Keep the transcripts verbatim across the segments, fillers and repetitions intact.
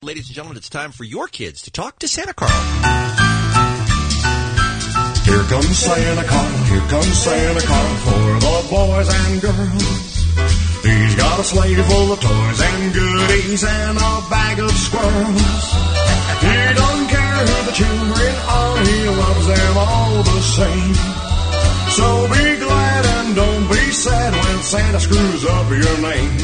Ladies and gentlemen, it's time for your kids to talk to Santa Carl. Here comes Santa Carl, here comes Santa Carl for the boys and girls. He's got a sleigh full of toys and goodies and a bag of squirrels. He don't care who the children are, he loves them all the same. So be glad and don't be sad when Santa screws up your name.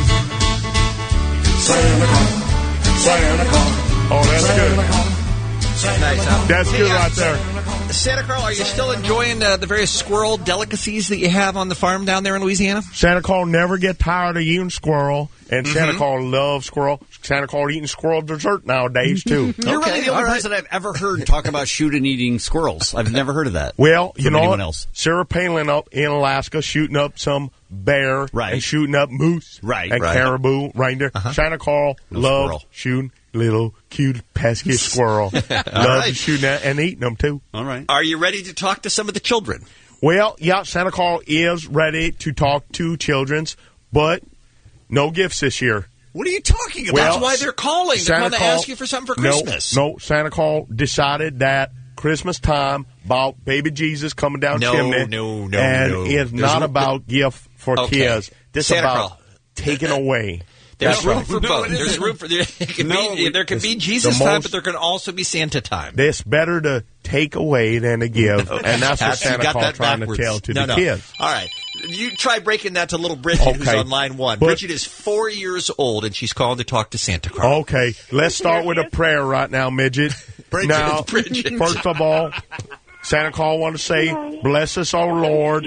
Santa Carl, Santa Carl. Oh, that's Santa good. Carl. Nice, huh? That's Hey, good uh, right there. Santa Carl, are you still enjoying uh, the various squirrel delicacies that you have on the farm down there in Louisiana? Santa Claus never get tired of eating squirrel, and Mm-hmm. Santa Claus loves squirrel. Santa Claus eating squirrel dessert nowadays, too. You're Okay, really the only all right. person I've ever heard talk about shooting eating squirrels. I've never heard of that. Well, you From know anyone what? else. Sarah Palin up in Alaska shooting up some bear Right. and shooting up moose Right, and right. caribou, reindeer. Santa Claus loves squirrel. shooting little cute pesky squirrel. Loves right. shooting that and eating them, too. All right. Are you ready to talk to some of the children? Well, yeah, Santa Claus is ready to talk to children's, but no gifts this year. What are you talking about? Well, That's why they're calling. They're Santa calling to Claus- ask you for something for no, Christmas. No, Santa Claus decided that Christmas time about baby Jesus coming down No, chimney. no, no, and no. it's There's not no- about gift for Okay. kids. This Santa about Claus. taking away. There's That's room right. for No, both. it There's isn't. room for there can No, be there can it's be the Jesus time, most- but there can also be Santa time. It's better to take away than to give, and that's what That's- you Santa got Claus that trying backwards. to tell to no, the no. kids. All right, you try breaking that to little Bridget, who's Okay. on line one. But- Bridget is four years old, and she's calling to talk to Santa Claus. Okay, let's start with a prayer right now, midget. Bridget, now, Bridget. first of all, Santa Claus want to say, "Bless us, O Lord,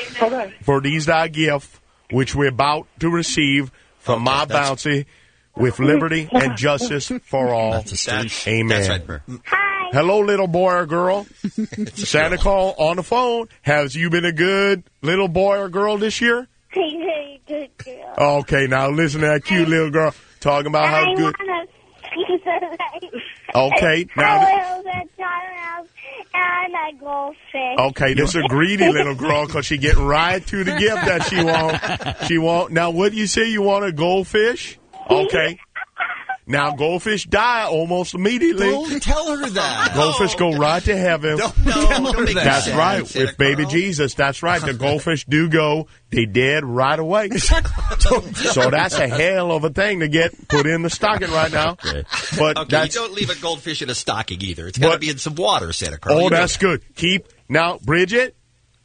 for these thy gift, which we're about to receive from Okay, my that's- bounty, with liberty and justice for all." That's a strange. Amen. That's right. Hi. Hello, little boy or girl. Santa Claus on the phone. Has you been a good little boy or girl this year? Very good girl. Okay, now listen to that cute little girl talking about I how good. want a piece of ice. Okay, now. I will get Charles and a goldfish. Okay, this is a greedy little girl because she getting right to the gift that she want. She want. Now, what do you say? You want a goldfish? Okay. Now, goldfish die almost immediately. Don't tell her that. Goldfish go right to heaven. No, don't make that That's sad, right. Santa With baby Claus. Jesus, that's right. The goldfish do go. They dead right away. So that's a hell of a thing to get put in the stocking right now. But Okay, that's you don't leave a goldfish in a stocking either. It's got to But- be in some water, Santa Claus. oh, You know that's that. good. Keep now, Bridget.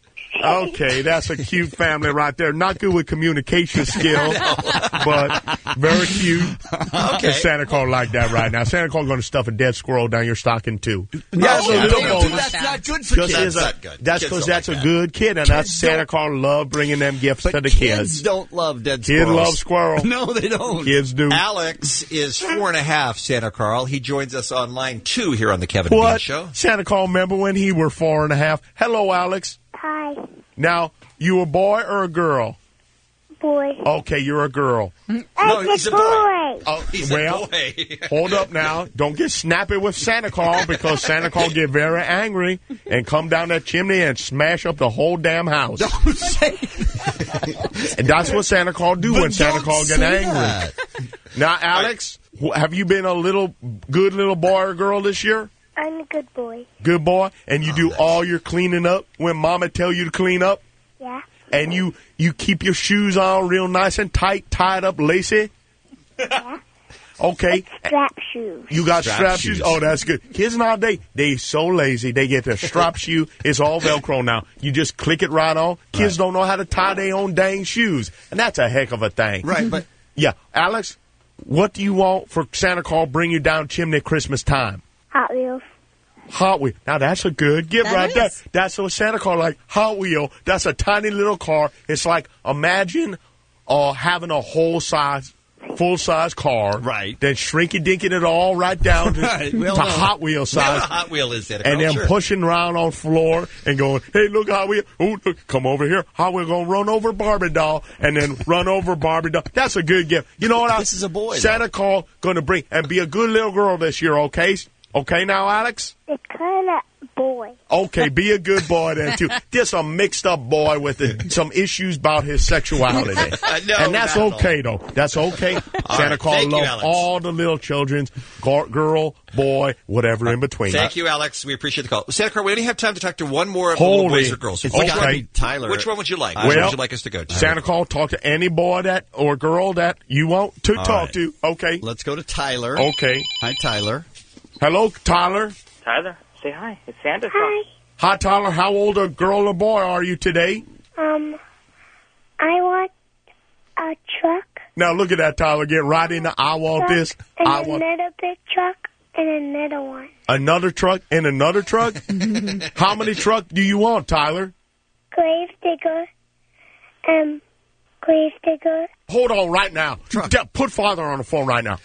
Okay, that's a cute family right there. Not good with communication skills, but very cute. Okay. Santa Claus like that right now. Santa Claus going to stuff a dead squirrel down your stocking too. Oh, That's a yeah, little don't do bonus. That's not good for Just kids. is a- not good. That's Kids because don't that's like a that. good kid, and that's Kids Santa don't- Claus love bringing them gifts But to the kids kids. don't love dead Kids squirrels. love squirrel. No, they don't. Kids do. Alex is four and a half, Santa Carl. He joins us on line two here on the Kevin and Bean What? Show. Santa Claus remember when he were four and a half? Hello, Alex. Hi, Now, you a boy or a girl? boy. Okay, you're a girl. No, It's he's a a boy. boy. Oh, He's well, a boy. hold up now. Don't get snappy with Santa Claus because Santa Claus get very angry and come down that chimney and smash up the whole damn house. Don't say And that's what Santa Claus do when But Santa don't Claus get say angry. that. Now, Alex, wh- have you been a little good little boy or girl this year? I'm a good boy. Good boy, and you do all your cleaning up when Mama tell you to clean up, Yeah. and you you keep your shoes on real nice and tight, tied up, lacy. Yeah. Okay. Strap shoes. You got Strap strap, shoes. shoes. Oh, that's good. Kids nowadays, they so lazy. They get their strap shoe. It's all Velcro now. You just click it right on. Kids don't know how to tie their own dang shoes, and that's a heck of a thing. Right, but Yeah, Alex, what do you want for Santa Claus bring you down chimney Christmas time? Hot Wheels. Hot Wheel. Now that's a good gift That right is. there. That's what Santa Claus like. Hot Wheel. That's a tiny little car. It's like imagine uh, having a whole size, full size car. Right. Then shrinky dinking it all right down to, Right, we to all know. Hot Wheel Well, size. a Hot Wheel is Santa And Claus, then sure. pushing around on the floor and going, hey, look, Hot Wheel. Ooh, look, come over here. Hot Wheel going to run over Barbie doll and then run over Barbie doll. That's a good gift. You know what? I, This is a boy, Santa Claus going to bring, and be a good little girl this year, okay? Okay now, Alex? It's kind of boy. Okay, be a good boy then, too. Just a mixed-up boy with it, some issues about his sexuality. Uh, no, and that's not at okay, though. That's okay. Santa right. Claus Thank you, loves Alex. all the little children, girl, boy, whatever in between. Thank you, Alex. We appreciate the call. Santa Claus, we only have time to talk to one more of the Holy- little boys or girls. It's Which okay. one- Tyler. Which one would you like? Which Well, one would you like us to go to? Santa Claus, talk to any boy that or girl that you want to All talk right. to. Okay. Let's go to Tyler. Okay. Hi, Tyler. Hello, Tyler. Tyler, say hi. It's Santa Claus. Hi. Hi, Tyler. How old a girl or boy are you today? Um, I want a truck. Now, look at that, Tyler. Get right into I want truck this. and I want another big truck and another one. another truck and another truck. How many truck do you want, Tyler? Grave digger. Um, grave digger. Hold on right now. D- Put father on the phone right now.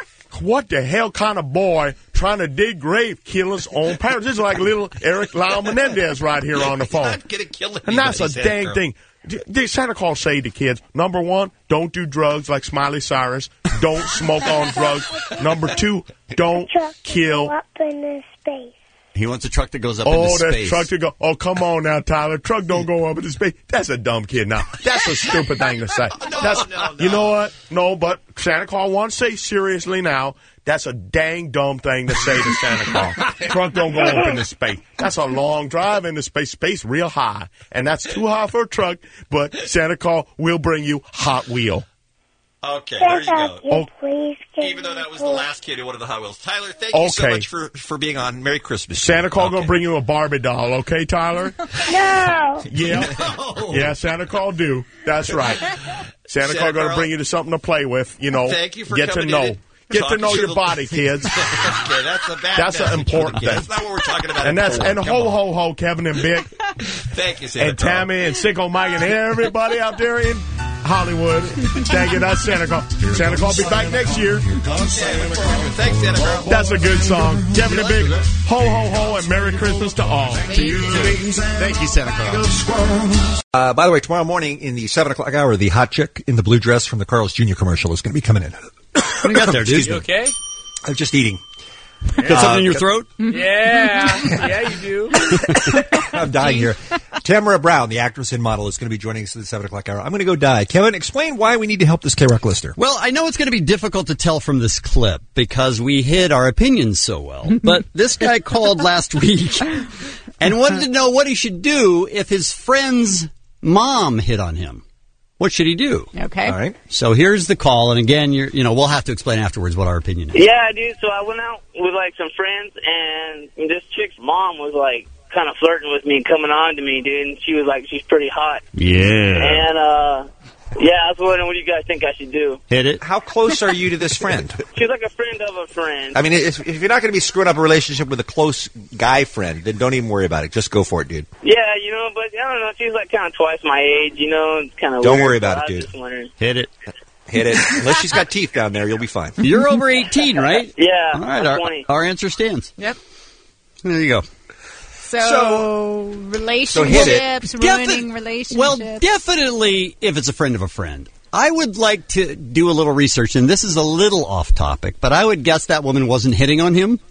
What the hell kind of boy trying to dig grave killers on parents? This is like little Eric Lau Menendez right here on the phone. Not gonna kill And that's a anybody, Santa dang Claus. thing. D- Did Santa Claus say to kids, number one, don't do drugs like Smiley Cyrus. Don't smoke on drugs. Number two, don't Truck to kill. go up in the space. He wants a truck that goes up Oh, into that space. truck to go. Oh, come on now, Tyler. Truck don't go up into space. That's a dumb kid now. That's a stupid thing to say. That's, no, no. You know what? No, but Santa Claus wants to say seriously now, that's a dang dumb thing to say to Santa Claus. Truck don't go up into space. That's a long drive into space. Space real high. And that's too high for a truck, but Santa Claus will bring you Hot Wheel. Okay, there you Santa, go. you please give Even though me that was the food. last kid who wanted the Hot Wheels. Tyler, thank you so Okay. much for, for being on. Merry Christmas. Santa Claus Okay. gonna bring you a Barbie doll, okay, Tyler? No. Yeah. Yeah, Santa Claus do. That's right. Santa, Santa Claus gonna Claus- bring you to something to play with, you know. Thank you for Get to coming know. in and Get to talking know to your the- body, kids. Okay, that's a bad That's an message for the important kids. thing. That's not what we're talking about. And that's Come and on. ho ho ho, Kevin and Vic Thank you, Santa and Claus. Tammy and Sicko Mike and everybody out there in Hollywood. Thank you. That's Santa Claus. Santa Claus will be back next year. Thanks, Santa Claus. That's a good song. Kevin and Vic, ho ho ho, and Merry Christmas to all. Thank you, Santa Claus. Uh, by the way, tomorrow morning in the seven o'clock hour, the hot chick in the blue dress from the Carl's Junior commercial is going to be coming in. What do you got there, dude? You okay? I'm just eating. Got something in your throat? Yeah. Yeah, you do. I'm dying here. Tamara Brown, the actress and model, is going to be joining us at the seven o'clock hour. I'm going to go die. Kevin, explain why we need to help this K-Rock listener. Well, I know it's going to be difficult to tell from this clip because we hid our opinions so well. But this guy called last week and wanted to know what he should do if his friend's mom hit on him. What should he do? Okay. All right. So here's the call, and again, you're, you know, we'll have to explain afterwards what our opinion is. Yeah, dude. So I went out with like some friends, and this chick's mom was like kind of flirting with me and coming on to me, dude. And she was like, she's pretty hot. Yeah. And uh, yeah, I was wondering what do you guys think I should do. Hit it. How close are you to this friend? She's like a friend of a friend. I mean, if, if you're not going to be screwing up a relationship with a close guy friend, then don't even worry about it. Just go for it, dude. Yeah, you know, but I don't know. She's like kind of twice my age, you know. It's kind of Don't weird, worry about so it, I was dude. just wondering. Hit it. Hit it. Unless she's got teeth down there, you'll be fine. You're over eighteen, right? Yeah, All right, I'm our, twenty. our answer stands. Yep. There you go. So, So- relationships, ruining Defi- relationships. Well, definitely if it's a friend of a friend. I would like to do a little research, and this is a little off topic, but I would guess that woman wasn't hitting on him.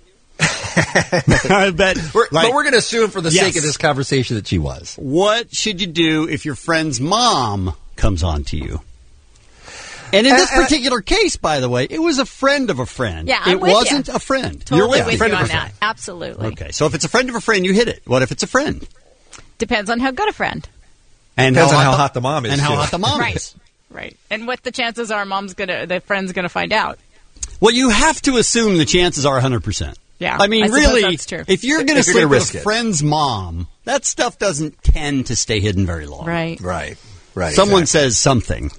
I bet. We're, like, but we're going to assume for the Yes. sake of this conversation that she was. what should you do if your friend's mom comes on to you? And in this Uh, uh, particular case, by the way, it was a friend of a friend. Yeah, I'm it with wasn't ya. a friend. totally You're with, with, friend you of on a that. friend. Absolutely. Okay, so if it's a friend of a friend, you hit it. What if it's a friend? Depends on how good a friend. And Depends on how the- hot the mom is, And how too. hot the mom Right. is. Right. And what the chances are mom's gonna, the friend's gonna find out. Well, you have to assume the chances are one hundred percent. Yeah, I mean, I suppose really, that's true. if you're going to If you're sleep gonna with risk a it. friend's mom, that stuff doesn't tend to stay hidden very long. Right. Right. Right. Someone exactly. says something.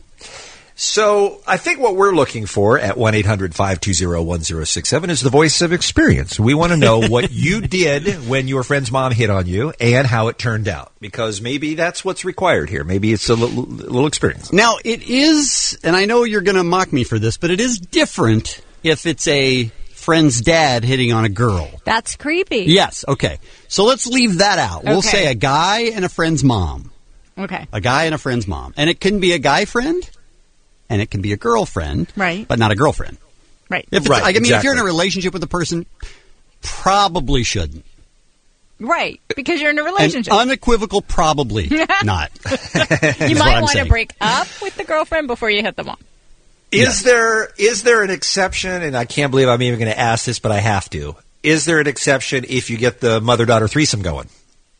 So I think what we're looking for at one eight hundred five two zero one zero six seven is the voice of experience. We want to know what you did when your friend's mom hit on you and how it turned out. Because maybe that's what's required here. Maybe it's a little, little experience. Now, it is, and I know you're going to mock me for this, but it is different if it's a friend's dad hitting on a girl. That's creepy. Yes, okay. So let's leave that out. We'll Okay. say a guy and a friend's mom. Okay. A guy and a friend's mom. And it can be a guy friend, and it can be a girlfriend. Right. But not a girlfriend. Right. If it's, Right, I mean, if you're in exactly. a relationship with a person, probably shouldn't. Right, because you're in a An relationship. unequivocal probably not. You what might I'm want to saying. break up with the girlfriend before you hit the mom. Is there is there an exception? And I can't believe I'm even going to ask this, but I have to. Is there an exception if you get the mother-daughter threesome going?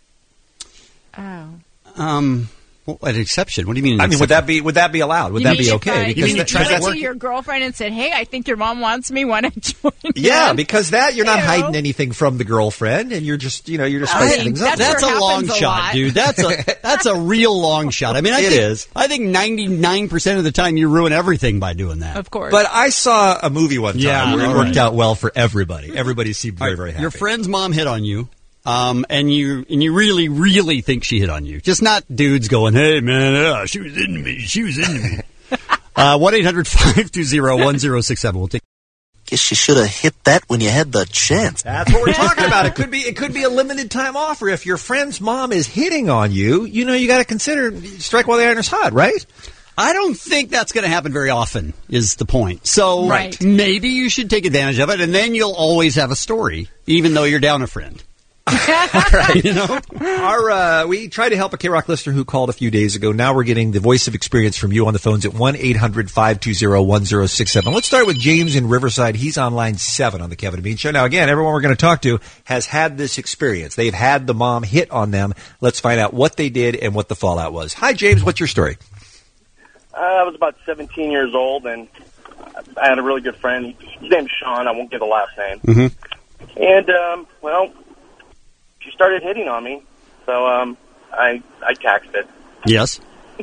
Oh. Um, well, an exception. What do you mean? An I mean, would exception? that be would that be allowed? Would You that mean be if okay? I- You mean you to try to went work to it? your girlfriend and said, "Hey, I think your mom wants me. Want to join?" Yeah, in?" because that you're not Ew. hiding anything from the girlfriend, and you're just you know you're just I spicing mean, things up. that's That's where a it long happens a shot, lot. dude. That's a that's a real long shot. I mean, I It think, is. I think ninety-nine percent of the time you ruin everything by doing that. Of course. But I saw a movie one time Yeah, where it all worked right. out well for everybody. Everybody seemed very, very happy. Your friend's mom hit on you, um, and you and you really, really think she hit on you. Just not dudes going, "Hey, man, uh, she was into me. She was into me." Uh, one eight hundred five two zero one zero six seven. We'll take. Guess you should have hit that when you had the chance. That's what we're talking about. It could be it could be a limited time offer. If your friend's mom is hitting on you, you know you got to consider strike while the iron's hot, right? I don't think that's going to happen very often. Is the point? So Right. maybe you should take advantage of it, and then you'll always have a story, even though you're down a friend. Right. You know. Our uh, we tried to help a K-Rock listener who called a few days ago. Now we're getting the voice of experience from you on the phones at one eight hundred five two zero one zero six seven. Let's start with James in Riverside. He's on line seven on the Kevin and Bean Show. Now, again, everyone we're going to talk to has had this experience. They've had the mom hit on them. Let's find out what they did and what the fallout was. Hi, James. What's your story? Uh, I was about seventeen years old, and I had a really good friend. His name's Sean. I won't give the last name. Mm-hmm. And, um, well, she started hitting on me, so um, I I taxed it. Yes.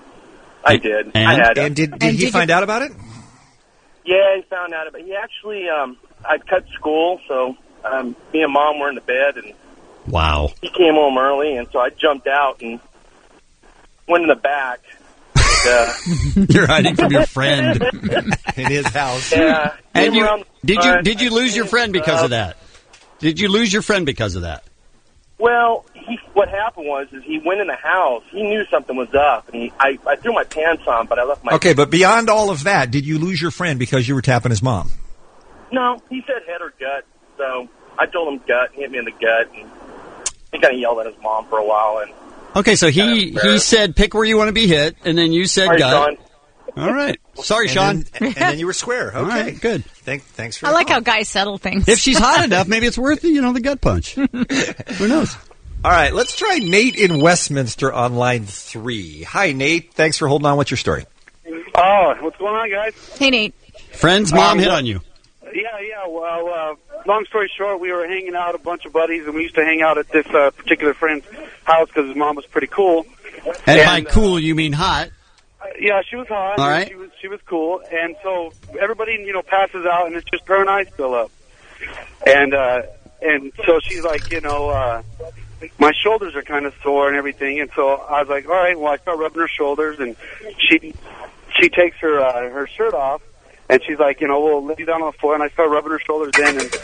I did. And? I had. And did, did And he did find you- out about it? Yeah, he found out about. He actually, um, I cut school, so um, me and Mom were in the bed, and Wow. he came home early, and so I jumped out and went in the back. And, uh, You're hiding from your friend. In his house. yeah, And came you around the did you front. did you lose your friend because of that? Did you lose your friend because of that? Well, he, what happened was is he went in the house. He knew something was up, and he, I, I threw my pants on, but I left my... Okay, but beyond all of that, did you lose your friend because you were tapping his mom? No, he said head or gut, so I told him gut, he hit me in the gut, and he kind of yelled at his mom for a while, and... Okay, so he Kind of he embarrassed. said pick where you want to be hit, and then you said Sorry, gut. Sean. All right. Sorry, Sean. And then, and then you were square. Okay, All right, good. Thank, thanks for I the like call. how guys settle things. If she's hot enough, maybe it's worth you know the gut punch. Who knows? All right, let's try Nate in Westminster on line three. Hi, Nate. Thanks for holding on. What's your story? Oh, what's going on, guys? Hey, Nate. Friend's mom Um, hit on you. Yeah, yeah. Well, uh, long story short, we were hanging out, a bunch of buddies, and we used to hang out at this uh, particular friend's house because his mom was pretty cool. And by and, uh, cool, you mean hot. Yeah, she was hot. All right. She was she was cool, and so everybody, you know, passes out, and it's just her and I still up. And uh, and so she's like, you know, uh, my shoulders are kind of sore and everything, and so I was like, all right, well, I start rubbing her shoulders, and she she takes her uh, her shirt off, and she's like, you know, we'll lay down on the floor, and I start rubbing her shoulders in, and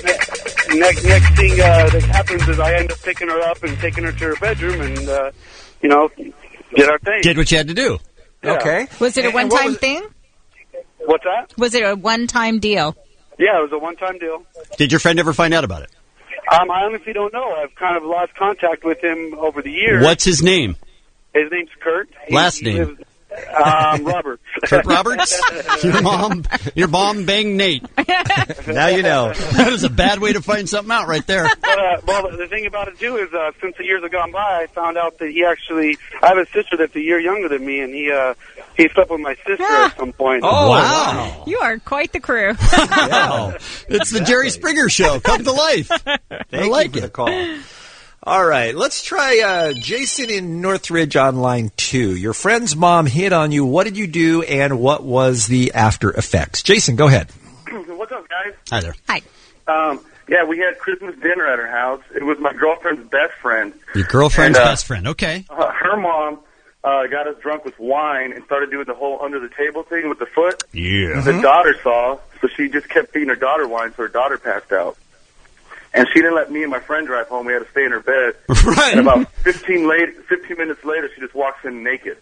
ne- next next thing uh, that happens is I end up picking her up and taking her to her bedroom, and uh, you know, did our thing. Did what you had to do. Yeah. Okay. Was it a And- and what one-time was- thing? What's that? Was it a one-time deal? Yeah, it was a one-time deal. Did your friend ever find out about it? Um, I honestly don't know. I've kind of lost contact with him over the years. What's his name? His name's Kurt. He- Last he name? lives- um, Roberts. Kurt Roberts? Your mom, your mom banged Nate. Now you know. That is a bad way to find something out right there. But, uh, well, the thing about it, too, is uh, since the years have gone by, I found out that he actually... I have a sister that's a year younger than me, and he uh, he slept with my sister at some point. Oh, wow. You are quite the crew. Wow. It's the Jerry Springer Show. Come to life. I Thank like you for it. the call. All right, let's try uh, Jason in Northridge on line two. Your friend's mom hit on you. What did you do, and what was the after effects? Jason, go ahead. What's up, guys? Hi there. Hi. Um, yeah, we had Christmas dinner at her house. It was my girlfriend's best friend. Your girlfriend's And, uh, best friend. Okay. Uh, her mom uh, got us drunk with wine and started doing the whole under the table thing with the foot. Yeah. The daughter saw, so she just kept feeding her daughter wine, so her daughter passed out. And she didn't let me and my friend drive home. We had to stay in her bed. Right. And about fifteen, late, fifteen minutes later, she just walks in naked.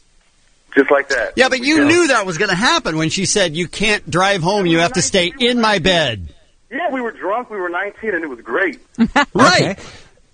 Just like that. Yeah, but you Yeah. knew that was going to happen when she said, you can't drive home, you have to stay in my bed. Yeah, we were drunk. We were nineteen, and it was great. Right.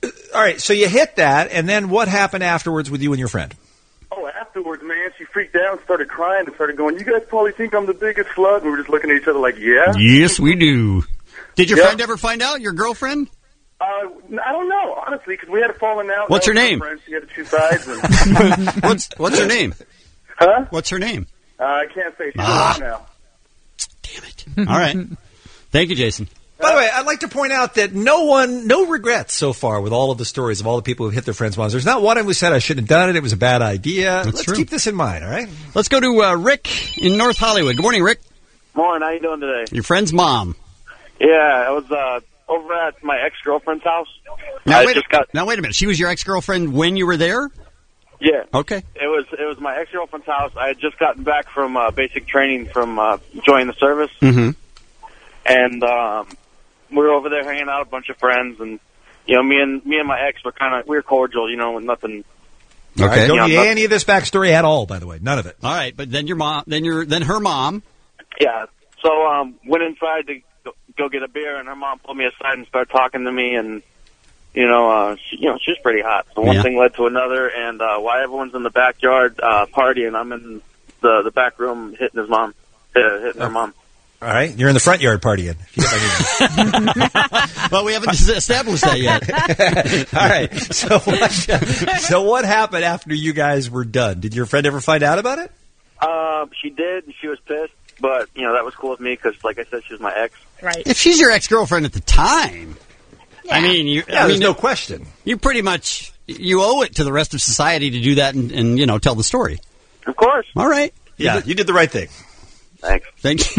All right, so you hit that, and then what happened afterwards with you and your friend? Oh, afterwards, man, she freaked out and started crying and started going, you guys probably think I'm the biggest slut. And we were just looking at each other like, yeah. Yes, we do. Did your Yep. friend ever find out, your girlfriend? Uh, I don't know, honestly, because we had a falling out. What's her That was name? my friend. She had to choose sides. And, what's what's her name? huh? What's her name? Uh, I can't say. She's Ah. alive now. All right. Thank you, Jason. By the way, I'd like to point out that no one, no regrets so far with all of the stories of all the people who've hit their friends' moms. There's not one of them who said, I shouldn't have done it, it was a bad idea. That's Let's true. keep this in mind, all right? Let's go to uh, Rick in North Hollywood. Good morning, Rick. Morning, how you doing today? Your friend's mom. Yeah, I was uh, over at my ex-girlfriend's house. Now I wait, just got, now, wait a minute. She was your ex-girlfriend when you were there? yeah. Okay. It was it was my ex-girlfriend's house. I had just gotten back from uh, basic training from uh, joining the service, Mm-hmm. and um, we were over there hanging out, a bunch of friends, and you know, me and me and my ex were kind of we were cordial, you know, with nothing. All right, don't You know, need nothing- any of this backstory at all, by the way. None of it. All right, but then your mom, then your, then her mom. Yeah. So um, went inside to go, go get a beer, and her mom pulled me aside and started talking to me, and you know, uh, she, you know, she was pretty hot. So one Yeah. thing led to another, and uh, while everyone's in the backyard uh, partying, I'm in the the back room hitting his mom, uh, hitting her mom. All right, you're in the front yard partying. If you get my meaning. Well, we haven't established that yet. All right, so what, so what happened after you guys were done? Did your friend ever find out about it? Uh, she did, and she was pissed, but you know that was cool with me because, like I said, she was my ex. Right. If she's your ex-girlfriend at the time, I mean, you, Yeah, I there's mean, no question. you pretty much, you owe it to the rest of society to do that and, and you know, tell the story. Of course. All right. Yeah, you did the right thing. Thanks. Thank you.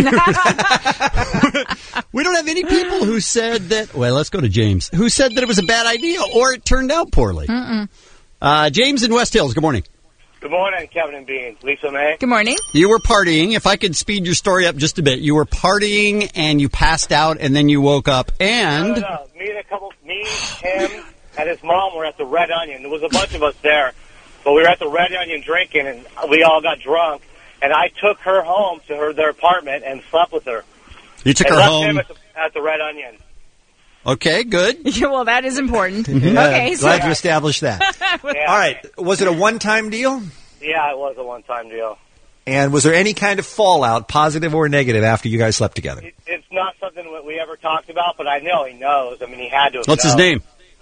We don't have any people who said that. Well, let's go to James, who said that it was a bad idea or it turned out poorly. Mm-mm. Uh, James in West Hills. Good morning. Good morning, Kevin and Beans. Lisa May. Good morning. You were partying. If I could speed your story up just a bit, you were partying and you passed out and then you woke up and No, no, no. Me and a couple, me, him, and his mom were at the Red Onion. There was a bunch of us there, but we were at the Red Onion drinking, and we all got drunk. And I took her home to her their apartment and slept with her. you took and her left home. him at the, at the Red Onion. Okay, good. Yeah, well, that is important. Yeah, Okay, so glad you established that. Yeah. All right, was it a one-time deal? Yeah, it was a one-time deal. And was there any kind of fallout, positive or negative, after you guys slept together? It, it's not something that we ever talked about, but I know he knows. I mean, he had to have What's his known. name?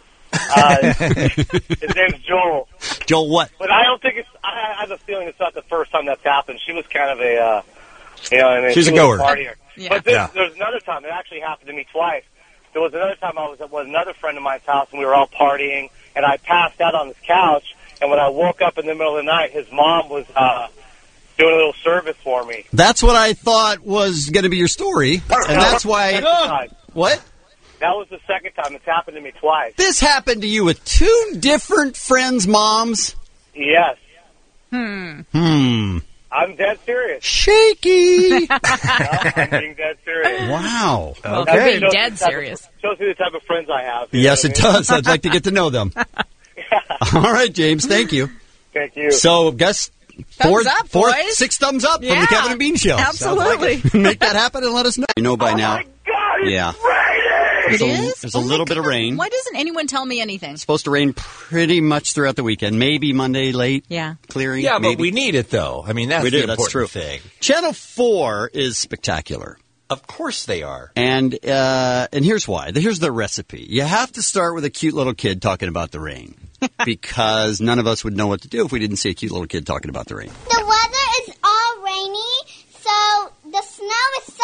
Uh, his name's Joel. Joel what? But I don't think it's. I, I have a feeling it's not the first time that's happened. She was kind of a, uh, you know, what I mean, She's she a was goer. partier. Yeah. But this, Yeah. there's another time. It actually happened to me twice. There was another time I was at with another friend of mine's house, and we were all partying, and I passed out on his couch. And when I woke up in the middle of the night, his mom was uh, doing a little service for me. That's what I thought was going to be your story, and that's why. Second time. What? That was the second time. It's happened to me twice. This happened to you with two different friends' moms? Yes. Hmm. Hmm. I'm dead serious. Shaky. No, I'm being dead serious. Wow. Well, That being shows dead the type of- serious. Shows you the type of friends I have. you Yes, know it what I mean? does. I'd like to get to know them. All right, James. Thank you. Thank you. So, guess four, Thumbs up, four, boys. six thumbs up from Yeah, the Kevin and Bean Show. absolutely. Sounds like it. Make that happen and let us know. You know by now. God, Yeah. It There's a, is? There's a Oh my little bit of God. rain. Why doesn't anyone tell me anything? It's supposed to rain pretty much throughout the weekend. Maybe Monday late. Yeah. Clearing. Yeah, but maybe. we need it, though. I mean, that's We do, the that's important true. thing. Channel four is spectacular. Of course they are. And uh, and here's why. Here's the recipe. You have to start with a cute little kid talking about the rain. Because none of us would know what to do if we didn't see a cute little kid talking about the rain. The weather is all rainy, so the snow is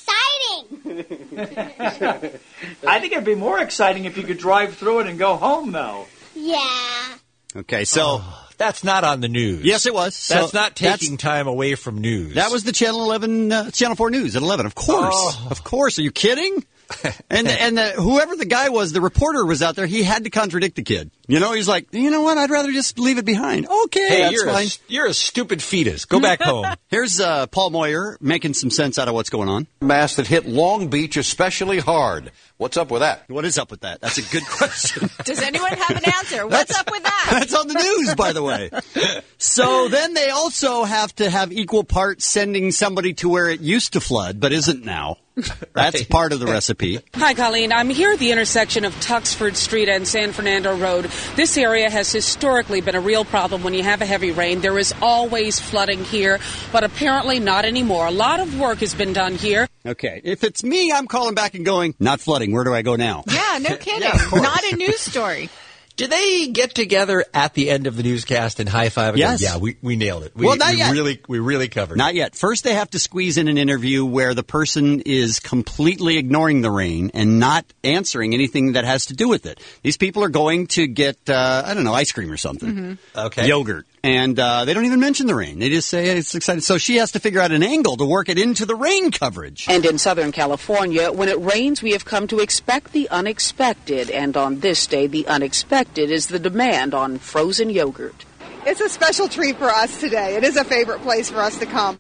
so exciting. I think it'd be more exciting if you could drive through it and go home, though. Yeah. Okay, so That's not on the news. yes, it was. So That's not that's- taking time away from news. That was the Channel eleven, uh, Channel four news at eleven. Of course, Oh. of course. Are you kidding? And and the, whoever the guy was, the reporter was out there. He had to contradict the kid. You know, he's like, you know what? I'd rather just leave it behind. Okay, Hey, that's you're fine. a, you're a stupid fetus. Go back home. Here's uh, Paul Moyer making some sense out of what's going on. Mass that hit Long Beach especially hard. What's up with that? What is up with that? That's a good question. Does anyone have an answer? What's up with that? That's on the news, by the way. So then they also have to have equal parts sending somebody to where it used to flood, but isn't now. That's part of the recipe. Hi, Colleen. I'm here at the intersection of Tuxford Street and San Fernando Road. This area has historically been a real problem when you have a heavy rain. There is always flooding here, but apparently not anymore. A lot of work has been done here. Okay. If it's me, I'm calling back and going, not flooding. Where do I go now? Yeah, no kidding. Yeah, of course. Not a news story. Do they get together at the end of the newscast and high five? And Yes. go, yeah, we, we nailed it. We, Well, not we yet. really we really covered it. Not yet. First, they have to squeeze in an interview where the person is completely ignoring the rain and not answering anything that has to do with it. These people are going to get, uh, I don't know, ice cream or something. Mm-hmm. Okay. Yogurt. And uh, they don't even mention the rain. They just say it's exciting. So she has to figure out an angle to work it into the rain coverage. And in Southern California, when it rains, we have come to expect the unexpected. And on this day, the unexpected is the demand on frozen yogurt. It's a special treat for us today. It is a favorite place for us to come.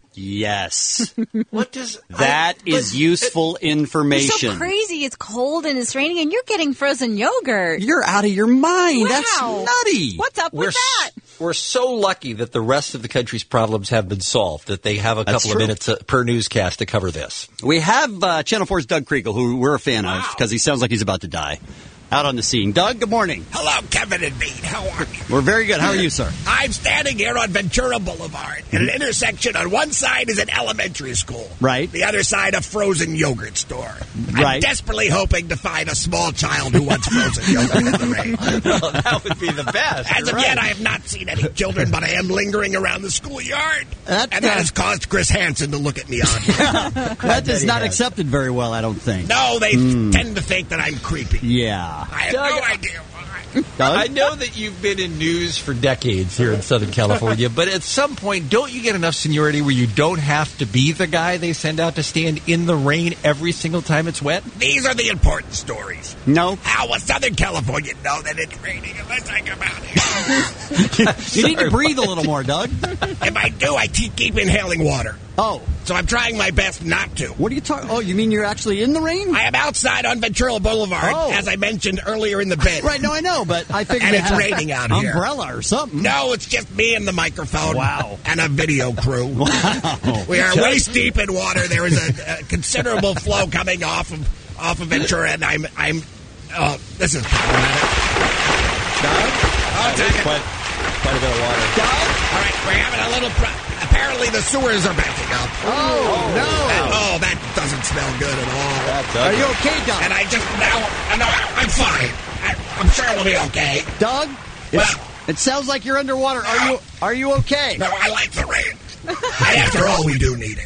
Yes. What does That I, is but- useful information. It's so crazy. It's cold and it's raining, and you're getting frozen yogurt. You're out of your mind. Wow. That's nutty. What's up We're with that? s- We're so lucky that the rest of the country's problems have been solved, that they have a That's couple true. of minutes uh, per newscast to cover this. We have uh, Channel four's Doug Kriegel, who we're a fan of because he sounds like he's about to die. Out on the scene. Doug, good morning. Hello, Kevin and Bean. How are you? We're very good. How are you, sir? I'm standing here on Ventura Boulevard at an intersection. On one side is an elementary school. Right. The other side, a frozen yogurt store. I'm Right. desperately hoping to find a small child who wants frozen yogurt in the rain. Well, that would be the best. As You're of yet, right. I have not seen any children, but I am lingering around the schoolyard. That, and that uh, has caused Chris Hansen to look at me odd. That is he not has. accepted very well, I don't think. No, they Hmm. tend to think that I'm creepy. Yeah. I have Doug, no idea. Doug? I know that you've been in news for decades here in Southern California, but at some point, don't you get enough seniority where you don't have to be the guy they send out to stand in the rain every single time it's wet? These are the important stories. No. How will Southern California know that it's raining unless I come out here? You need to breathe a little more, Doug. If I do, I keep, keep inhaling water. Oh. So I'm trying my best not to. What are you talking? Oh, you mean you're actually in the rain? I am outside on Ventura Boulevard, Oh. as I mentioned earlier in the bit. Right, no, I know, but I figured And you it's had raining out here. umbrella or something. No, it's just me and the microphone. Wow. And a video crew. Wow. We are waist deep in water. There is a, a considerable flow coming off of off of Ventura, and I'm I'm. Uh, this is problematic. Doug? I'll take it. Quite, quite a bit of water. Doug? All right, we're having a little. Pro- apparently, the sewers are backing up. Oh, no. That, oh, that doesn't smell good at all. That's Are you okay, Doug? And I just now, no, I'm fine. I, I'm sure it'll be okay. Doug? Well, It sounds like you're underwater. Are you Are you okay? no, I like the rain. And after all, we do need it.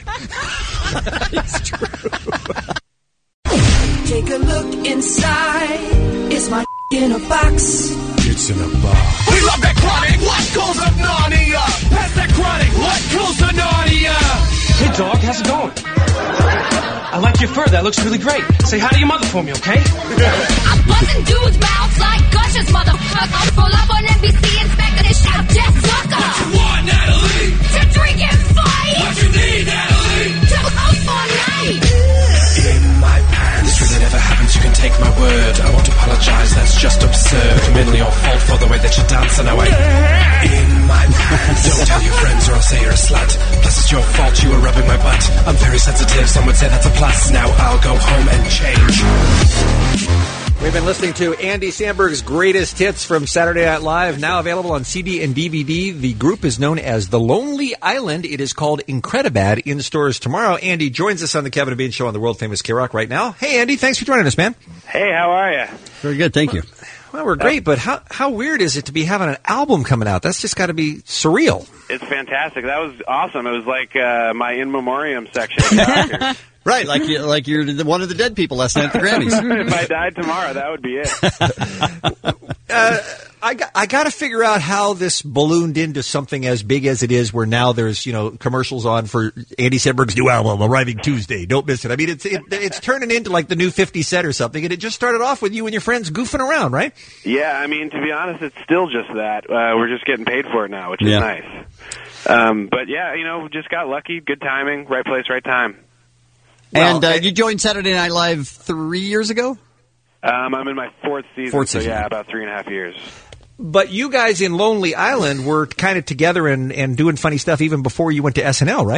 It's true. Take a look inside. Is my in a box? It's in a box. We love that chronic. What goes of Narnia? Pass that chronic. What goes to Narnia? Hey, dog, how's it going? I like your fur. That looks really great. Say hi to your mother for me, okay? I'm buzzing dudes' mouths like gushers, motherfucker. Roll up on N B C, inspector, and shout, Jeff Walker. What you want, Natalie? To drink and fight. What you need, Natalie? To house all night. In my pants. It's true that never happens. You can take my word. I won't apologize. That's just absurd. Mainly your fault for the way that you dance. And now I... In my pants. Don't tell your friends or I'll say you're a slut. Plus it's your fault you were rubbing my butt. I'm very sensitive. Some would say that's a plus. Now I'll go home and change. We've been listening to Andy Samberg's greatest hits from Saturday Night Live, now available on C D and D V D. The group is known as The Lonely Island. It is called Incredibad, in stores tomorrow. Andy joins us on the Kevin and Bean Show on the world-famous K-Rock right now. Hey, Andy, thanks for joining us, man. Hey, how are you? Very good, thank you. Well, we're great, but how how weird is it to be having an album coming out? That's just got to be surreal. It's fantastic. That was awesome. It was like uh, my in memoriam section. Of Right, like you, like you're the, one of the dead people last night at the Grammys. If I died tomorrow, that would be it. uh, I got, I got to figure out how this ballooned into something as big as it is, where now there's, you know, commercials on for Andy Samberg's new album arriving Tuesday. Don't miss it. I mean, it's it, it's turning into like the new fifty Cent or something, and it just started off with you and your friends goofing around, right? Yeah, I mean, to be honest, it's still just that. Uh, we're just getting paid for it now, which is Yeah. nice. Um, but yeah, you know, just got lucky. Good timing, right place, right time. And Well, uh, you joined Saturday Night Live three years ago? Um, I'm in my fourth season, Fourth so season. yeah, about three and a half years. But you guys in Lonely Island were kind of together and, and doing funny stuff even before you went to S N L, right?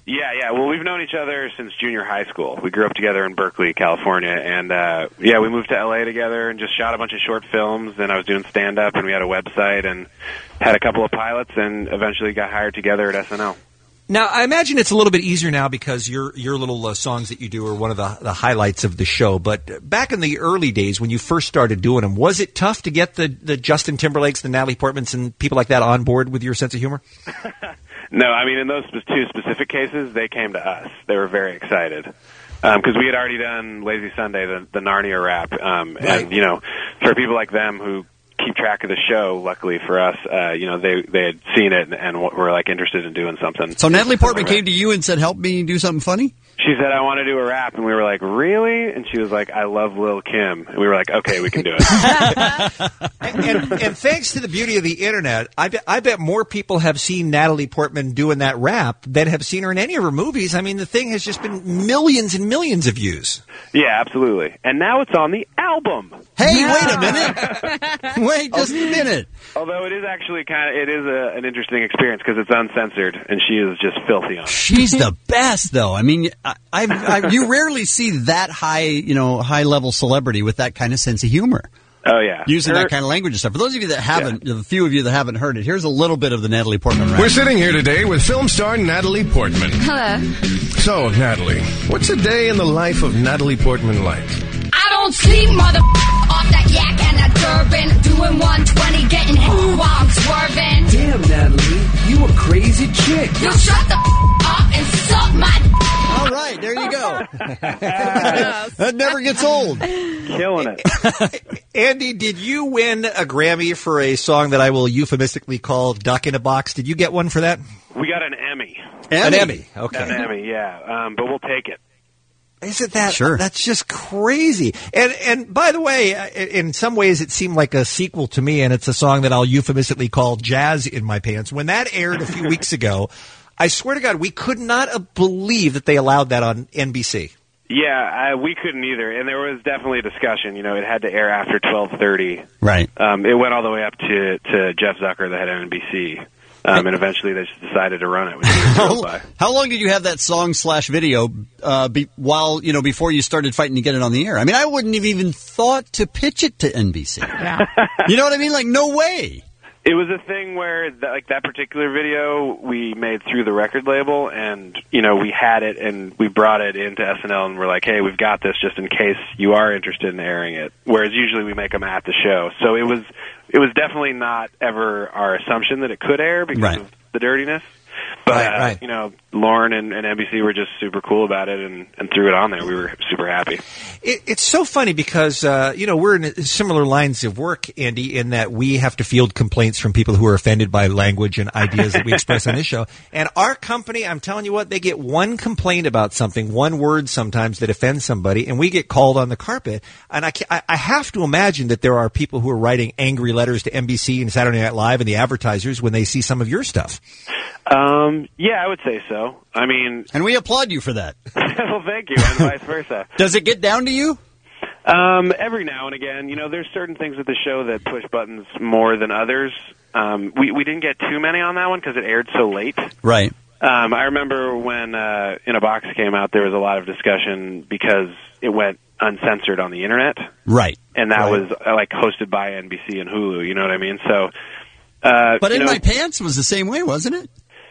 Yeah, yeah. Well, we've known each other since junior high school. We grew up together in Berkeley, California, and uh, yeah, we moved to L A together and just shot a bunch of short films. Then I was doing stand-up, and we had a website and had a couple of pilots, and eventually got hired together at S N L. Now, I imagine it's a little bit easier now because your your little uh, songs that you do are one of the, the highlights of the show. But back in the early days when you first started doing them, was it tough to get the, the Justin Timberlakes, the Natalie Portmans, and people like that on board with your sense of humor? No, I mean, in those sp- two specific cases, they came to us. They were very excited. Because um, we had already done Lazy Sunday, the, the Narnia rap. Um, Right. And, you know, for people like them who keep track of the show, luckily for us, uh, you know, they they had seen it and, and were, like, interested in doing something. So Natalie Portman came to you and said, help me do something funny? She said, I want to do a rap. And we were like, really? And she was like, I love Lil' Kim. And we were like, okay, we can do it. and, and, and thanks to the beauty of the Internet, I bet, I bet more people have seen Natalie Portman doing that rap than have seen her in any of her movies. I mean, the thing has just been millions and millions of views. Yeah, absolutely. And now it's on the album. Hey, wait a minute. Wait just a minute. Although it is actually kind of, it is a, an interesting experience because it's uncensored, and she is just filthy on it. She's the best, though. I mean, I, I've, I, you rarely see that high, you know, high-level celebrity with that kind of sense of humor. Oh, yeah. Using Her- that kind of language and stuff. For those of you that haven't, the few of you that haven't heard it, here's a little bit of the Natalie Portman rap. We're sitting here today with film star Natalie Portman. Hello. So, Natalie, what's a day in the life of Natalie Portman like? I don't sleep, mother off that yak and that Durban. Doing one twenty, getting hit while I'm swerving. Damn, Natalie, you a crazy chick. You shut the up and suck my All right, there you go. That never gets old. Killing it. Andy, did you win a Grammy for a song that I will euphemistically call Duck in a Box? Did you get one for that? We got an Emmy. An Emmy, okay. An Emmy, yeah. Um, but we'll take it. Isn't that Sure. That's just crazy. And and by the way, uh, in some ways it seemed like a sequel to me, and it's a song that I'll euphemistically call Jazz in My Pants. When that aired a few weeks ago, I swear to God, we could not have believed that they allowed that on N B C. Yeah, I, we couldn't either, and there was definitely a discussion. You know, it had to air after twelve thirty. Right. Um, it went all the way up to, to Jeff Zucker, the head of N B C, um, and eventually they just decided to run it, which we were thrilled by. How long did you have that song slash video uh, be, while, you know, before you started fighting to get it on the air? I mean, I wouldn't have even thought to pitch it to N B C. Yeah. You know what I mean? Like, no way. It was a thing where, th- like, that particular video we made through the record label, and, you know, we had it, and we brought it into S N L, and we're like, hey, we've got this just in case you are interested in airing it, whereas usually we make them at the show. So it was it was definitely not ever our assumption that it could air because Right. of the dirtiness. But, Right, uh, right. you know, Lauren and, and N B C were just super cool about it and, and threw it on there. We were super happy. It, it's so funny because, uh, you know, we're in similar lines of work, Andy, in that we have to field complaints from people who are offended by language and ideas that we express on this show. And our company, I'm telling you what, they get one complaint about something, one word sometimes that offends somebody, and we get called on the carpet. And I, ca- I I have to imagine that there are people who are writing angry letters to N B C and Saturday Night Live and the advertisers when they see some of your stuff. Um, yeah, I would say so. I mean, And we applaud you for that. well, thank you, and vice versa. Does it get down to you? Um, every now and again, you know, there's certain things with the show that push buttons more than others. Um, we we didn't get too many on that one because it aired so late. Right. Um, I remember when uh, In a Box came out, there was a lot of discussion because it went uncensored on the internet, Right. and that Right. was uh, like hosted by N B C and Hulu. You know what I mean? So, uh, But you In know, My Pants was the same way, wasn't it?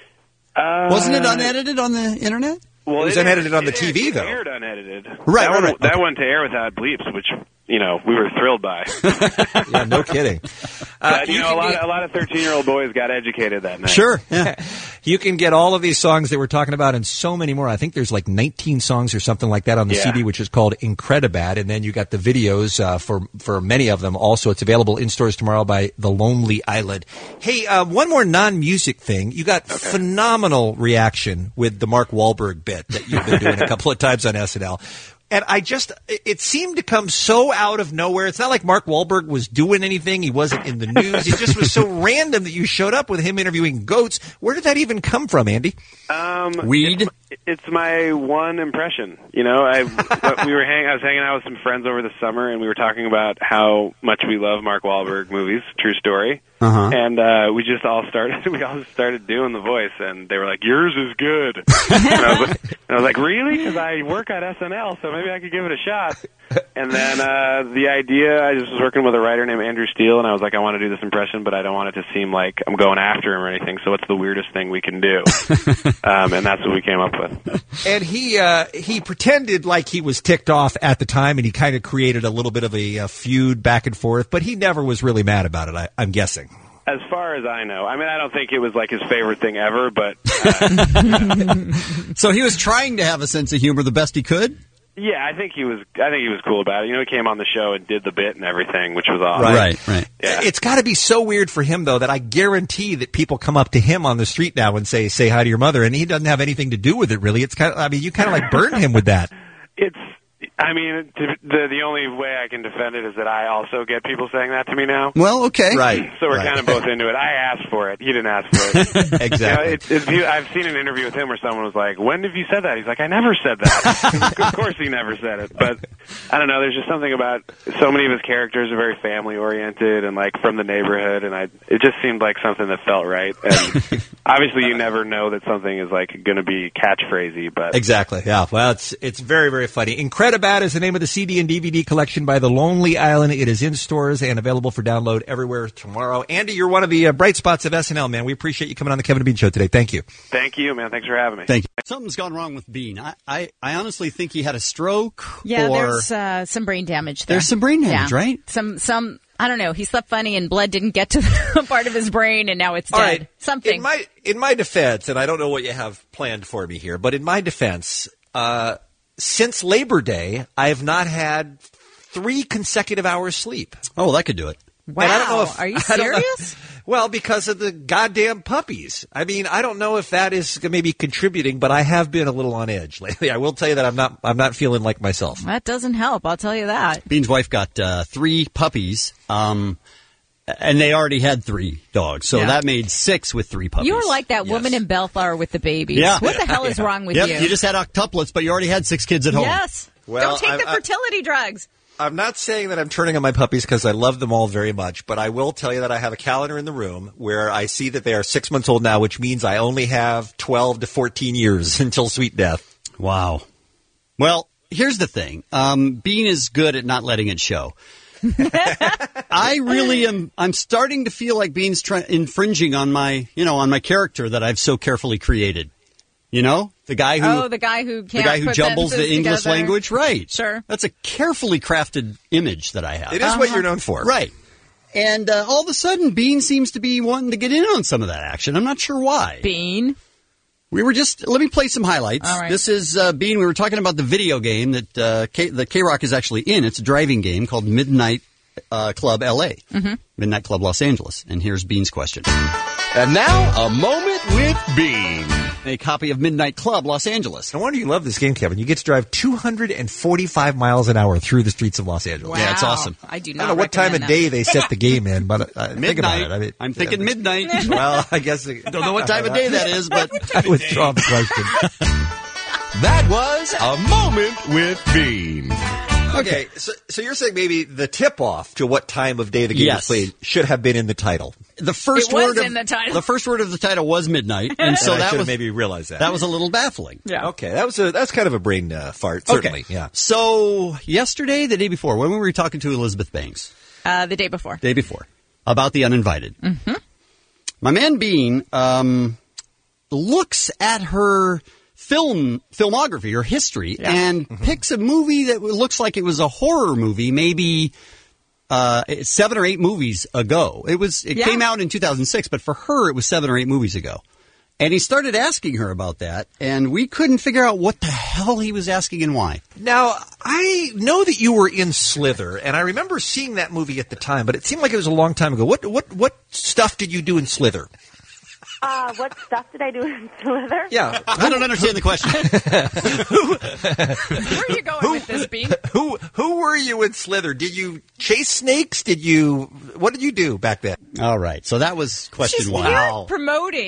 uh, Wasn't it unedited on the internet? Well, It was aired- unedited on the it T V, aired- though. It aired unedited. Right, that right, one, right. That Okay. went to air without bleeps, which, you know, we were thrilled by. Yeah, no kidding. Uh, But, you, you know, can a lot, get- a lot of thirteen-year-old boys got educated that night. Sure. Yeah. You can get all of these songs that we're talking about and so many more. I think there's like nineteen songs or something like that on the Yeah. C D, which is called Incredibad. And then you got the videos uh, for for many of them. Also, it's available in stores tomorrow by The Lonely Island. Hey, uh, one more non-music thing. You got phenomenal reaction with the Mark Wahlberg bit that you've been doing a couple of times on S N L. And I just, it seemed to come so out of nowhere. It's not like Mark Wahlberg was doing anything. He wasn't in the news. It just was so random that you showed up with him interviewing goats. Where did that even come from, Andy? Um, Weed? It's, It's my one impression. You know, I we were hang, I was hanging out with some friends over the summer, and we were talking about how much we love Mark Wahlberg movies. True story. Uh-huh. And uh, we just all started. We all started doing the voice, and they were like, "Yours is good." and, I was like, and I was like, "Really?" Because I work at S N L, so maybe I could give it a shot. And then uh, the idea, I just was working with a writer named Andrew Steele, and I was like, I want to do this impression, but I don't want it to seem like I'm going after him or anything, so what's the weirdest thing we can do? um, and that's what we came up with. And he uh, he pretended like he was ticked off at the time, and he kind of created a little bit of a, a feud back and forth, but he never was really mad about it, I, I'm guessing. As far as I know. I mean, I don't think it was like his favorite thing ever, but... Uh, so he was trying to have a sense of humor the best he could? Yeah, I think he was. I think he was cool about it. You know, he came on the show and did the bit and everything, which was awesome. Right, right. Yeah. It's got to be so weird for him, though, that I guarantee that people come up to him on the street now and say, "Say hi to your mother," and he doesn't have anything to do with it, really. It's kind of. I mean, you kind of like burned him with that. It's. I mean, to, the the only way I can defend it is that I also get people saying that to me now. Well, okay, right. So we're right. kind of both into it. I asked for it. He didn't ask for it. Exactly. You know, it, it's, he, I've seen an interview with him where someone was like, "When have you said that?" He's like, "I never said that." Of course, he never said it. But I don't know. There's just something about so many of his characters are very family oriented and like from the neighborhood, and I it just seemed like something that felt right. And obviously, you never know that something is like going to be catchphrasy, but exactly. Yeah. Well, it's it's very very funny. Incredibat is the name of the C D and D V D collection by The Lonely Island. It is in stores and available for download everywhere tomorrow. Andy, you're one of the uh, bright spots of S N L, man. We appreciate you coming on the Kevin and Bean Show today. Thank you. Thank you, man. Thanks for having me. Thank you. Something's gone wrong with Bean. I, I, I honestly think he had a stroke. Yeah, or there's uh, some brain damage there. There's some brain damage, yeah. right? Some, some. I don't know. He slept funny, and blood didn't get to the part of his brain, and now it's dead. All right. Something. In my in my defense, and I don't know what you have planned for me here, but in my defense, uh, since Labor Day, I have not had three consecutive hours sleep. Oh, well, that could do it. Wow. And I don't know if, Are you I don't know- serious? Well, because of the goddamn puppies. I mean, I don't know if that is maybe contributing, but I have been a little on edge lately. I will tell you that I'm not I'm not feeling like myself. That doesn't help. I'll tell you that. Bean's wife got uh, three puppies, um, and they already had three dogs, so Yeah. that made six with three puppies. You were like that Yes. woman in Bellflower with the babies. Yeah. What the hell is Yeah. wrong with Yep, you? You just had octuplets, but you already had six kids at home. Yes. Well, Don't take I'm- the I- fertility drugs. I'm not saying that I'm turning on my puppies because I love them all very much, but I will tell you that I have a calendar in the room where I see that they are six months old now, which means I only have twelve to fourteen years until sweet death. Wow. Well, here's the thing. Um, Bean is good at not letting it show. I really am. I'm starting to feel like Bean's try, infringing on my, you know, on my character that I've so carefully created. You know, the guy who, oh, the guy who can't the guy who put jumbles the sentences English together. language, right? Sure. That's a carefully crafted image that I have. It is what you're known for. Right. And uh, all of a sudden, Bean seems to be wanting to get in on some of that action. I'm not sure why. Bean. We were just, let me play some highlights. All right. This is uh, Bean. We were talking about the video game that uh, K- the K-Rock is actually in. It's a driving game called Midnight uh, Club L A. Mm-hmm. Midnight Club Los Angeles. And here's Bean's question. And now, a moment with Bean. A copy of Midnight Club Los Angeles. No wonder you love this game, Kevin. You get to drive two hundred forty-five miles an hour through the streets of Los Angeles. Wow. Yeah, it's awesome. I do I not don't know what time of recommend day that. they set the game in, but uh, think Midnight. about it. I mean, I'm thinking midnight. Well, I guess it, Don't know what time of day that is, but I withdraw the question. That was a moment with Bean. Okay, so, so you're saying maybe the tip-off to what time of day the game Yes. is played should have been in the title. the first It was word of in the title. the first word of the title was midnight, and so And I that should was have maybe realized that. that was a little baffling. Yeah. Okay, that was a that's kind of a brain uh, fart, certainly. Okay. Yeah. So yesterday, the day before, when we were talking to Elizabeth Banks, Uh, the day before. day before, about the uninvited, Mm-hmm. my man Bean um, looks at her film filmography, her history, Yeah. and picks a movie that looks like it was a horror movie, maybe uh, seven or eight movies ago. It was it Yeah. came out in two thousand six, but for her, it was seven or eight movies ago. And he started asking her about that, and we couldn't figure out what the hell he was asking and why. Now, I know that you were in Slither, and I remember seeing that movie at the time, but it seemed like it was a long time ago. What what what stuff did you do in Slither? Uh, what stuff did I do in Slither? Yeah. I don't understand the question. Where are you going with this, Bean? Who who were you in Slither? Did you chase snakes? Did you what did you do back then? All right, so that was question She's one. here promoting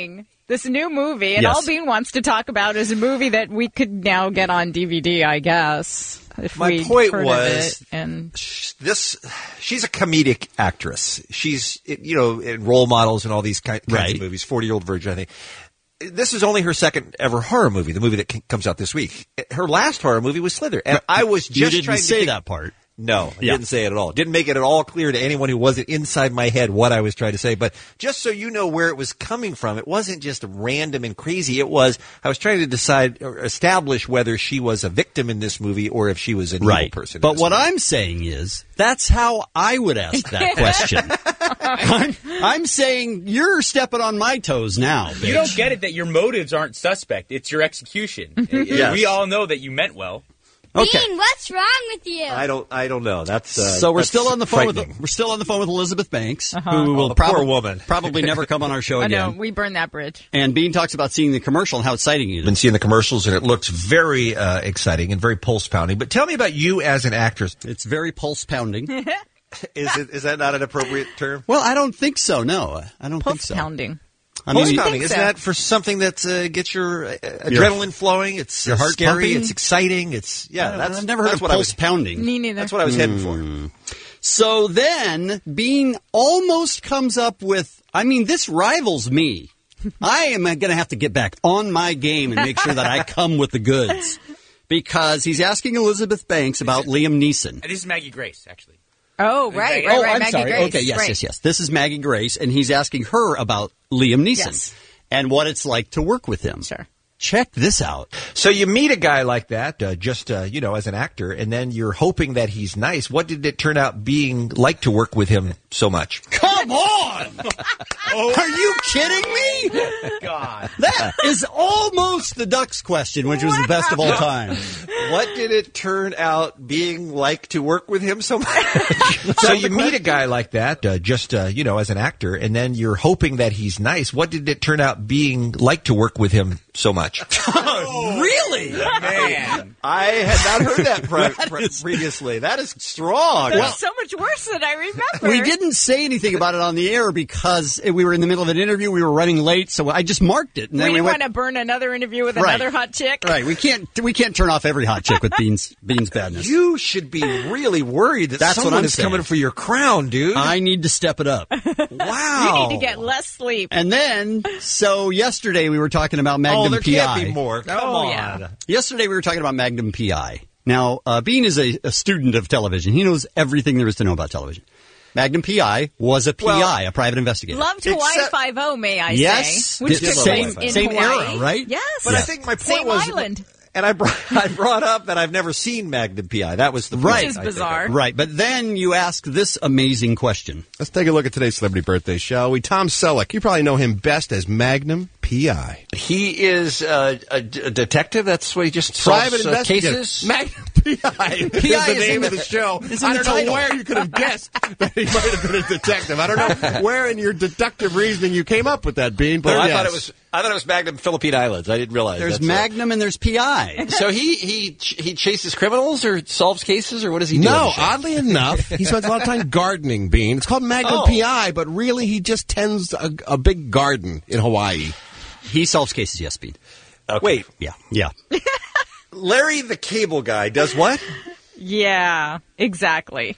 This new movie, and Yes. all Bean wants to talk about is a movie that we could now get on D V D, I guess. If My we'd point heard of was it. And this. She's a comedic actress. She's you know in role models and all these kind, kinds Right. of movies. forty-Year-Old Virgin, I think. This is only her second ever horror movie. The movie that c- comes out this week. Her last horror movie was Slither, and I was just You didn't trying to say think- that part. No, I Yeah. didn't say it at all. Didn't make it at all clear to anyone who wasn't inside my head what I was trying to say. But just so you know where it was coming from, it wasn't just random and crazy. It was, I was trying to decide or establish whether she was a victim in this movie or if she was an Right. evil person. in But this what movie. I'm saying is, that's how I would ask that question. I'm, I'm saying you're stepping on my toes now, bitch. You don't get it that your motives aren't suspect. It's your execution. Yes. We all know that you meant well. Okay. Bean, what's wrong with you? I don't, I don't know. That's uh, So we're that's still on the phone frightening. with we're still on the phone with Elizabeth Banks, Uh-huh. who Oh, will the prob- poor woman. probably never come on our show I again. know, we burned that bridge. And Bean talks about seeing the commercial and how exciting it Been is. seeing the commercials and it looks very uh, exciting and very pulse pounding. But tell me about you as an actress. It's very pulse pounding. Is it is that not an appropriate term? Well, I don't think so. No, I don't think Pulse so. pounding. I Pulse mean, pounding, think isn't so? that for something that uh, gets your uh, adrenaline flowing? It's your uh, heart scary. pumping? It's exciting. It's yeah. I- That's I've never heard that's of what I pulse was. pounding. Me neither. That's what I was heading Hmm. for. So then, Bean almost comes up with, I mean, this rivals me. I am going to have to get back on my game and make sure that I come with the goods. Because he's asking Elizabeth Banks about Liam Neeson. This is Maggie Grace, actually. Oh, right, right, oh, right. I'm Maggie sorry. Grace. Okay, yes, right. yes, yes. This is Maggie Grace, and he's asking her about Liam Neeson Yes. and what it's like to work with him. Sure. Check this out. So you meet a guy like that, uh, just uh, you know, as an actor, and then you're hoping that he's nice. What did it turn out being like to work with him so much? Come on! Are you kidding me? God. That is almost the Ducks question, which was the best of all time. What did it turn out being like to work with him so much? So you meet a guy like that, uh, just uh, you know, as an actor, and then you're hoping that he's nice. What did it turn out being like to work with him so much? Really? Man. I had not heard that, pre- That pre- is- previously. That is strong. That's so much worse than I remember. We didn't say anything about it on the air because we were in the middle of an interview. We were running late, so I just marked it. And We then we didn't went, want to burn another interview with Right. another hot chick. right. We can't we can't turn off every hot chick with Bean's Bean's badness. You should be really worried that That's what someone I'm is saying. coming for your crown, dude. I need to step it up. wow. You need to get less sleep. And then, so yesterday we were talking about Magnum oh, there P I. can't be more. Come Oh, on. yeah. Yesterday we were talking about Magnum P I. Now, uh, Bean is a, a student of television. He knows everything there is to know about television. Magnum P I was a P I, Well, a private investigator. Loved Hawaii Except- Five-O, may I Yes. say. Which Did took love place Hawaii in Five-O. Same Hawaii. era, right? Yes. But Yeah. I think my point Same was, island. and I brought, I brought up that I've never seen Magnum P I. That was the point, Right. Which is I think. bizarre. Right, but then you ask this amazing question. Let's take a look at today's celebrity birthday, shall we? Tom Selleck. You probably know him best as Magnum P I. He is uh, a, d- a detective. That's what he just Private solves uh, investigator. cases. Magnum P I is P I the is name in of the- the show. is in I the don't know title. where you could have guessed that he might have been a detective. I don't know where in your deductive reasoning you came up with that, Bean. But No, I yes. thought it was. I thought it was Magnum Philippine Islands. I didn't realize. There's That's it. Magnum and there's P I. So he he ch- he chases criminals or solves cases or what does he do? on No, the show? oddly enough, he spends a lot of time gardening, Bean. It's called Magnum Oh. P I, but really he just tends a, a big garden in Hawaii. He solves cases, yes, Bean. Okay. Wait, Yeah, yeah. Larry the Cable Guy does what? Yeah, exactly.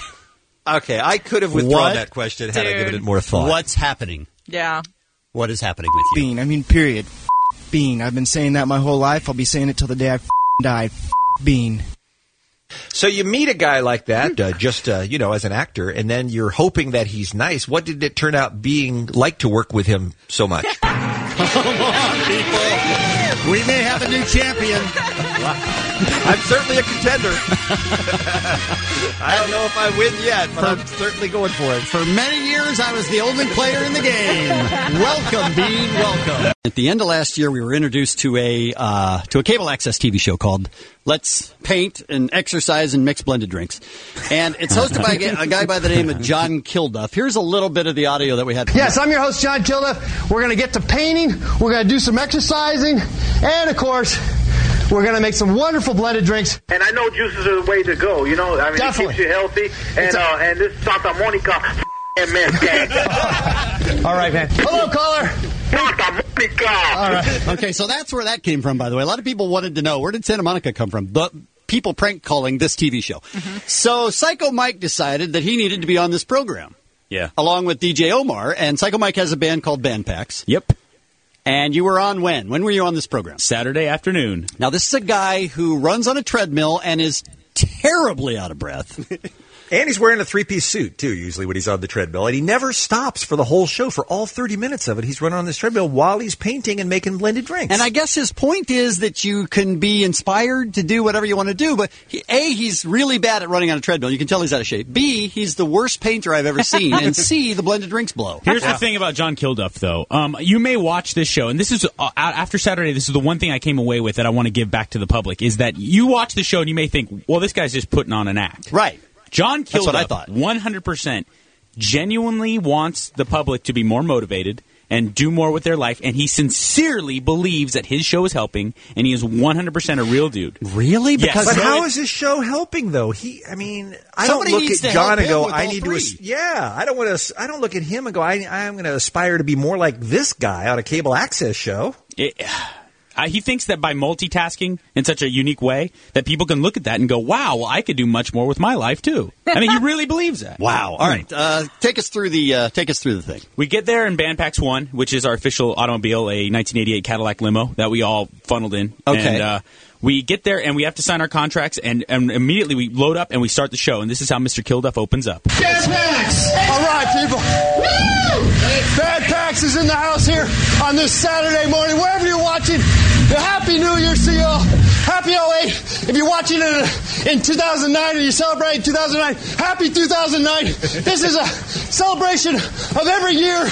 Okay, I could have withdrawn What? that question had I Dude. given it more thought. What's happening? Yeah. What is happening with you? Bean. I mean, period. Bean. I've been saying that my whole life. I'll be saying it till the day I die. Bean. So you meet a guy like that, uh, just uh, you know, as an actor, and then you're hoping that he's nice. What did it turn out being like to work with him so much? Come on, people. We may have a new champion. I'm certainly a contender. I don't know if I win yet, but I'm certainly going for it. For many years, I was the only player in the game. Welcome, Bean. Welcome. At the end of last year, we were introduced to a uh, to a cable access T V show called Let's Paint and Exercise and Mix Blended Drinks, and it's hosted by a guy- a guy by the name of John Kilduff. Here's a little bit of the audio that we had. Yes, I'm your host, John Kilduff. We're going to get to painting. We're going to do some exercising. And, of course, we're going to make some wonderful blended drinks. And I know juices are the way to go. You know, I mean, Definitely. it keeps you healthy. And uh, and this is Santa Monica and man gang. All right, man. Hello, caller. All right. Okay, so that's where that came from, by the way. A lot of people wanted to know, where did Santa Monica come from? The people prank calling this T V show. Mm-hmm. So Psycho Mike decided that he needed to be on this program. Yeah. Along with D J Omar. And Psycho Mike has a band called Bandpacks. Yep. And you were on when? When were you on this program? Saturday afternoon. Now, this is a guy who runs on a treadmill and is terribly out of breath. And he's wearing a three-piece suit, too, usually when he's on the treadmill. And he never stops for the whole show. For all thirty minutes of it, he's running on this treadmill while he's painting and making blended drinks. And I guess his point is that you can be inspired to do whatever you want to do. But, he, A, he's really bad at running on a treadmill. You can tell he's out of shape. B, he's the worst painter I've ever seen. And C, the blended drinks blow. Here's yeah. the thing about John Kilduff, though. Um, you may watch this show, and this is, uh, after Saturday, this is the one thing I came away with that I want to give back to the public, is that you watch the show and you may think, well, this guy's just putting on an act. Right. John That's what I Kilduff, thought. one hundred percent genuinely wants the public to be more motivated and do more with their life, and he sincerely believes that his show is helping, and he is one hundred percent a real dude. Really? Because But how is his show helping, though? He, I mean, I Somebody don't look needs at to John help and go, him with I all need three. to, as- yeah, I don't want to, I don't look at him and go, I, I'm going to aspire to be more like this guy on a cable access show. It, uh, he thinks that by multitasking in such a unique way that people can look at that and go, wow, well, I could do much more with my life, too. I mean, he really believes that. Wow. All right. Uh, take us through the uh, take us through the thing. We get there in Bandpacks one, which is our official automobile, a nineteen eighty-eight Cadillac limo that we all funneled in. Okay. And, uh, we get there and we have to sign our contracts, and, and immediately we load up and we start the show. And this is how Mister Kilduff opens up. Bandpacks! All right, people. Woo! Bandpacks is in the house here on this Saturday morning. Wherever you're watching, Happy New Year to you all. Happy oh eight. If you're watching it in two thousand nine or you're celebrating two thousand nine, happy two thousand nine. This is a celebration of every year,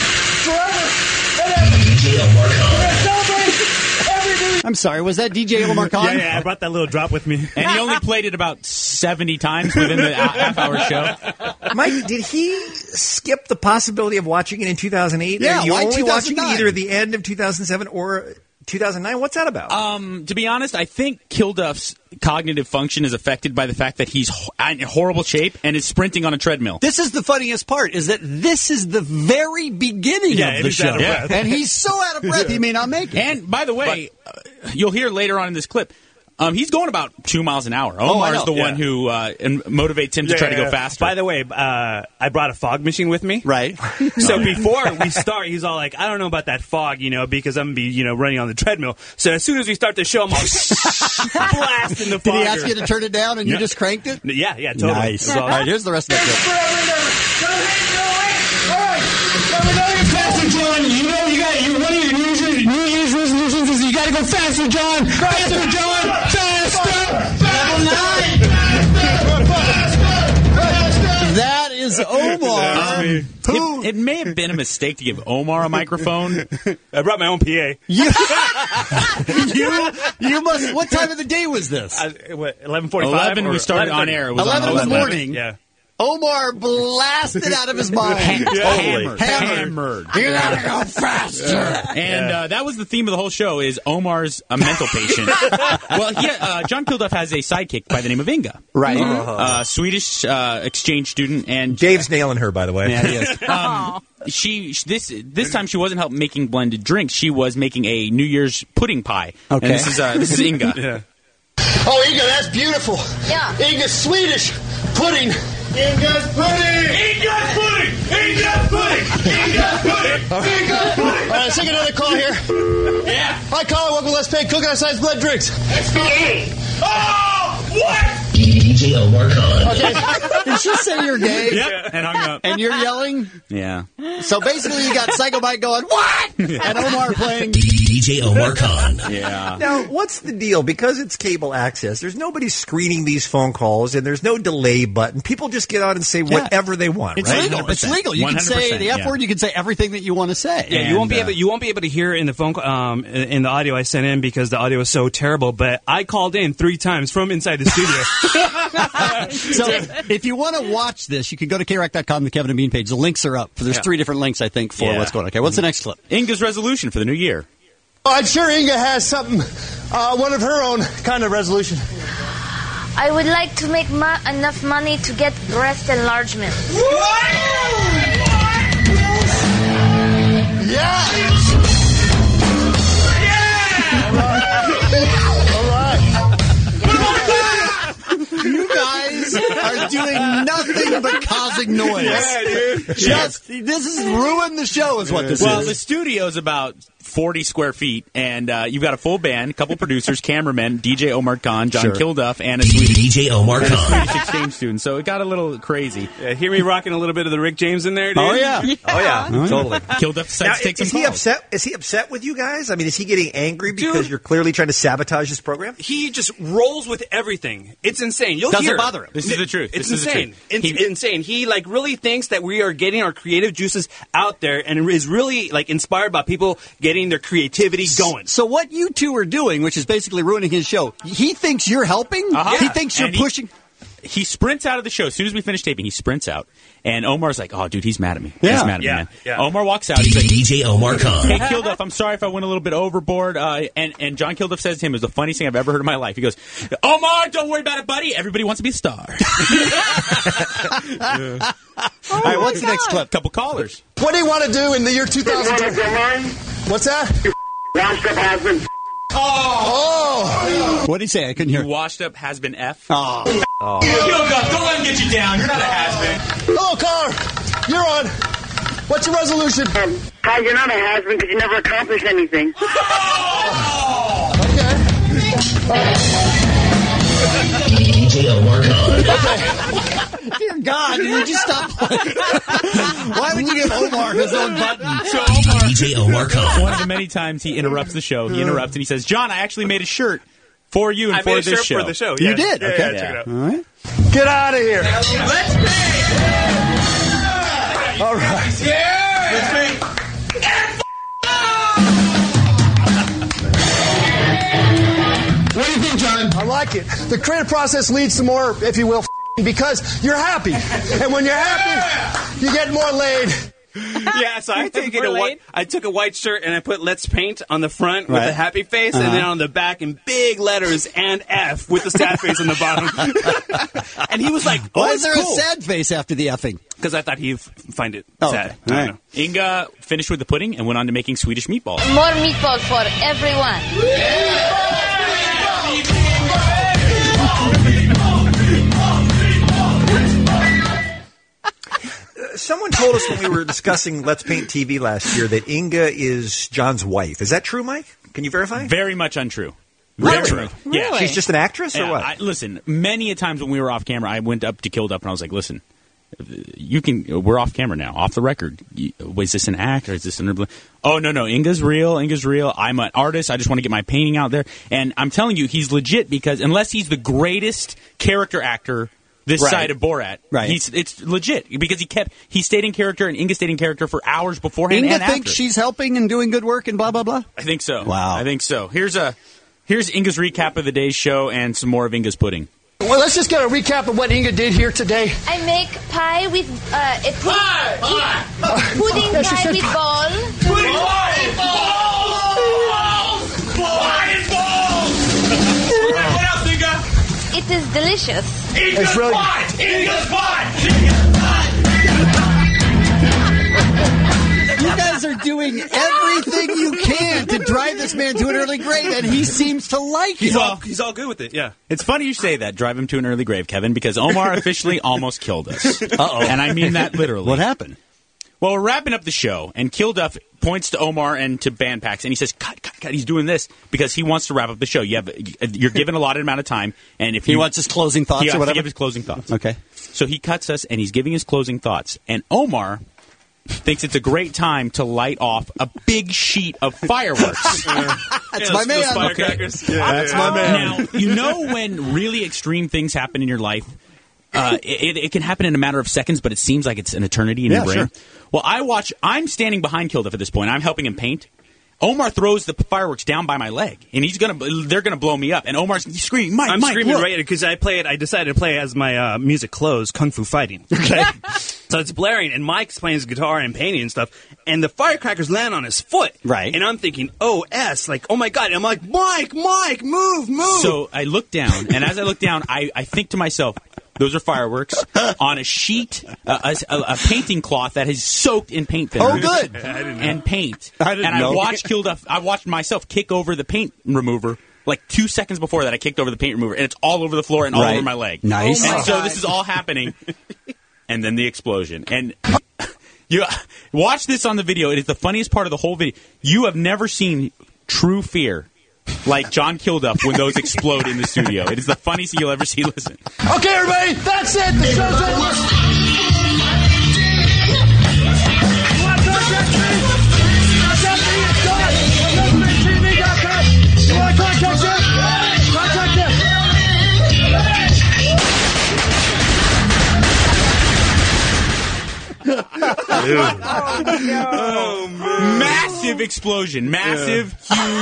forever and ever. We're celebrating every New Year. I'm sorry, was that D J Omar Khan? Yeah, yeah, I brought that little drop with me. And he only played it about seventy times within the half-hour show. Mike, did he skip the possibility of watching it in two thousand eight? Yeah, Are you why only watching it two thousand nine? either at the end of two thousand seven or two thousand nine? What's that about? Um, to be honest, I think Kilduff's cognitive function is affected by the fact that he's ho- in horrible shape and is sprinting on a treadmill. This is the funniest part, is that this is the very beginning Yeah, of and the he's show. out of breath. And he's so out of breath, he may not make it. And, by the way, uh, you'll hear later on in this clip, um, he's going about two miles an hour. Oh, I Omar's know. the Yeah. one who uh, and motivates him to Yeah, try to yeah, go yeah. faster. By the way, uh, I brought a fog machine with me. Right. So before we start, he's all like, I don't know about that fog, you know, because I'm going to be, you know, running on the treadmill. So as soon as we start the show, I'm all blasting the fog. Did he ask you to turn it down and you Yeah. just cranked it? Yeah, yeah, totally. Nice. It was All right, here's the rest of the clip. Faster, John. You know you got you. One of your New Year's, New Year's resolutions is you got to go faster, John. Faster, John. Faster. That is Omar. Um, it, it may have been a mistake to give Omar a microphone. I brought my own P A. You, you, you must. What time of the day was this? eleven forty-five. eleven, we started on air. It was on eleven in the eleven. morning. Yeah. Omar blasted out of his mind. Hammered. Hammered. Hammered. You gotta go faster. And uh, that was the theme of the whole show, is Omar's a mental patient. Well, he, uh, John Kilduff has a sidekick by the name of Inga. Right. Uh, Swedish uh, exchange student. And Dave's nailing her, by the way. Yeah, he is. um, she this this time she wasn't help making blended drinks. She was making a New Year's pudding pie. Okay. And this is uh, this is Inga. Yeah. Oh, Inga, that's beautiful. Yeah. Inga's Swedish pudding. Inga's pudding. Inga's pudding! Inga's pudding! Inga's pudding! Inga's pudding! All right, let's take another call here. Yeah. Hi, caller. Welcome to Let's Pay Cooking Outside's Blood Drinks. S B A. Oh! What? D J Omar Khan. Okay. Did she say you're gay? Yep. And hung up. And you're yelling? Yeah. So basically you got Psycho Mike going, what? And Omar playing. D J Omar Khan. Yeah. Now, what's the deal? Because it's cable access, there's nobody screening these phone calls, and there's no delay button. People just get on and say whatever they want, It's right? legal. It's legal. You can say the F yeah. word. You can say everything that you want to say. Yeah, you won't be And, uh, able you won't be able to hear it in the phone call, um in in the audio I sent in because the audio was so terrible. But I called in three times from inside the studio. So if you want to watch this, you can go to K R A C dot com, the Kevin and Bean page. The links are up. There's Yeah. three different links, I think, for Yeah. what's going on. Okay, what's the next clip? Inga's resolution for the new year. Oh, I'm sure Inga has something, uh, one of her own kind of resolution. I would like to make mo- enough money to get breast enlargement. Yeah. All right. You guys are doing nothing but causing noise. Yeah, dude. Just this is ruin the show, is what this well, is. the studio's about forty square feet, and uh, you've got a full band, a couple producers, cameramen, D J Omar Khan, John Sure. Kilduff, and a Swedish, D J Omar and a Khan. Swedish exchange student. So it got a little crazy. Yeah, hear me rocking a little bit of the Rick James in there, dude? Oh yeah, oh yeah, totally. Kilduff decides Now, to take is some he calls. upset? Is he upset with you guys? I mean, is he getting angry because you're clearly trying to sabotage his program? He just rolls with everything. It's insane. You'll Doesn't hear. bother him. This is the truth. It's This is the insane. truth. It's He- insane. He like really thinks that we are getting our creative juices out there, and is really like inspired by people getting their creativity going. So what you two are doing, which is basically ruining his show, he thinks you're helping? Uh-huh. He thinks you're And he- pushing? He sprints out of the show. As soon as we finish taping, he sprints out. And Omar's like, oh, dude, he's mad at me. Yeah. He's mad at Yeah, me, man. yeah. Omar walks out. He's like, D J Omar Khan. Hey, Kilduff, I'm sorry if I went a little bit overboard. Uh, and, and John Kilduff says to him, it was the funniest thing I've ever heard in my life. He goes, Omar, don't worry about it, buddy. Everybody wants to be a star. All right, what's the next clip? Couple callers. What do you want to do in the year two thousand ten? What's that? Washed up has been. Oh! What did he say? I couldn't hear. Washed up has been F. Oh. Kilduff, don't let him get you down. You're not a has-been. Hello, caller. You're on. What's your resolution? Um, Ty, you're not a has-been because you never accomplished anything. D J Omar Dear God, did you just stop playing? Why would you give Omar his own button? So Omar, D J Omar Khan. one of the many times he interrupts the show, he interrupts and he says, John, I actually made a shirt for you and I for made a this shirt show. for the show. You Yeah. did? Yeah, Okay. yeah, check it out. All right. Get out of here. Let's be. All right. Yeah. What do you think, John? I like it. The creative process leads to more, if you will, f***ing because you're happy. And when you're happy, you get more laid. Yeah, so I take it a white. I took a white shirt and I put "Let's Paint" on the front with Right. a happy face, Uh-huh. and then on the back in big letters and F with the sad face on the bottom. And he was like, "Oh, Why it's is there cool." a sad face after the effing? Because I thought he'd f- find it Oh, sad. okay. I All don't right. know. Inga finished with the pudding and went on to making Swedish meatballs. More meatballs for everyone. Someone told us when we were discussing Let's Paint T V last year that Inga is John's wife. Is that true, Mike? Can you verify? Very much untrue. Really? Very true. Yeah. Really? She's just an actress, or Yeah, what? I, listen, many a times when we were off camera, I went up to Kilduff and I was like, listen, you can, we're off camera now, off the record. You- Was this an act or is this an, oh, no, no, Inga's real, Inga's real. I'm an artist. I just want to get my painting out there. And I'm telling you, he's legit because unless he's the greatest character actor this Right. side of Borat, Right. he's, it's legit because he kept, he stayed in character and Inga stayed in character for hours beforehand Inga and thinks after. she's helping and doing good work and blah, blah, blah? I think so. Wow. I think so. Here's a, here's Inga's recap of the day's show and some more of Inga's pudding. Well, let's just get a recap of what Inga did here today. I make pie with uh, a pu- Pie, pie. e- pudding Yeah, she pie said with pie. ball. Pudding balls. Balls. Pie and balls. What else, Inga? It is delicious. Inga's It's really- pie. Inga's pie. Inga's pie. You guys are doing everything you can to drive this man to an early grave, and he seems to like He's it. all he's all good with it. Yeah. It's funny you say that. Drive him to an early grave, Kevin, because Omar officially almost killed us. Uh-oh. And I mean that literally. What happened? Well, we're wrapping up the show, and Kilduff points to Omar and to Bandpax, and he says, cut, cut, cut. He's doing this because he wants to wrap up the show. You have, you're given a allotted amount of time, and if He you, wants his closing thoughts he has or to whatever? give his closing thoughts. Okay. So he cuts us, and he's giving his closing thoughts. And Omar thinks it's a great time to light off a big sheet of fireworks. That's my man. Firecrackers. Okay. That's my man. Now, you know when really extreme things happen in your life, uh, it, it can happen in a matter of seconds, but it seems like it's an eternity in Yeah, your brain. sure. Well, I watch, I'm standing behind Kilduff at this point. I'm helping him paint. Omar throws the fireworks down by my leg, and he's gonna, they're gonna blow me up. And Omar's screaming, Mike, I'm Mike, screaming look. right because I play it. I decided to play it as my uh, music close, Kung Fu Fighting. Okay, so it's blaring, and Mike's playing his guitar and painting and stuff, and the firecrackers land on his foot. Right, and I'm thinking, oh s, like oh my god, and I'm like, Mike, Mike, move, move. So I look down, and as I look down, I, I think to myself, those are fireworks on a sheet, uh, a, a, a painting cloth that is soaked in paint thinner. Oh, good. I didn't know. And paint. I didn't and know. I watched Kilduff, I watched myself kick over the paint remover Like two seconds before that, I kicked over the paint remover, and it's all over the floor and all Right. over my leg. Nice. And Oh my so God. this is all happening, and then the explosion. And you watch this on the video. It is the funniest part of the whole video. You have never seen true fear like John Kilduff when those explode in the studio. It is the funniest thing you'll ever see. Listen. Okay, everybody, that's it. The show's over. You want to contact them? Contact them. Oh, massive explosion. Massive,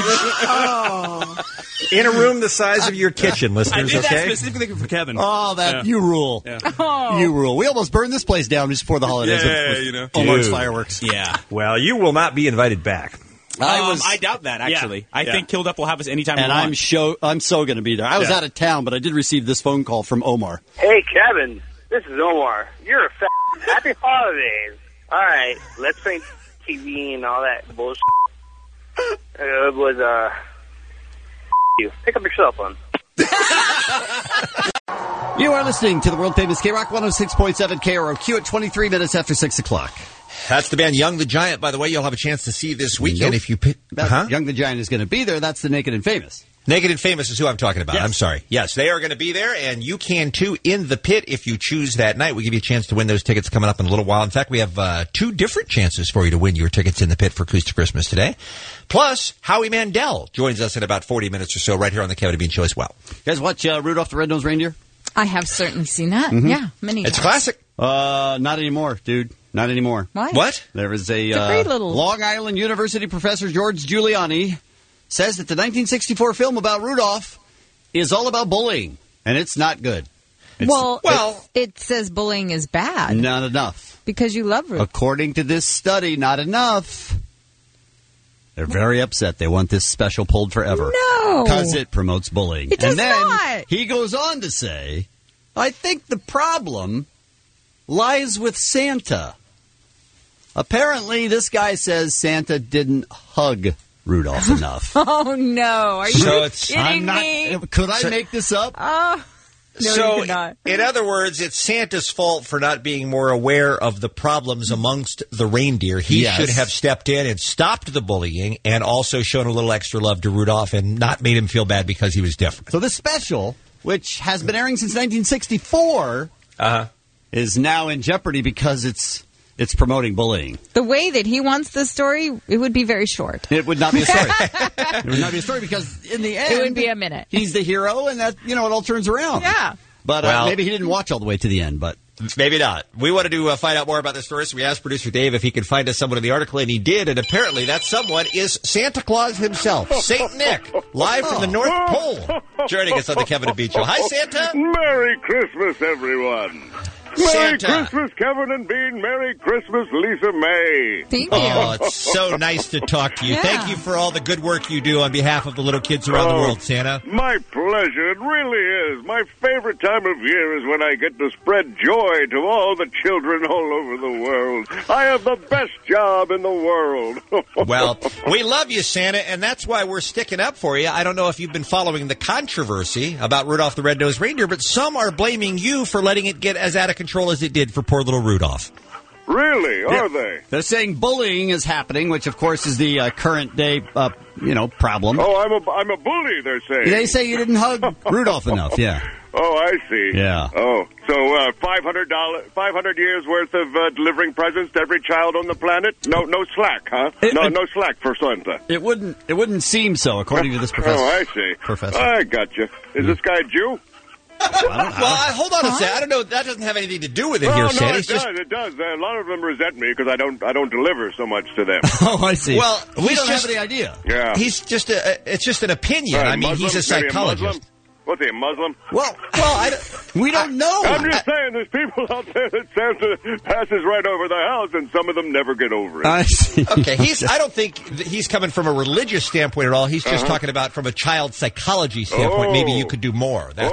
huge. In a room the size of your kitchen, I listeners, did that okay? specifically for Kevin. Oh, that Yeah. you rule. Yeah. You rule. We almost burned this place down just before the holidays. Yeah, with, with you know. Omar's Dude. fireworks. Yeah. Well, you will not be invited back. I Um, was, I doubt that, actually. Yeah. I Yeah. think Kilduff will have us anytime and we want. I'm show. I'm so going to be there. I was Yeah. out of town, but I did receive this phone call from Omar. Hey, Kevin, this is Omar. You're a fat. Happy holidays. All right, let's play T V and all that bullshit. Uh, it was, uh, you. Pick up your cell phone. You are listening to the world famous K-Rock one oh six point seven K R O Q at twenty-three minutes after six o'clock. That's the band Young the Giant, by the way. You'll have a chance to see this weekend Nope. if you pick. That, Huh? Young the Giant is going to be there. That's the Naked and Famous. Naked and Famous is who I'm talking about. Yes. I'm sorry. Yes, they are going to be there, and you can too in the pit if you choose that night. We give you a chance to win those tickets coming up in a little while. In fact, we have uh, two different chances for you to win your tickets in the pit for Acoustic Christmas today. Plus, Howie Mandel joins us in about forty minutes or so right here on the Kevin and Bean Show as well. You guys watch uh, Rudolph the Red-Nosed Reindeer? I have certainly seen that. Mhm. Yeah, many It's a times. classic. Uh, not anymore, dude. Not anymore. Why? What? There was a, It's a uh, great little- Long Island University professor, George Giuliani, says that the nineteen sixty-four film about Rudolph is all about bullying, and it's not good. It's Well, Well- it, it says bullying is bad not enough. because you love Ruth. According to this study, not enough. They're very upset. They want this special pulled forever. No. Because it promotes bullying. It does and then not. he goes on to say, I think the problem lies with Santa. Apparently, this guy says Santa didn't hug Rudolph enough. Oh no! Are you So it's- kidding I'm not, me? could I So- make this up? Oh, no, so, you could not. in other words, it's Santa's fault for not being more aware of the problems amongst the reindeer. He Yes. should have stepped in and stopped the bullying and also shown a little extra love to Rudolph and not made him feel bad because he was different. So this special, which has been airing since nineteen sixty-four, Uh-huh. is now in jeopardy because it's it's promoting bullying. The way that he wants the story, it would be very short. It would not be a story. It would not be a story because in the end, It would be a minute. He's the hero, and that you know it all turns around. Yeah. But uh, Well- maybe he didn't watch all the way to the end. But Maybe not. We wanted to uh, find out more about this story, so we asked producer Dave if he could find us someone in the article, and he did. And apparently, that someone is Santa Claus himself, Saint Nick, live from the North Pole, joining us on the Kevin and Bean Show. Hi, Santa. Merry Christmas, everyone. Merry Santa. Christmas, Kevin and Bean. Merry Christmas, Lisa May. Thank Oh, it's so nice to talk to you. Yeah. Thank you for all the good work you do on behalf of the little kids around the Oh, world, Santa. My pleasure. It really is. My favorite time of year is when I get to spread joy to all the children all over the world. I have the best job in the world. Well, we love you, Santa, and that's why we're sticking up for you. I don't know if you've been following the controversy about Rudolph the Red-Nosed Reindeer, but some are blaming you for letting it get as out of control as it did for poor little Rudolph. Really? Are Yeah. they? they're saying bullying is happening, which of course is the uh, current day, uh, you know, problem. Oh, I'm a, I'm a bully, they're saying. They say you didn't hug Rudolph enough. Yeah. Oh, I see. Yeah. Oh, so uh, five hundred dollars, five hundred years worth of uh, delivering presents to every child on the planet. No, no slack, huh? It- no, it- no slack for Santa. It wouldn't. It wouldn't seem so, according to this professor. Oh, I see. Professor. I got you. Is this guy a Jew? Well, I, hold on a second. I don't know. That doesn't have anything to do with it Oh, here, no, Santa. it It's does. just It does. A lot of them resent me because I don't. I don't deliver so much to them. Oh, I see. Well, we he's don't just- have any idea. Yeah. he's just a. It's just an opinion. Uh, I mean, Muslim? he's a Maybe psychologist. Muslim? What's he, a Muslim? Well, well, I, we don't know. I'm just saying, there's people out there that Santa passes right over their house, and some of them never get over it. I see. Okay, he's. I don't think that he's coming from a religious standpoint at all. He's just Uh-huh. talking about from a child psychology standpoint. Oh. Maybe you could do more. That's oh, all.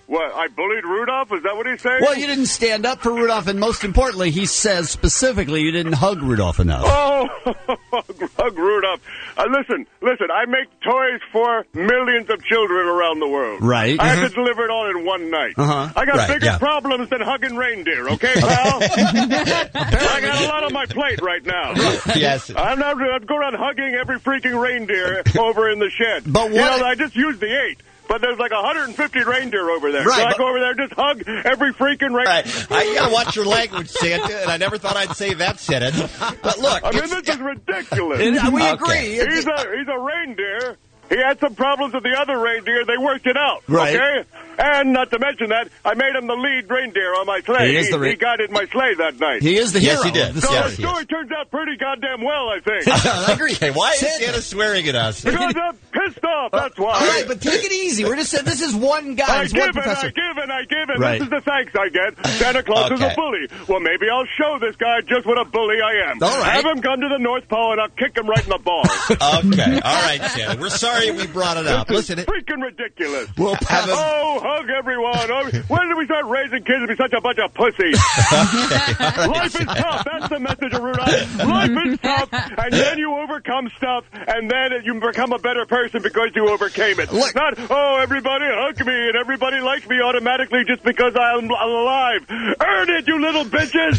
What, I bullied Rudolph? Is that what he's saying? Well, you didn't stand up for Rudolph, and most importantly, he says specifically you didn't hug Rudolph enough. Oh, hug Rudolph. Uh, listen, listen, I make toys for millions of children around the world. Right. I Mhm. have to deliver it all in one night. Uh-huh. I got Right, bigger yeah. problems than hugging reindeer, okay, pal? I got a lot on my plate right now. Yes. I'm not I'm going around hugging every freaking reindeer over in the shed. But You what- know, I just used the eight. But there's like one hundred fifty reindeer over there. Right, so I but- go over there and just hug every freaking reindeer. I gotta watch your language, Santa, and I never thought I'd say that sentence. But look, I mean, it's- this is ridiculous. It- we agree. Okay. He's a he's a reindeer. He had some problems with the other reindeer. They worked it out. Right. Okay? And not to mention that, I made him the lead reindeer on my sleigh. He is the re- he guided my sleigh that night. He is the Yes, hero. he did. of the So Yes, the he is. story turns out pretty goddamn well, I think. I agree. Hey, why is Santa swearing at us? Because I'm pissed off, that's why. All right, but take it easy. We're just saying this is one guy. I It's give one it, professor. I give it, I give it. Right. This is the thanks I get. Santa Claus is Okay. a bully. Well, maybe I'll show this guy just what a bully I am. All right. Have him come to the North Pole and I'll kick him right in the balls. Okay, all right, Santa. We're sorry we brought it up. This is Listen, it- freaking ridiculous. we'll have him. Oh, hug everyone. Oh, when did we start raising kids to be such a bunch of pussies? Life is tough. That's the message of Rudolph. Life is tough, and then you overcome stuff, and then you become a better person because you overcame it. Look- Not, oh, everybody hug me, and everybody likes me automatically just because I'm, I'm alive. Earn it, you little bitches.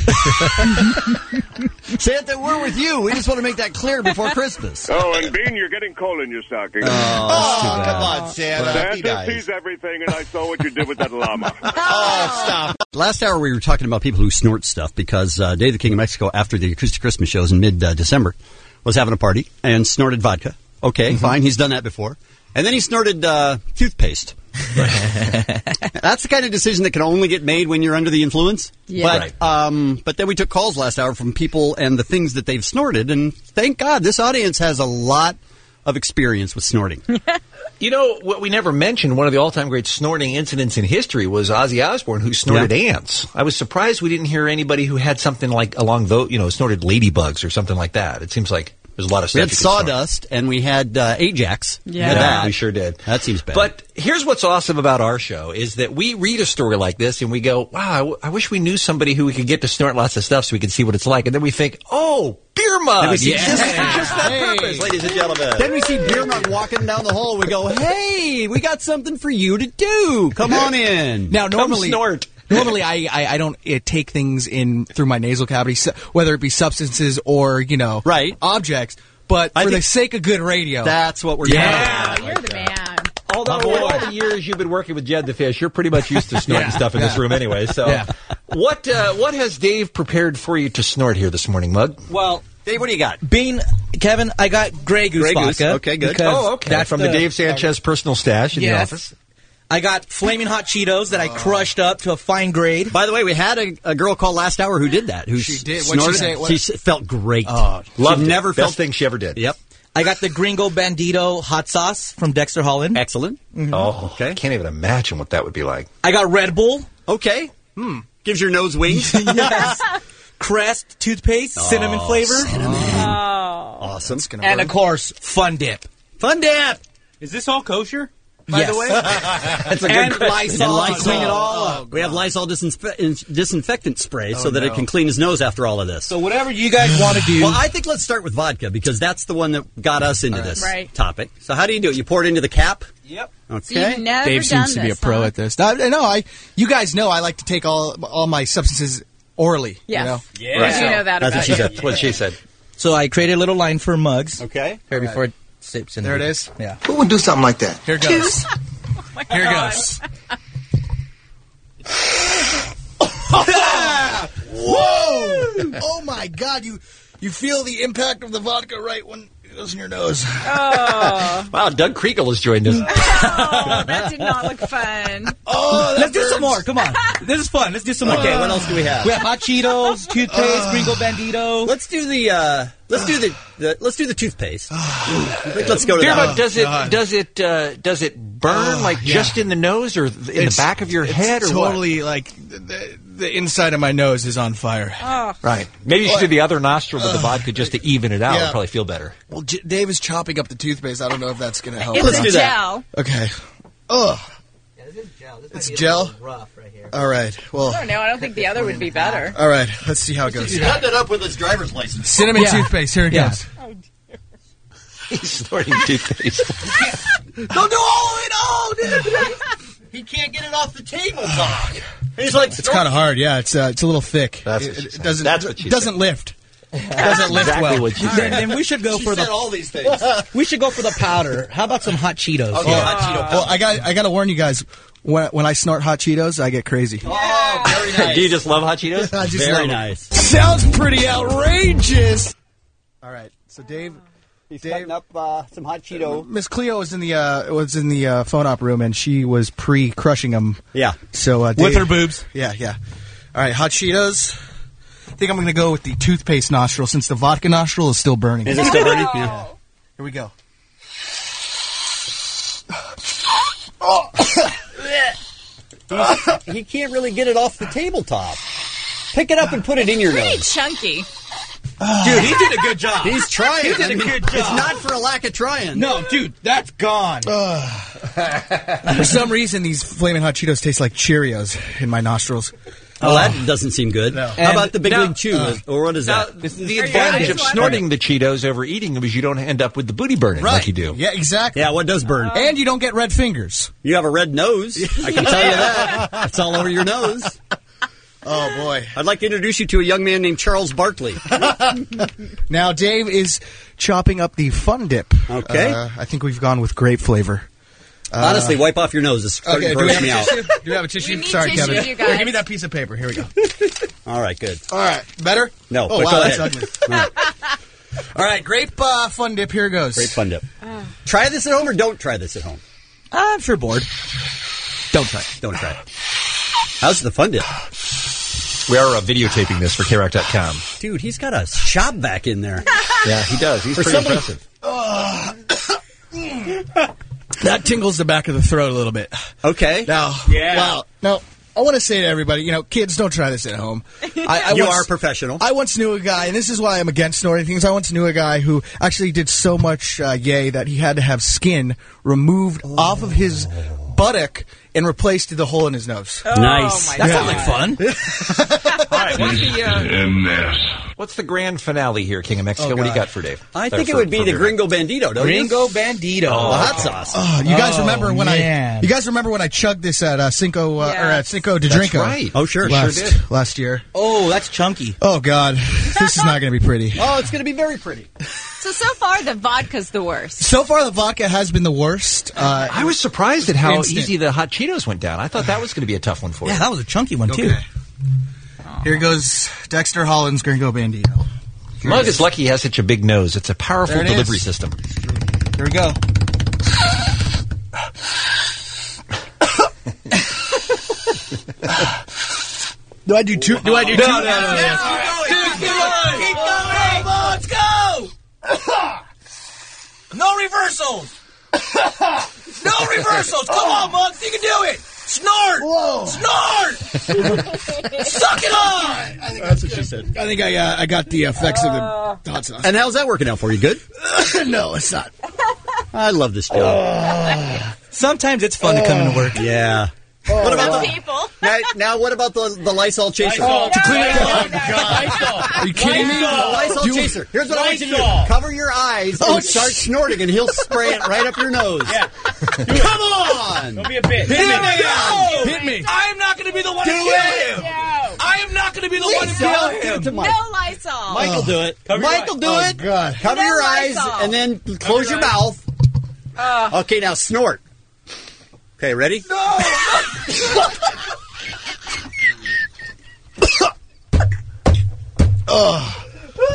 Santa, we're with you. We just want to make that clear before Christmas. Oh, and Bean, you're getting coal in your stocking. Oh, come on, Santa. Be Santa nice. sees everything, and I saw what you did with that llama. Oh, stop. Last hour we were talking about people who snort stuff because uh, Day of the King of Mexico, after the Acoustic Christmas shows in mid-December, was having a party and snorted vodka. Okay, fine. He's done that before. And then he snorted uh, toothpaste. That's the kind of decision that can only get made when you're under the influence. Yeah. But, Right. um, but then we took calls last hour from people and the things that they've snorted. And thank God this audience has a lot of experience with snorting. You know, what we never mentioned, one of the all-time great snorting incidents in history was Ozzy Osbourne, who snorted Yeah. ants. I was surprised we didn't hear anybody who had something like along those, you know, snorted ladybugs or something like that. It seems like there's a lot of stuff We had you could snort. sawdust and we had uh, Ajax. Yeah. Had Yeah, that. we sure did. That seems bad. But here's what's awesome about our show is that we read a story like this and we go, wow, I, w- I wish we knew somebody who we could get to snort lots of stuff so we could see what it's like. And then we think, oh, beer mug. Then we see- Just, just that Hey. purpose, ladies and gentlemen. Then we see Beer Mug walking down the hall. We go, hey, we got something for you to do. Come on in. Now, Come normally, snort. normally I, I, I don't uh, take things in through my nasal cavity, su- whether it be substances or, you know, Right. objects. But I for the think- sake of good radio, That's what we're Yeah. doing. You're the man. Although in all the years you've been working with Jed the Fish, you're pretty much used to snorting Yeah. stuff in this Yeah. room anyway. So, Yeah. what uh, what has Dave prepared for you to snort here this morning, Mug? Well, Dave, what do you got? Bean, Kevin, I got Grey Goose Grey Goose. vodka. Okay, good. because Oh, okay. That's From the, Dave Sanchez personal stash in the Yes. office. I got Flaming Hot Cheetos that I crushed up to a fine grade. By the way, we had a, a girl call last hour who did that. Who She s- did. What'd she snorted. say? What- She s- felt great. Oh, Loved she it. never Best felt. thing she ever did. Yep. I got the Gringo Bandito hot sauce from Dexter Holland. Excellent. Oh, Okay. I can't even imagine what that would be like. I got Red Bull. Okay. Hmm. Gives your nose wings. Yes. Crest toothpaste, cinnamon flavor. Awesome. And of course, Fun Dip. Fun dip. Is this all kosher? By Yes. the way, That's a And good question. Lysol. And Lysol. Clean it all up. We have Lysol disinfe- disinfectant spray so that it can clean his nose after all of this. So whatever you guys want to do. Well, I think let's start with vodka because that's the one that got us into this Right. topic. So how do you do it? You pour it into the cap? Yep. So you've Okay. never Dave done seems to be a this, pro huh? at this. I, I know. I, you guys know I like to take all all my substances orally. Yes. You know? Yeah. Right. You know that That's about what she you. said. That's what she said. So I created a little line for mugs. Okay. Here before it sips in. There it the- is. Yeah. Who would do something like that? Here goes. Oh Here goes. Whoa! Oh my God! You you feel the impact of the vodka right when it goes in your nose. Oh. Wow, Doug Kriegel has joined us. Oh, that did not look fun. Oh, Let's do some more. Come on. This is fun. Let's do some more. Okay, what else do we have? We have hot Cheetos, toothpaste, Gringo Bandito. Let's do the uh, let's do the, the let's do the toothpaste. I think let's go to Beer that. Mug, does it God. does it uh, does it burn Oh, like yeah. just in the nose or th- in the It's- back of your it's head or totally like the, the, the inside of my nose is on fire. Oh. what? Right. Maybe you should do the other nostril with the vodka just to even it out. Yeah. It'll probably feel better. Well, J- Dave is chopping up the toothpaste. I don't know if that's going to help. It's Let's a do that. gel. Okay. Ugh. It's gel? Rough right here. All right. Well, I don't know. I don't think the other would be better. all right. Let's see how it goes. He's got that up with his driver's license. Cinnamon Yeah. toothpaste. Here it Yeah. goes. He's snorting toothpaste. Don't do all of it. Oh, dude. He can't get it off the table, Doc. He's like, It's kind of hard. Yeah, it's uh, it's a little thick. That's it, what she it said. doesn't. That's what she it doesn't said. lift. It doesn't lift exactly well. what she Then, said. then we should go She for said the. all these things. We should go for the powder. How about some hot Cheetos? Okay, hot Cheeto Well, I got I got to warn you guys. When when I snort hot Cheetos, I get crazy. Oh, very nice. Do you just love hot Cheetos? I just Very love 'em. nice. Sounds pretty outrageous. All right, so Dave, He's Dave- cutting up uh, some hot Cheeto. Miss Cleo was in the uh, was in the uh, phone op room, and she was pre crushing them. Yeah. So uh, With Dave- her boobs. Yeah, yeah. All right, hot Cheetos. I think I'm going to go with the toothpaste nostril since the vodka nostril is still burning. Is it still burning? Yeah. Here we go. He's- he can't really get it off the tabletop. Pick it up and put it in your Pretty nose. chunky. Dude, he did a good job. He's trying. He did a I mean, good job. It's not for a lack of trying. No, dude, that's gone. For some reason, these Flamin' Hot Cheetos taste like Cheerios in my nostrils. Well, that doesn't seem good. No. How And about the Big now- League Chew? uh, or what is Now, that? the advantage of snorting the Cheetos over eating them is you don't end up with the booty burning like you do. Yeah, exactly. Yeah, what does burn? And you don't get red fingers. You have a red nose. I can tell you that. It's all over your nose. Oh, boy. I'd like to introduce you to a young man named Charles Barkley. Now, Dave is chopping up the Fun Dip. Okay. Uh, I think we've gone with grape flavor. Uh, Honestly, wipe off your nose. It's starting Okay, to do we gross have me a out. tissue? Do we have a tissue? We need Sorry, tissue, Kevin. you guys. Here, give me that piece of paper. Here we go. All right, good. All right. Better? No, Oh, but wow, go that's ahead. ugly. No. All right, grape uh, Fun Dip. Here goes. Great fun dip. Try this at home or don't try this at home? I'm sure bored. Don't try it. Don't try it. How's the fun dip? We are uh, videotaping this for K Rock dot com. Dude, he's got a shop vac in there. Yeah, he does. He's For pretty somebody- impressive. That tingles the back of the throat a little bit. Okay. Now, Yeah. Wow. Now, I want to say to everybody, you know, kids, don't try this at home. I, I You once- are professional. I once knew a guy, and this is why I'm against snorting things. I once knew a guy who actually did so much uh, yay that he had to have skin removed off of his buttock and replaced to the hole in his nose. Nice. my That God. sounds like fun. All right, what's the, uh, what's the grand finale here, King of Mexico? Oh, what do you God. got for Dave? I Uh, think it for- would be for the beer. Gringo Bandito, don't Gringo Bandito. you? Oh, the hot sauce. Oh, you guys Oh, remember when man. I? You guys remember when I chugged this at uh, Cinco uh, or at Yes. Cinco de That's Drinko? right. Oh, sure. Last, Sure did. last year. Oh, that's chunky. Oh God, this is not going to be pretty. Oh, it's going to be very pretty. So, so far, the vodka's the worst. So far, the vodka has been the worst. Uh, I was surprised at how Instant. easy the hot Cheetos went down. I thought that was going to be a tough one for Yeah, you. that was a chunky one, too. Okay. Here goes Dexter Holland's Gringo Bandito. Mug is lucky he has such a big nose. It's a powerful There it delivery is. system. Here we go. Do I do two? Do I do two? No, no, no, no. Keep going. Keep going. Let's go. No reversals. No reversals. Come on, Monks. You can do it. Snort. Whoa. Snort. Suck it on. That's what she said. I think I uh, I got the effects of the hot sauce. And how's that working out for you? Good? No, it's not. I love this job. Sometimes it's fun to come into work. Yeah. What about the, People. now, now, what about the, the Lysol chaser? Lysol. To clean it up. Lysol. Are you kidding me? The Lysol Do- chaser. Here's what I want you to Lysol. do. Cover your eyes Oh, and start snorting, and he'll spray it right up your nose. Yeah. Come on! Don't be a bitch. Hit me. No. Hit me. I am not going to be the one Do to kill it. him. I am not going to be the one to Please kill don't. Give it to him. Mike. No Lysol. Mike will do it. Cover your Mike will do eyes. it. Oh, God. Cover No your eyes Lysol. and then close your mouth. Uh, Okay, now snort. Okay, ready? No. Oh.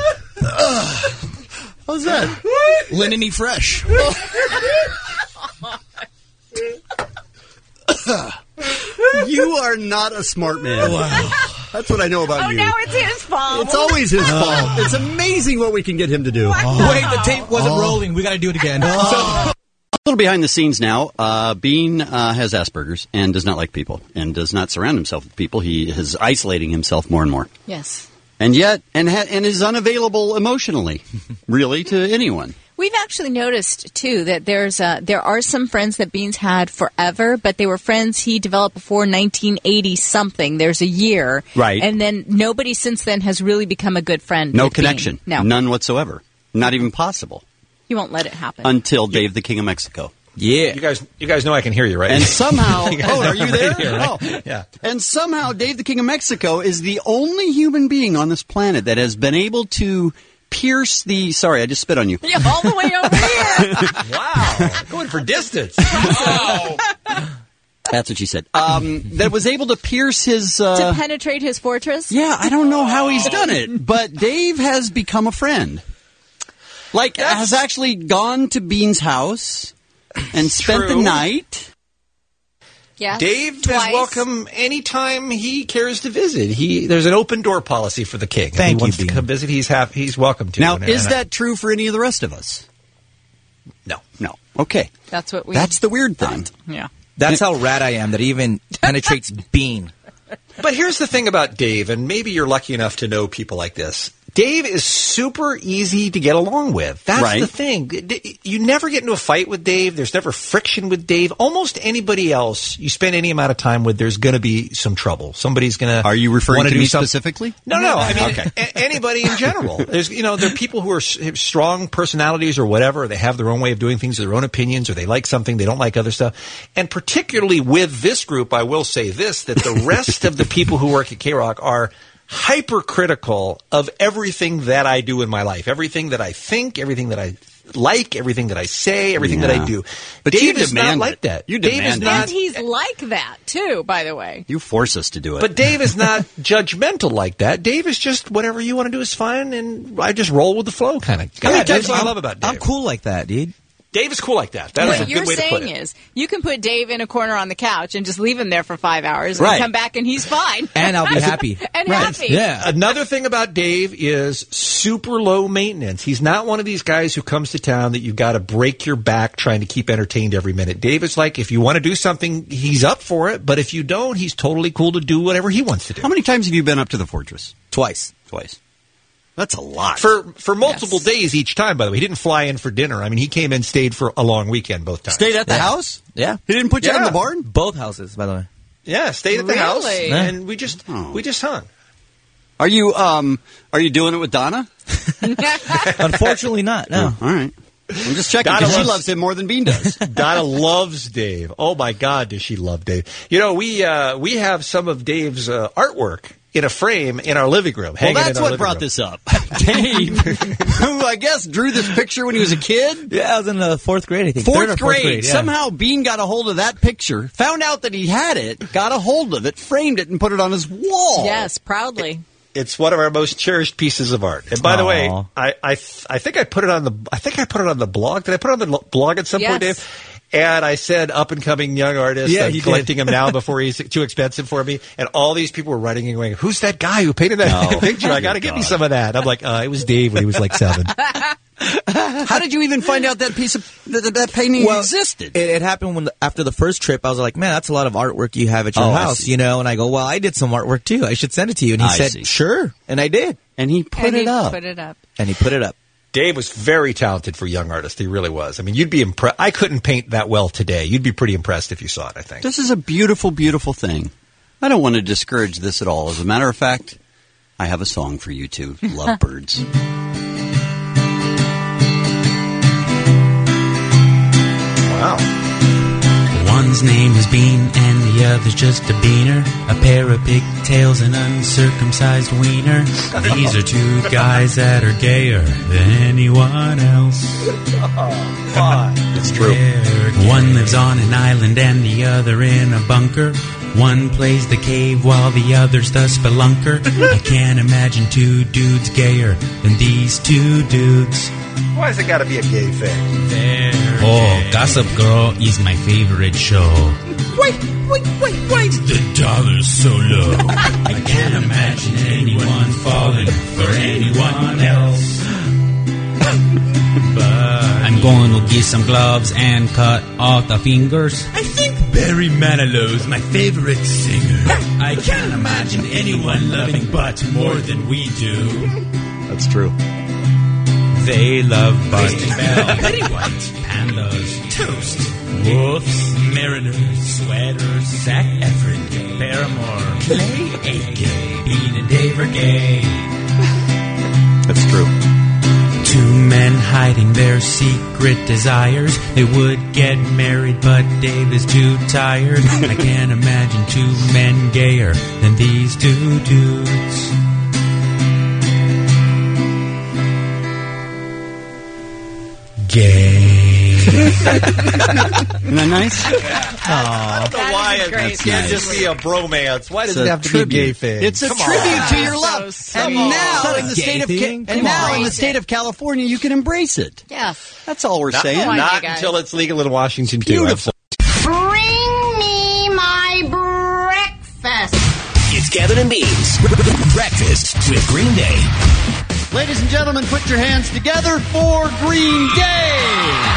How's that? Linen-y fresh. You are not a smart man. Wow. That's what I know about oh, you. now it's his fault. It's always his fault. It's amazing what we can get him to do. Wait, the tape wasn't Oh. rolling. We got to do it again. So, a little behind the scenes now. Uh, Bean uh, has Asperger's and does not like people and does not surround himself with people. He is isolating himself more and more. Yes. And yet, and ha- and is unavailable emotionally, really, to anyone. We've actually noticed too that there's uh, there are some friends that Beans had forever, but they were friends he developed before nineteen eighty something. There's a year, Right. And then nobody since then has really become a good friend. No with Bean. connection. No, None whatsoever. Not even possible. you won't let it happen. Until Dave the King of Mexico. Yeah. You guys you guys know I can hear you, right? And somehow, You guys oh, know are you I'm there? right here, right? Oh, Yeah. And somehow, Dave the King of Mexico is the only human being on this planet that has been able to pierce the. Sorry, I just spit on you. Yeah, all the way over here. Wow, going for distance. That's what she said. Um, that was able to pierce his. Uh, to penetrate his fortress? yeah, I don't know how he's done it, but Dave has become a friend. Like, has actually gone to Bean's house and spent the True. night. Yeah. Dave Twice. is welcome anytime he cares to visit. He there's an open door policy for the king. Thank if he you, wants Bean. to come visit, he's half, he's welcome to. Now, And- is and I- that true for any of the rest of us? No. No. Okay. That's what we. That's the weird thing. Yeah. That's how rad I am that it even penetrates Bean. But here's the thing about Dave, and maybe you're lucky enough to know people like this. Dave is super easy to get along with. That's Right. the thing. D- You never get into a fight with Dave. There's never friction with Dave. Almost anybody else you spend any amount of time with, there's going to be some trouble. Somebody's going to. Are you referring wanna to do me some- specifically? No, no. I mean, Okay. a- anybody in general. There's, you know, there are people who are s- have strong personalities or whatever. Or they have their own way of doing things, their own opinions, or they like something, they don't like other stuff. And particularly with this group, I will say this: that the rest of the people who work at K-Rock are hypercritical of everything that I do in my life, everything that I think, everything that I like, everything that I say, everything that I Yeah. do. But Dave you is not demand like it. that. You Dave is demand it. not. And he's like that too, by the way. You force us to do it. But Dave is not judgmental like that. Dave is just whatever you want to do is fine, and I just roll with the flow kind of guy. Yeah, That's dude, what I I'm- love about Dave. I'm cool like that, dude. Dave is cool like that. That is what a you're good way to put saying it. is you can put Dave in a corner on the couch and just leave him there for five hours and Right. come back and he's fine. And I'll be happy. and happy. Yeah. Another thing about Dave is super low maintenance. He's not one of these guys who comes to town that you've got to break your back trying to keep entertained every minute. Dave is like, if you want to do something, he's up for it. But if you don't, he's totally cool to do whatever he wants to do. How many times have you been up to the fortress? Twice. Twice. That's a lot. For for multiple days each time, by the way. He didn't fly in for dinner. I mean, he came in, stayed for a long weekend both times. Stayed at the Yeah. house? Yeah. He didn't put you out in Yeah. the barn? Both houses, by the way. Yeah, stayed at the house, Really? and we just Oh. we just hung. Are you um are you doing it with Donna? Unfortunately not, no. Oh, all right. I'm just checking Donna because she loves- loves him more than Bean does. Donna loves Dave. Oh my God, does she love Dave? You know, we uh, we have some of Dave's uh, artwork in a frame in our living room. Well, hanging in that's our what living brought room. this up. Dave, who I guess drew this picture when he was a kid. Yeah, I was in the fourth grade, I think. Fourth, Third or grade. fourth grade. Yeah. Somehow Bean got a hold of that picture, found out that he had it, got a hold of it, framed it, and put it on his wall. Yes, proudly. It's one of our most cherished pieces of art. And by the way, Aw. I I, th- I think I put it on the I think I put it on the blog. Did I put it on the lo- blog at some point, Yes. Dave? And I said, up and coming young artist. Yeah, I'm you did. collecting him now before he's too expensive for me. And all these people were writing and going, "Who's that guy who painted that No. picture? I got to get me some of that." I'm like, uh, "It was Dave when he was like seven." How did you even find out that piece of that, that painting Well, existed? It, it happened when the, after the first trip. I was like, "Man, that's a lot of artwork you have at your Oh, I house," see. you know. And I go, "Well, I did some artwork too. I should send it to you." And he I said, see. "Sure," and I did. And he put and it he up. Put it up. And he put it up. Dave was very talented for a young artist. He really was. I mean, you'd be impressed. I couldn't paint that well today. You'd be pretty impressed if you saw it, I think. This is a beautiful, beautiful thing. I don't want to discourage this at all. As a matter of fact, I have a song for you two, lovebirds. Wow. One's name is Bean and the other's just a beaner. A pair of pigtails and uncircumcised wiener. These are two guys that are gayer than anyone else. It's true. One lives on an island and the other in a bunker. One plays the cave while the other's the spelunker. I can't imagine two dudes gayer than these two dudes. Why has it got to be a gay thing? Oh, Gossip Girl is my favorite show. Wait, wait, wait, wait. The dollar's so low. I can't imagine anyone falling for anyone else. But I'm going to get some gloves and cut off the fingers. I think Barry Manilow's my favorite singer. I can't imagine anyone loving butt more than we do. That's true. they love Bart. Betty White, pandas, toast, wolves, mariners, sweaters, Zac Efron, Paramore, Clay Aiken, Bean and Dave are gay. That's true. Two men hiding their secret desires. They would get married, but Dave is too tired. I can't imagine two men gayer than these two dudes. Gay. Isn't that nice? I don't know why it That's can't nice. just be a bromance. Why does It's it a have to be a gay tribute. thing? It's a Come tribute on. to your love. So and sweet. now It's not in a the gay state of Ca- thing. and Come now in on. the state of California, you can embrace it. Yeah. That's all we're Not, saying. on, not you guys. until it's legal in Washington, too. Beautiful. Bring me my breakfast. It's Kevin and Beans. Breakfast with Green Day. Ladies and gentlemen, put your hands together for Green Day.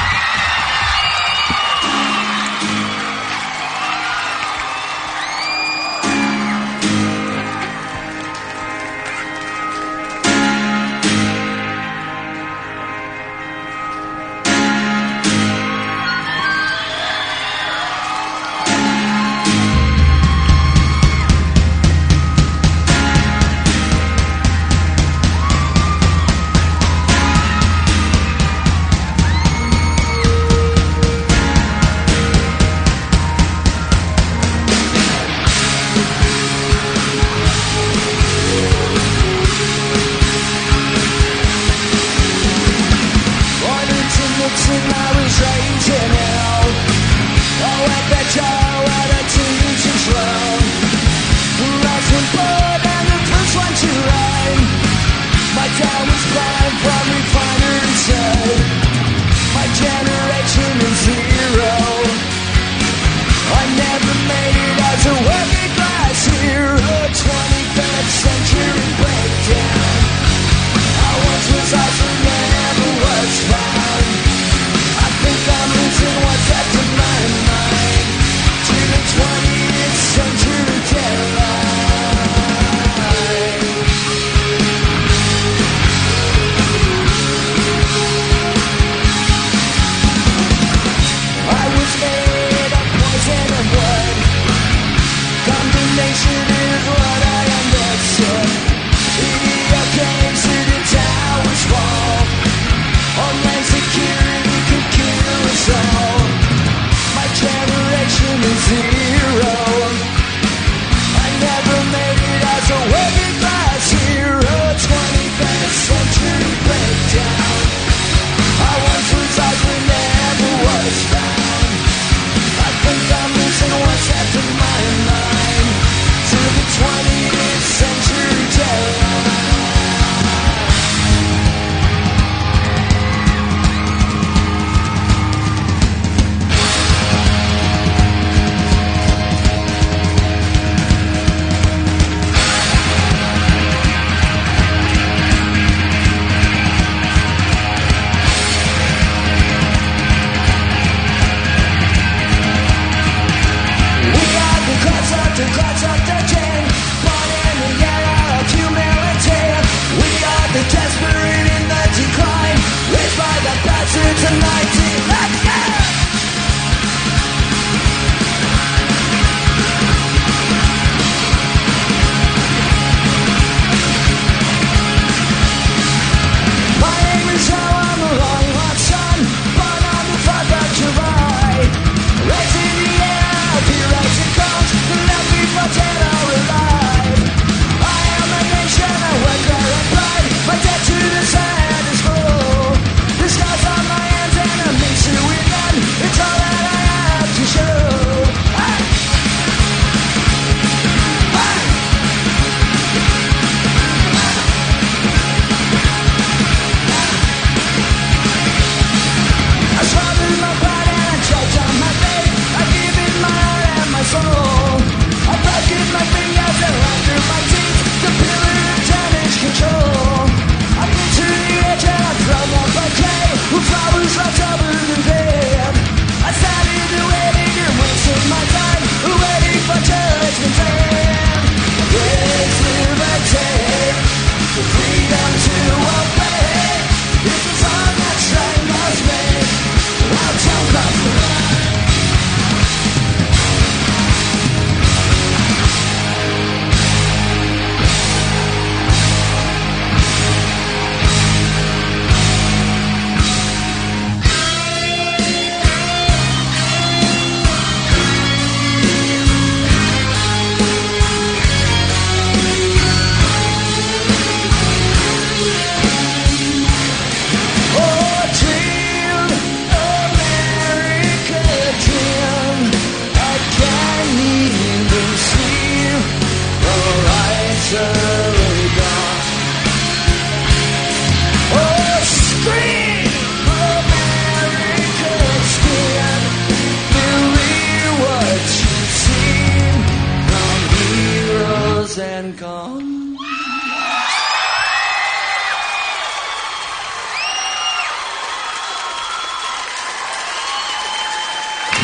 My debt to the sand is full. The scars on my hands and I'm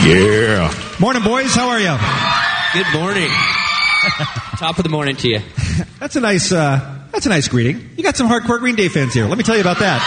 Yeah. Morning, boys. How are you? Good morning. Top of the morning to you. That's a nice. Uh, that's a nice greeting. You got some hardcore Green Day fans here. Let me tell you about that.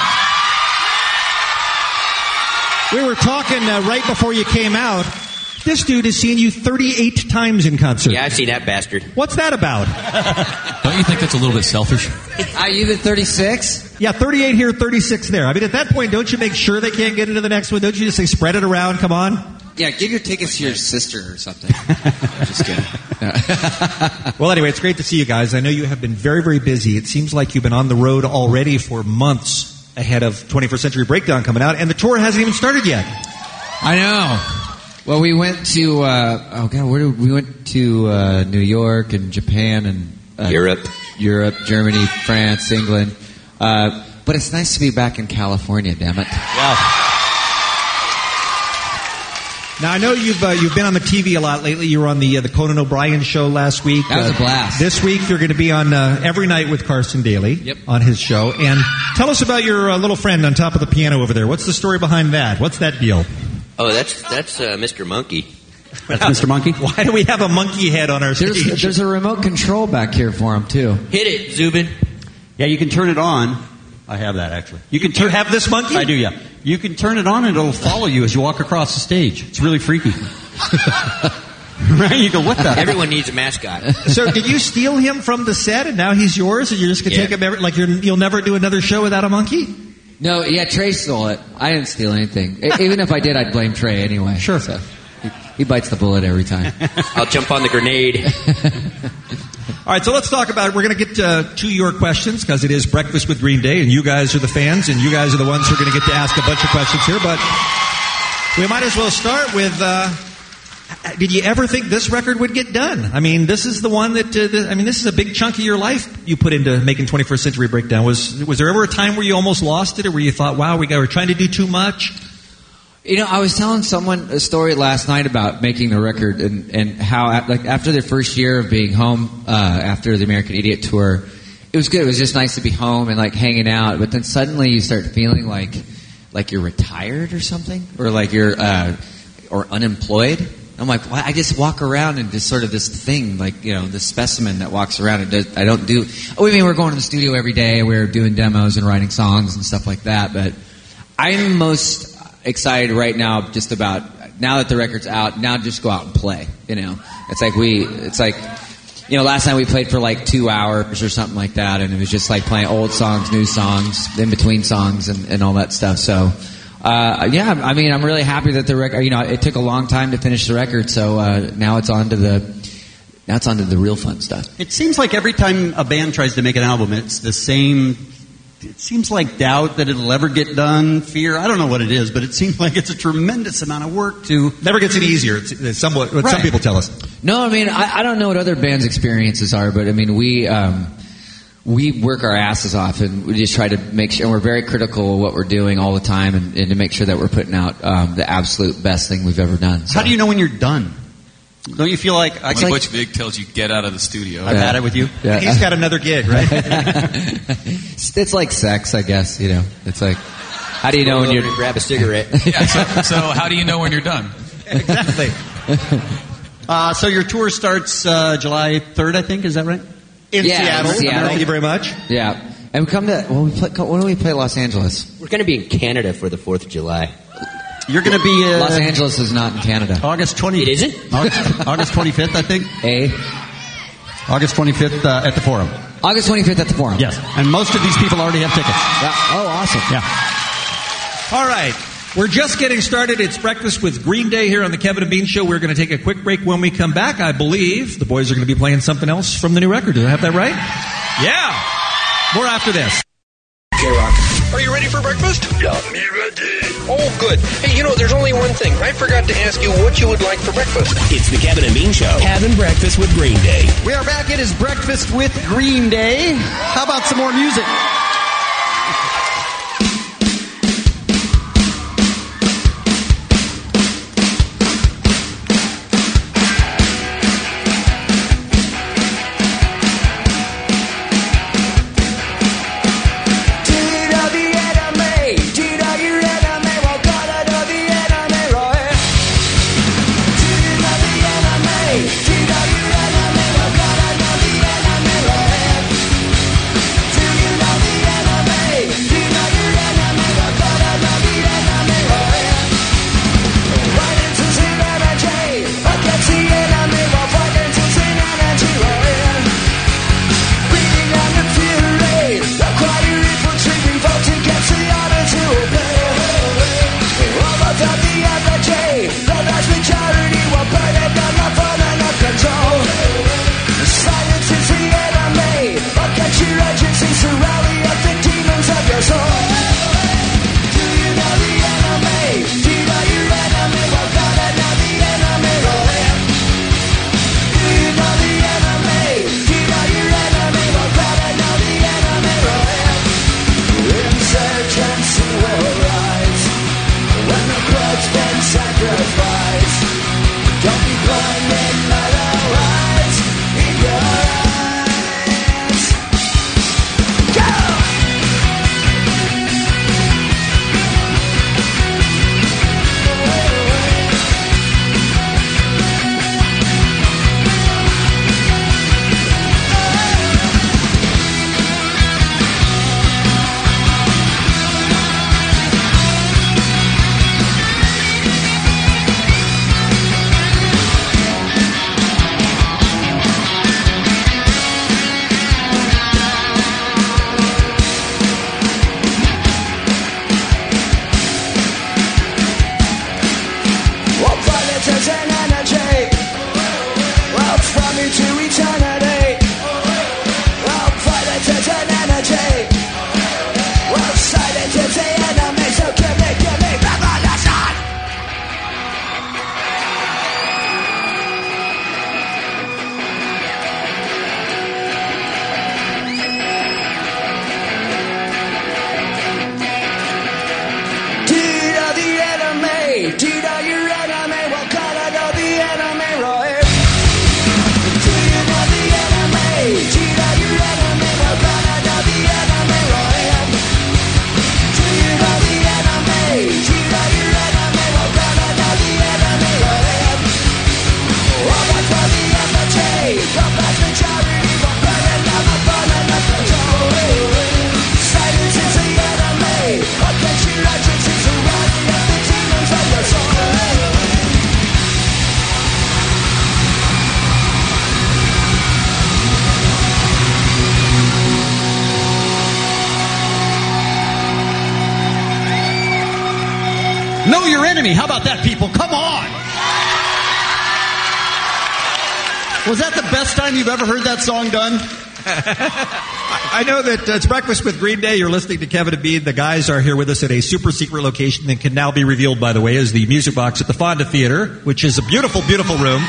We were talking uh, right before you came out. This dude has seen you thirty-eight times in concert. Yeah, I've seen that bastard. What's that about? Don't you think that's a little bit selfish? Are you the thirty-six? Yeah, thirty-eight here, thirty-six there. I mean, at that point, don't you make sure they can't get into the next one? Don't you just say, spread it around, come on? Yeah, give your tickets to your sister or something. Just kidding. Well, anyway, it's great to see you guys. I know you have been very, very busy. It seems like you've been on the road already for months ahead of twenty-first Century Breakdown coming out, and the tour hasn't even started yet. I know. Well, we went to, uh, oh God, where did we, we went to uh, New York and Japan and uh, Europe, Europe, Germany, France, England. Uh, but it's nice to be back in California, damn it. Yeah. Now I know you've uh, you've been on the T V a lot lately. You were on the uh, the Conan O'Brien show last week. That was uh, a blast. This week you're going to be on uh, Every Night with Carson Daly. Yep. On his show. And tell us about your uh, little friend on top of the piano over there. What's the story behind that? What's that deal? Oh, that's that's uh, Mister Monkey. That's Mister Monkey? Why do we have a monkey head on our stage? There's, there's a remote control back here for him too. Hit it, Zubin. Yeah, you can turn it on. I have that, actually. You can You have this monkey? I do, yeah. You can turn it on and it'll follow you as you walk across the stage. It's really freaky. Right? You go, what the? Everyone needs a mascot. So did you steal him from the set and now he's yours and you're just going to Yeah. take him every, like you're, you'll never do another show without a monkey? No, yeah, Trey stole it. I didn't steal anything. E- Even if I did, I'd blame Trey anyway. Sure. So he, he bites the bullet every time. I'll jump on the grenade. All right, so let's talk about it. We're going to get uh, to your questions because it is Breakfast with Green Day, and you guys are the fans, and you guys are the ones who are going to get to ask a bunch of questions here. But we might as well start with, uh, did you ever think this record would get done? I mean, this is the one that, uh, the, I mean, this is a big chunk of your life you put into making twenty-first Century Breakdown. Was was there ever a time where you almost lost it, or where you thought, wow, we got, we're trying to do too much? You know, I was telling someone a story last night about making the record and, and how, like, after the first year of being home, uh, after the American Idiot tour, it was good. It was just nice to be home and, like, hanging out. But then suddenly you start feeling like, like you're retired or something, or like you're, uh, or unemployed. I'm like, well, I just walk around and just sort of this thing, like, you know, this specimen that walks around and does, I don't do, oh, I mean, we're going to the studio every day. We're doing demos and writing songs and stuff like that. But I'm most excited right now just about, now that the record's out, now just go out and play, you know. It's like we, it's like, you know, last night we played for like two hours or something like that, and it was just like playing old songs, new songs, in between songs and, and all that stuff. So, uh, yeah, I mean, I'm really happy that the record, you know, it took a long time to finish the record, so uh, now it's on to the, now it's on to the real fun stuff. It seems like every time a band tries to make an album, it's the same. It seems like doubt that it'll ever get done, fear. I don't know what it is, but it seems like it's a tremendous amount of work to... Never gets any easier. It's, it's somewhat what Right. some people tell us. No, I mean, I, I don't know what other bands' experiences are, but I mean, we um, we work our asses off, and we just try to make sure, and we're very critical of what we're doing all the time, and, and to make sure that we're putting out um, the absolute best thing we've ever done. So. How do you know when you're done? Don't you feel like... I When like, Butch Vig tells you get out of the studio. I've had it with you. Yeah. He's got another gig, right? It's, it's like sex, I guess. You know, it's like, how do you know when you're grab a cigarette? Yeah, so, so how do you know when you're done? Exactly. Uh, so your tour starts uh, July third, I think. Is that right? In Yeah, in Seattle. Seattle. Thank you very much. Yeah, and we come to well, we play, when do we play Los Angeles? We're going to be in Canada for the fourth of July. You're going to be... Uh, Los Angeles is not in Canada. August twentieth. It isn't? August, August twenty-fifth, I think. A August twenty-fifth uh, at the Forum. August twenty-fifth at the Forum. Yes. And most of these people already have tickets. Yeah. Oh, awesome. Yeah. All right. We're just getting started. It's Breakfast with Green Day here on the Kevin and Bean Show. We're going to take a quick break. When we come back, I believe the boys are going to be playing something else from the new record. Do I have that right? Yeah. More after this. K-Rock. Are you ready for breakfast? Yeah, me ready. Oh, good. Hey, you know, there's only one thing. I forgot to ask you what you would like for breakfast. It's the Kevin and Bean Show. Having breakfast with Green Day. We are back. It is Breakfast with Green Day. How about some more music? your soul. Do you know the enemy? Do you know your enemy? Well, gotta know the enemy. Do you know the enemy? Do you know your enemy? Well, gotta know the enemy. Insurgency will rise when the blood's been sacrificed. Don't be blinded by the lights in your eyes. Go! Well, politics and energy. Well, from you to eternity. Well, politics and energy. Well, silence is the enemy, so give me, give me revolution. Do you know the enemy? Do you know your enemy? Well, gotta know the enemy, right? Do you know the enemy? Do you know your enemy? Well, gotta know the enemy, right? Do you know the enemy? Do you know your enemy? Well, gotta know the enemy, right? Oh, but for the energy, the vast majority will burn and never burn and never control. Silence is the enemy. Against your righteous is the running of the demons of your soul. Know your enemy. How about that, people? Come on. Was that the best time you've ever heard that song done? I know that uh, it's Breakfast with Green Day. You're listening to Kevin and Bean. The guys are here with us at a super secret location that can now be revealed, by the way, as the Music Box at the Fonda Theater, which is a beautiful, beautiful room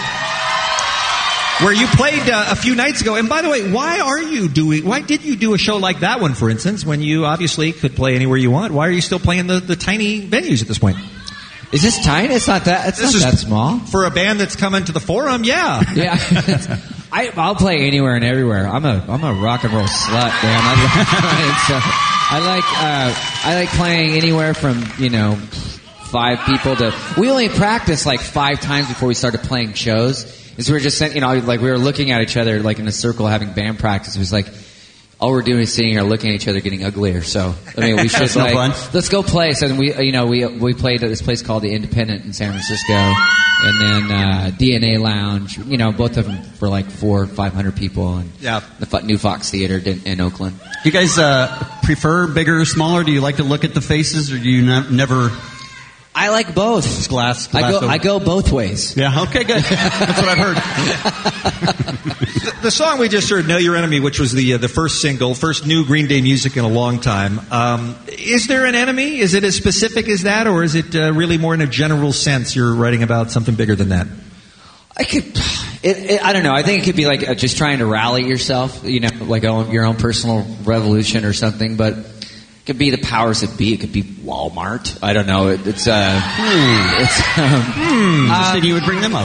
where you played uh, a few nights ago. And by the way, why are you doing? Why did you do a show like that one, for instance, when you obviously could play anywhere you want? Why are you still playing the, the tiny venues at this point? Is this tiny? It's not that. It's This not is that small. For a band that's coming to the Forum, yeah. Yeah. I, I'll play anywhere and everywhere. I'm a I'm a rock and roll slut, man. I, so I like uh, I like playing anywhere from you know five people to. We only practiced like five times before we started playing shows. Is we were just you know like we were looking at each other like in a circle having band practice. It was like all we're doing is sitting here looking at each other getting uglier. So I mean we should That's no like fun. let's go play. So we you know we we played at this place called the Independent in San Francisco. And then uh, D N A Lounge, you know, both of them for like four, five hundred people, and Yeah. the Fo- New Fox Theater in, in Oakland. You guys uh, prefer bigger or smaller? Do you like to look at the faces, or do you ne- never? I like both. Glass. glass I go over- I go both ways. Yeah. Okay. Good. That's what I've heard. The, the song we just heard, "Know Your Enemy," which was the uh, the first single, first new Green Day music in a long time. Um, is there an enemy? Is it as specific as that, or is it uh, really more in a general sense? You're writing about something bigger than that. I could, it, it, I don't know. I think it could be like uh, just trying to rally yourself, you know, like own, your own personal revolution or something. But it could be the powers that be. It could be Walmart. I don't know. It, it's uh, Hmm. it's um, Hmm. Just uh, thinking you would bring them up.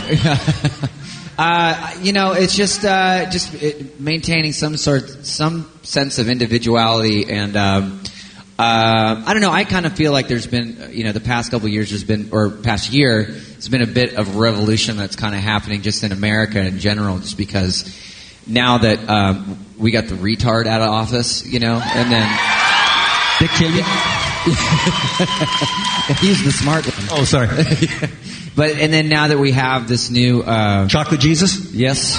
Uh, you know, it's just uh, just it, maintaining some sort, some sense of individuality, and um, uh, I don't know. I kind of feel like there's been, you know, the past couple of years, there's been, or past year, there's been a bit of revolution that's kind of happening just in America in general, just because now that um, we got the retard out of office, you know, and then Dick Cheney. He's the smart one. Oh, sorry. But and then now that we have this new uh, Chocolate Jesus, yes.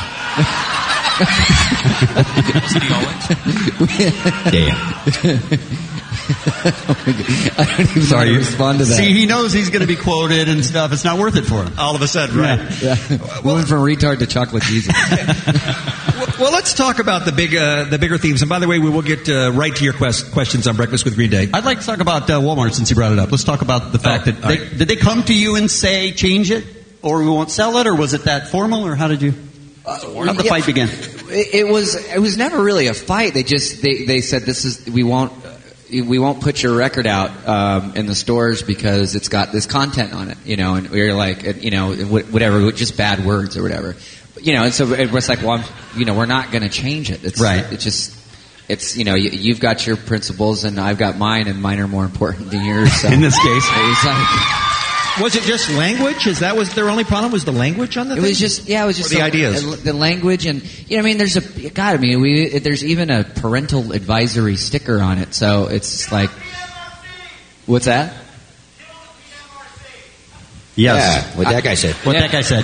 Is he always? yeah. I don't even Sorry, know how to respond to that. See, he knows he's going to be quoted and stuff. It's not worth it for him. All of a sudden, right? Yeah. Moving from retard to chocolate Jesus. Well, let's talk about the big, uh, the bigger themes. And by the way, we will get uh, right to your quest- questions on Breakfast with Green Day. I'd like to talk about uh, Walmart since you brought it up. Let's talk about the fact Oh, that they, did they come to you and say change it, or we won't sell it, or was it that formal, or how did you? How did the yeah. fight begin? It, it was it was never really a fight. They just they, they said this is we won't we won't put your record out um, in the stores because it's got this content on it, you know. And we were like, you know, whatever, just bad words or whatever, you know. And so it was like, well, I'm, you know, we're not going to change it. It's right. It's just. It's, you know, you, you've got your principles and I've got mine, and mine are more important than yours. So. In this case. It's like, was it just language? Is that was their only problem? Was the language on the it thing? was just, yeah, it was just or the ideas. The, the language, and you know, I mean, there's a God. I mean, we there's even a parental advisory sticker on it, so it's just like, what's that? Yes. Yeah, what that guy said. What that guy said.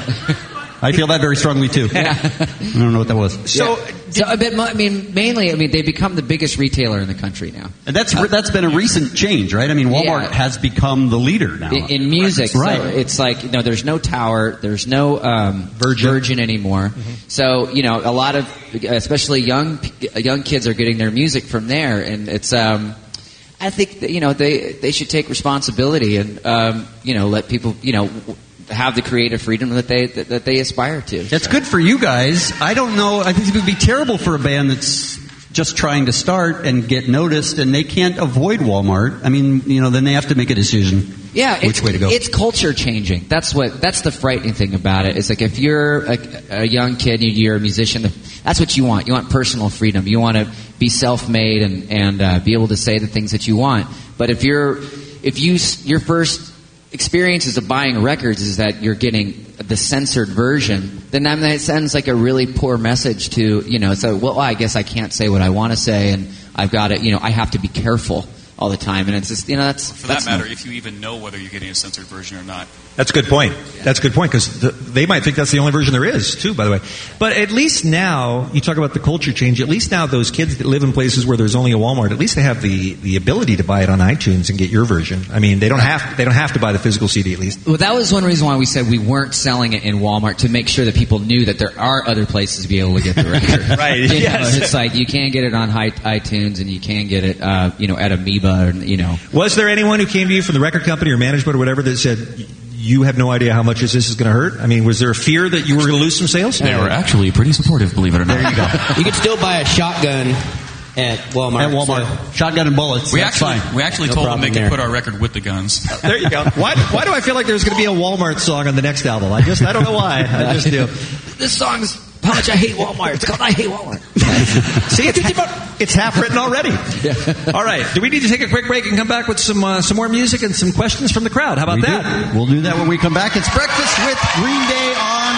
I feel that very strongly too. Yeah. I don't know what that was. So, so a bit. I mean, mainly, I mean, they've become the biggest retailer in the country now. And that's that's been a recent change, right? I mean, Walmart Yeah. has become the leader now in, in music. Right. So it's like, you know, there's no Tower, there's no um, Virgin. Virgin anymore. Mm-hmm. So you know, a lot of, especially young young kids are getting their music from there, and it's. Um, I think that, you know, they they should take responsibility and um, you know, let people, you know, have the creative freedom that they that, that they aspire to. That's good for you guys. I don't know. I think it would be terrible for a band that's just trying to start and get noticed, and they can't avoid Walmart. I mean, you know, then they have to make a decision. Yeah, which it's, way to go. It's culture changing. That's what. That's the frightening thing about it. It's like if you're a, a young kid, you're a musician. That's what you want. You want personal freedom. You want to be self-made and and uh, be able to say the things that you want. But if you're if you your first experiences of buying records is that you're getting the censored version, then I mean, that sends like a really poor message to, you know, so, well, I guess I can't say what I want to say, and I've got to, you know, I have to be careful all the time. And it's just, you know, that's... For that's that matter, not, if you even know whether you're getting a censored version or not. That's a good point. That's a good point, because the, they might think that's the only version there is, too, by the way. But at least now, you talk about the culture change, at least now those kids that live in places where there's only a Walmart, at least they have the, the ability to buy it on iTunes and get your version. I mean, they don't have they don't have to buy the physical C D, at least. Well, that was one reason why we said we weren't selling it in Walmart, to make sure that people knew that there are other places to be able to get the record. Right, You know, yes. it's like you can get it on hi- iTunes, and you can get it, uh, you know, at Amoeba, and, you know. Was there anyone who came to you from the record company or management or whatever that said, you have no idea how much this is going to hurt? I mean, was there a fear that you were going to lose some sales? They were actually pretty supportive, believe it or not. There you go. You could still buy a shotgun at Walmart. At Walmart. so- Shotgun and bullets. We That's actually fine. we actually No told them problem they could there. put our record with the guns. There you go. Why, why do I feel like there's going to be a Walmart song on the next album? I just, I don't know why. I just do. This song's how much I hate Walmart. It's called I Hate Walmart. See, it's, it's half written already. All right. Do we need to take a quick break and come back with some uh, some more music and some questions from the crowd? How about We that? do. We'll do that when we come back. It's Breakfast with Green Day on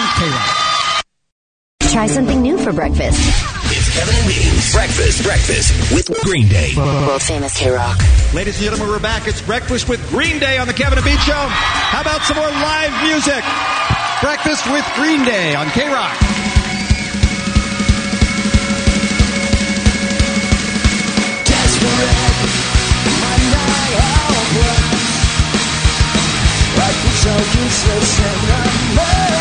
K-Rock. Try something new for breakfast. It's Kevin and Beans. Breakfast, breakfast with Green Day. World famous K-Rock. Ladies and gentlemen, we're back. It's Breakfast with Green Day on the Kevin and Bean Show. How about some more live music? Breakfast with Green Day on K-Rock. So useless and I'm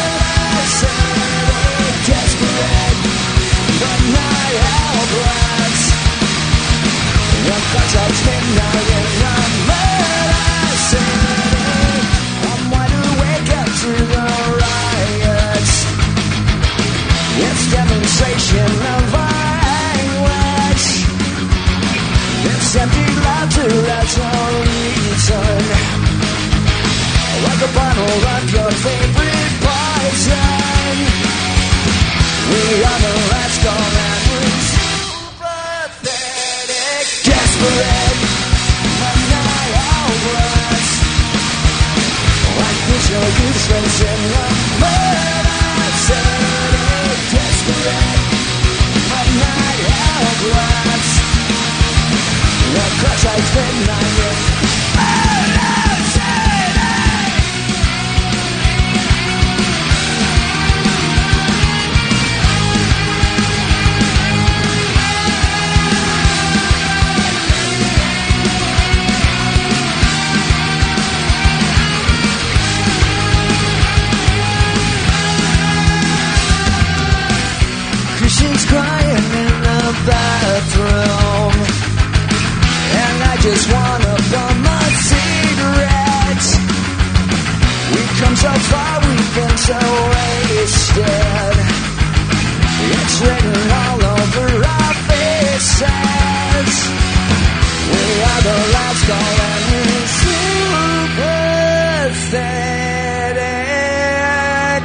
desperate, but not helpless. Your thoughts are midnight and I'm medicine. I'm wide awake after the riots. It's demonstration of violence. It's empty laughter, that's all reason. Like a bottle of your favorite poison. We are the last call and we're pathetic. Desperate, but not hopeless. Like this, you're useless and medicine. Desperate, but not helpless. Your crush has been lying. one of them a cigarette. We've come so far, we've been so wasted. It's written all over our faces. We are the last call and we're super pathetic.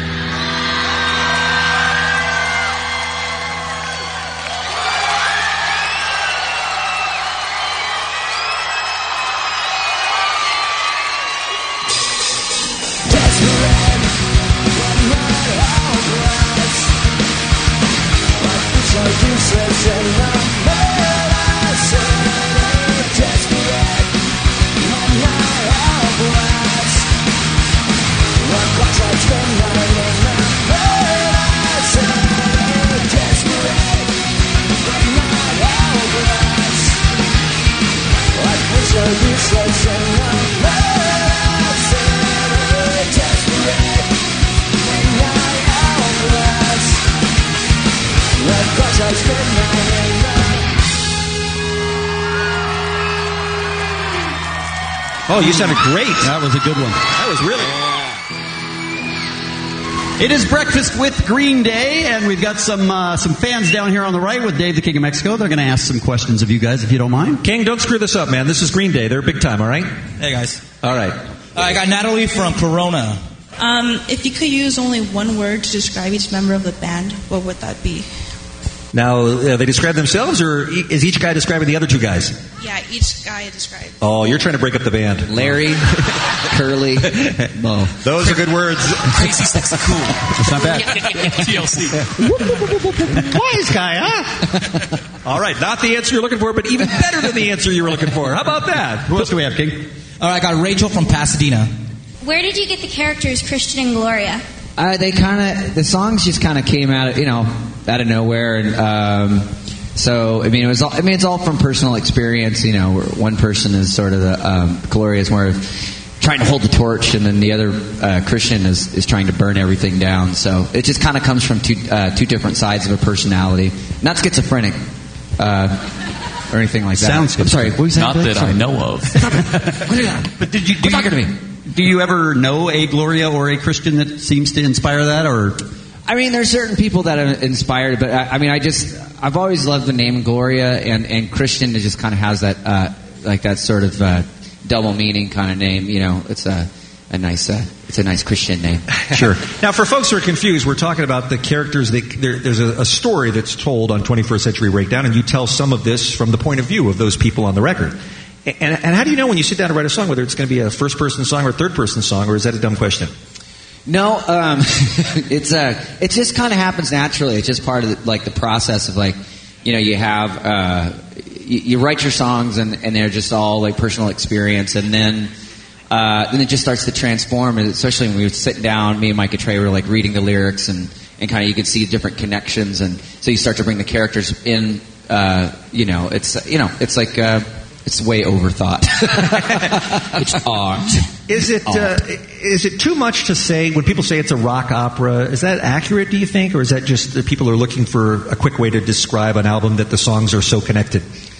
Desperate, but not helpless. Like the so useless and not desperate, but not helpless. What cause I spend my in the paradise. Desperate, but not helpless. Like the so useless and not desperate, but not helpless. What cause I spend my in the Oh, you sounded great. That was a good one. That was really. It is Breakfast with Green Day, and we've got some uh, some fans down here on the right with Dave the King of Mexico. They're going to ask some questions of you guys, if you don't mind. King, don't screw this up, man. This is Green Day. They're big time, all right? Hey, guys. All right. Uh, I got Natalie from Corona. Um, if you could use only one word to describe each member of the band, what would that be? Now, uh, they describe themselves, or e- is each guy describing the other two guys? Yeah, each guy described. Oh, you're trying to break up the band. Larry, Curly, Mo. Those are good words. Crazy, sexy, cool. That's not bad. T L C. Wise guy, huh? All right, not the answer you're looking for, but even better than the answer you were looking for. How about that? Who else do we have, King? All right, I got Rachel from Pasadena. Where did you get the characters Christian and Gloria? Uh, they kind of the songs just kind of came out of, you know, out of nowhere, and um, so I mean it was all, I mean it's all from personal experience. You know, where one person is sort of the um, Gloria is more of trying to hold the torch, and then the other uh, Christian is, is trying to burn everything down. So it just kind of comes from two uh, two different sides of a personality, not schizophrenic uh, or anything like that. Sounds I'm sorry, what were you saying? Not that Sorry. I know of. But did you do Talking to me. Do you ever know a Gloria or a Christian that seems to inspire that, or? I mean, there's certain people that are inspired, but I, I mean, I just, I've always loved the name Gloria, and, and Christian, it just kind of has that, uh, like that sort of uh, double meaning kind of name. You know, it's a, a nice, uh, it's a nice Christian name. Sure. Now, for folks who are confused, we're talking about the characters. That, there, there's a, a story that's told on twenty-first Century Breakdown, and you tell some of this from the point of view of those people on the record. And, and how do you know when you sit down to write a song whether it's going to be a first-person song or a third-person song, or is that a dumb question? No, um, it's uh, it just kind of happens naturally. It's just part of the, like the process of like, you know, you have uh, you, you write your songs and, and they're just all like personal experience, and then uh, then it just starts to transform. And especially when we were sitting down, me and Micah Trey were like reading the lyrics, and, and kind of you could see different connections, and so you start to bring the characters in. Uh, you know, it's you know, it's like. Uh, It's way overthought. It's art. Is it uh, is it too much to say when people say it's a rock opera? Is that accurate, do you think, or is that just that people are looking for a quick way to describe an album that the songs are so connected?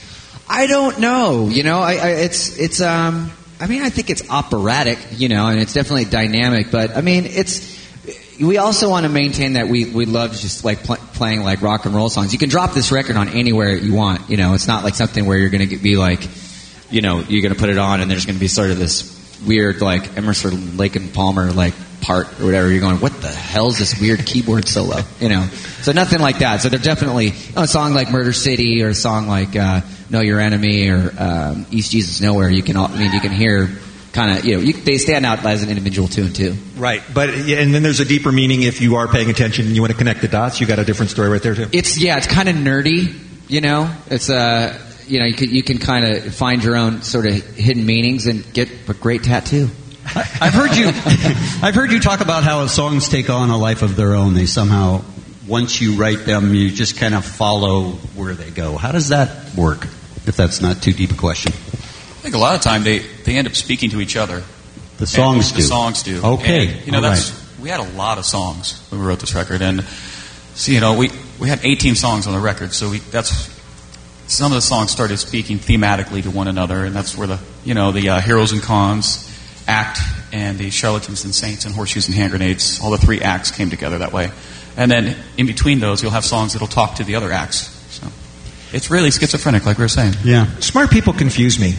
I don't know. You know, I, I, it's it's. Um, I mean, I think it's operatic. You know, and it's definitely dynamic. But I mean, it's. We also want to maintain that we we love just like pl- playing like rock and roll songs. You can drop this record on anywhere you want. You know, it's not like something where you're going to be like, you know, you're going to put it on and there's going to be sort of this weird like Emerson, Lake and Palmer like part or whatever. You're going, what the hell's this weird keyboard solo? You know, so nothing like that. So they're definitely you know, a song like Murder City or a song like uh, Know Your Enemy or um, East Jesus Nowhere. You can all, I mean you can hear. Kind of, you know, you, they stand out as an individual tune too. Right, but yeah, and then there's a deeper meaning if you are paying attention and you want to connect the dots. You got a different story right there too. It's yeah, it's kind of nerdy, you know. It's uh, you know, you can you can kind of find your own sort of hidden meanings and get a great tattoo. I've heard you, I've heard you talk about how songs take on a life of their own. They somehow, once you write them, you just kind of follow where they go. How does that work? If that's not too deep a question. I think a lot of time they, they end up speaking to each other. The songs and do. The songs do. Okay. And, you know, All that's right. we had a lot of songs when we wrote this record, and so you know we, we had eighteen songs on the record, so we that's some of the songs started speaking thematically to one another, and that's where the you know the uh, heroes and cons act and the charlatans and saints and horseshoes and hand grenades, all the three acts came together that way. And then in between those, you'll have songs that'll talk to the other acts. So it's really schizophrenic, like we were saying. Yeah, smart people confuse me.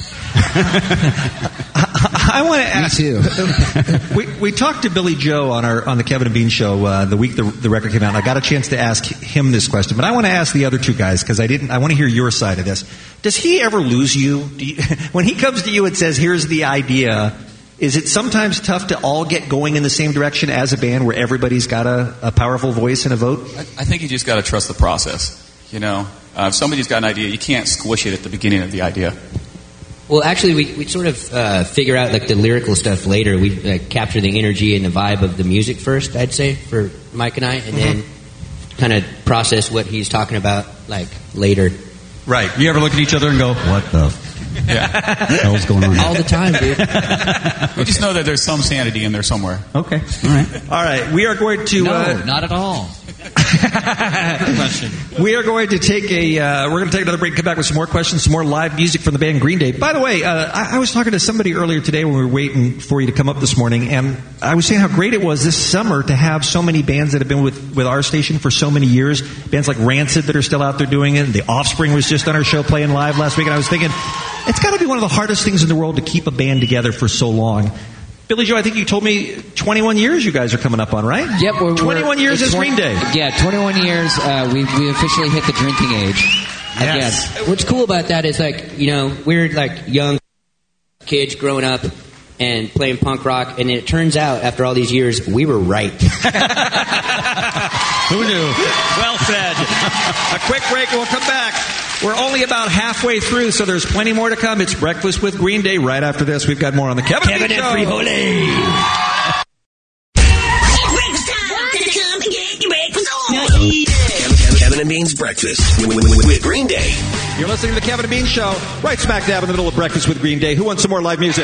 I, I want to ask. Me too. we we talked to Billy Joe on our on the Kevin and Bean show uh, the week the, the record came out. And I got a chance to ask him this question, but I want to ask the other two guys because I didn't. I want to hear your side of this. Does he ever lose you? Do you when he comes to you and says, "Here's the idea"? Is it sometimes tough to all get going in the same direction as a band where everybody's got a, a powerful voice and a vote? I, I think you just got to trust the process. You know, uh, if somebody's got an idea, you can't squish it at the beginning of the idea. Well, actually, we, we sort of uh, figure out like the lyrical stuff later. We like, capture the energy and the vibe of the music first, I'd say, for Mike and I, and mm-hmm. then kind of process what he's talking about like later. Right. You ever look at each other and go, "What the f- yeah. hell's going on?" All the time, dude. We just know that there's some sanity in there somewhere. Okay. All right. All right. We are going to. No, uh, not at all. We are going to take a. Uh, we're going to take another break. Come back with some more questions, some more live music from the band Green Day. By the way, uh, I, I was talking to somebody earlier today when we were waiting for you to come up this morning, and I was saying how great it was this summer to have so many bands that have been with, with our station for so many years. Bands like Rancid that are still out there doing it. The Offspring was just on our show playing live last week, and I was thinking it's got to be one of the hardest things in the world to keep a band together for so long. Billy Joe, I think you told me twenty-one years you guys are coming up on, right? Yep. We're, twenty-one we're, years as twenty, Green Day. Yeah, twenty-one years. Uh, we we officially hit the drinking age. Yes. Again. What's cool about that is like, you know, we're like young kids growing up and playing punk rock, and it turns out after all these years, we were right. Who knew? Well said. A quick break, we'll come back. We're only about halfway through, so there's plenty more to come. It's Breakfast with Green Day. Right after this, we've got more on the Kevin, Kevin Show. and Frivole. Kevin and Bean's Breakfast with, with, with Green Day. You're listening to the Kevin and Bean Show, right smack dab in the middle of Breakfast with Green Day. Who wants some more live music?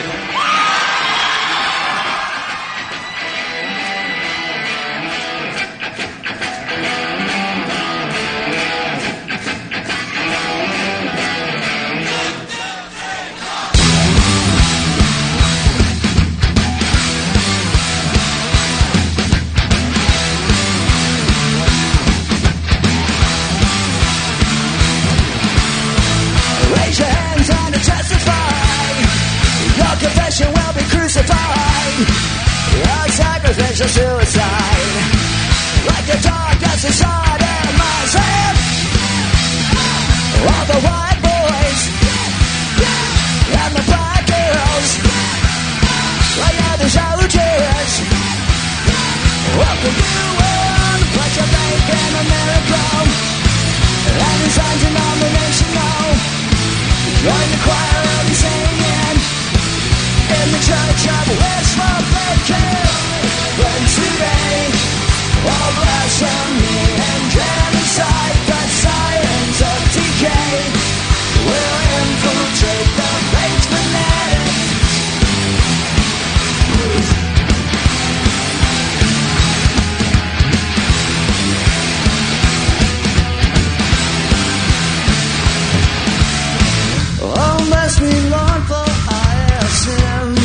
Raise your hands and testify. Your confession will be crucified. A sacrificial suicide. Like a dog that's a sodomizing. All the white boys and the black girls. Like other soldiers. Welcome you on. Put your faith in a miracle. And his signs and nominational. Join the choir of the singing in the church of West Republican. But today, all blasphemy and genocide, the sirens of decay will infiltrate the faith fanatics. Oh, bless me, Lord, for I have sinned.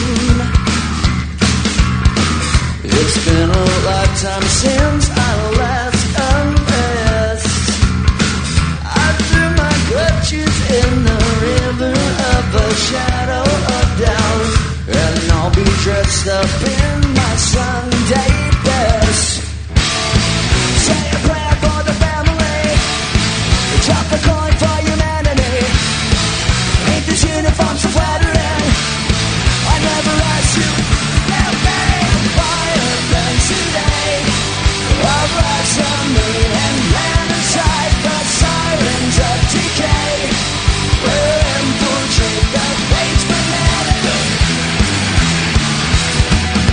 It's been a lifetime since I last undressed. I threw my clutches in the river of a shadow of doubt, and I'll be dressed up in my Sunday best. Say a prayer for the family. Drop a coin for humanity. Ain't this uniform so flattering? I never asked you to help me. Fire than today. Of blasphemy and genocide, the sirens of decay will infiltrate the faith fanatic.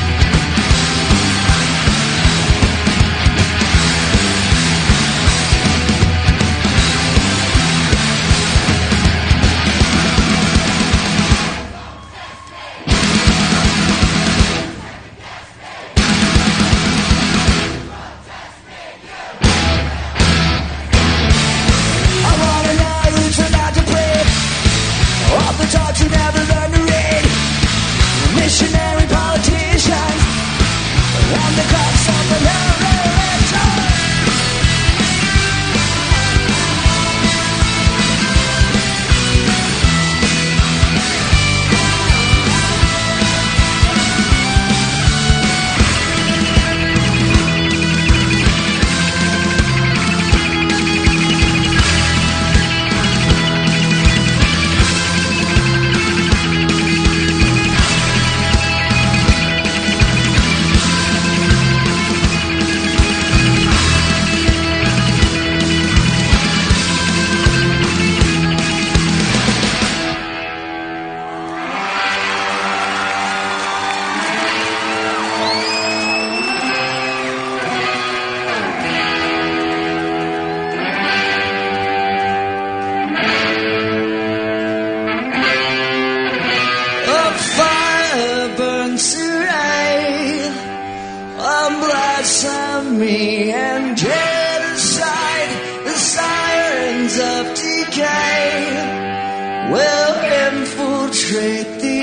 beside me and genocide, the sirens of decay will infiltrate the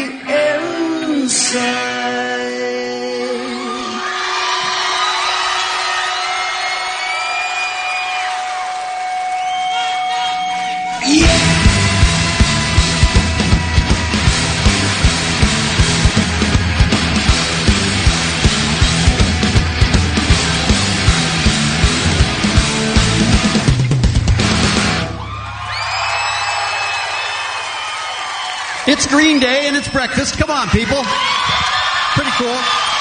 inside. It's Green Day and it's breakfast. Come on, people. Pretty cool.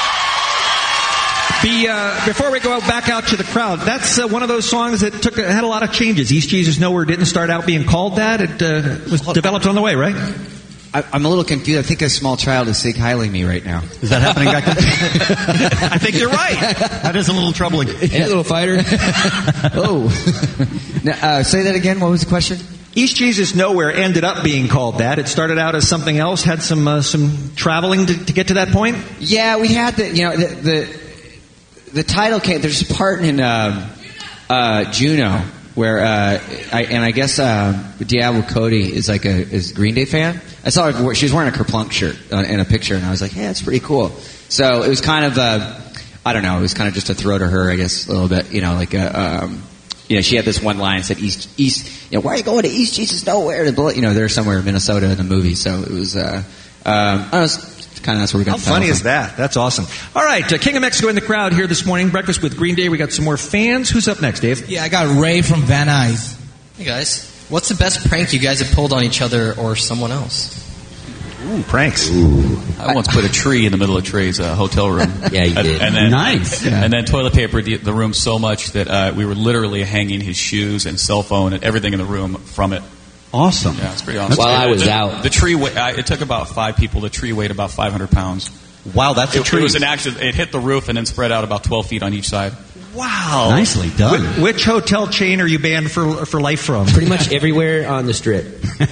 Be, uh, before we go back out to the crowd, that's uh, one of those songs that took had a lot of changes. East Jesus Nowhere didn't start out being called that. It uh, was developed on the way, right? I, I'm a little confused. I think a small child is sig heiling me right now. Is that happening back then? I think you're right. That is a little troubling. Hey, little fighter. Oh. Now, uh, say that again. What was the question? East Jesus Nowhere ended up being called that. It started out as something else, had some uh, some traveling to, to get to that point. Yeah, we had the you know the the, the title came. There's a part in uh, uh, Juno where uh, I and I guess uh, Diablo Cody is like a is a Green Day fan. I saw her. She was wearing a Kerplunk shirt uh, in a picture, and I was like, yeah, that's pretty cool. So it was kind of uh, I don't know. It was kind of just a throw to her, I guess, a little bit. You know, like a. Um, You know, she had this one line that said East, East, you know, why are you going to East Jesus Nowhere? You know, they're somewhere in Minnesota in the movie. So it was, uh, um, I was kind of, that's where we got How the title funny from. is that? That's awesome. All right, uh, King of Mexico in the crowd here this morning. Breakfast with Green Day. We got some more fans. Who's up next, Dave? Yeah, I got Ray from Van Nuys. Hey, guys. What's the best prank you guys have pulled on each other or someone else? Ooh, pranks. Ooh. I once put a tree in the middle of Trey's uh, hotel room. Yeah, you and, did. And then, Nice. And then toilet papered the, the room so much that uh, we were literally hanging his shoes and cell phone and everything in the room from it. Awesome. Yeah, it's pretty awesome. While I was the, out. The tree, wa- I, it took about five people. The tree weighed about five hundred pounds. Wow, that's it, a tree. It was an action. It hit the roof and then spread out about twelve feet on each side. Wow. Nicely done. Which, which hotel chain are you banned for for life from? Pretty much everywhere on the strip.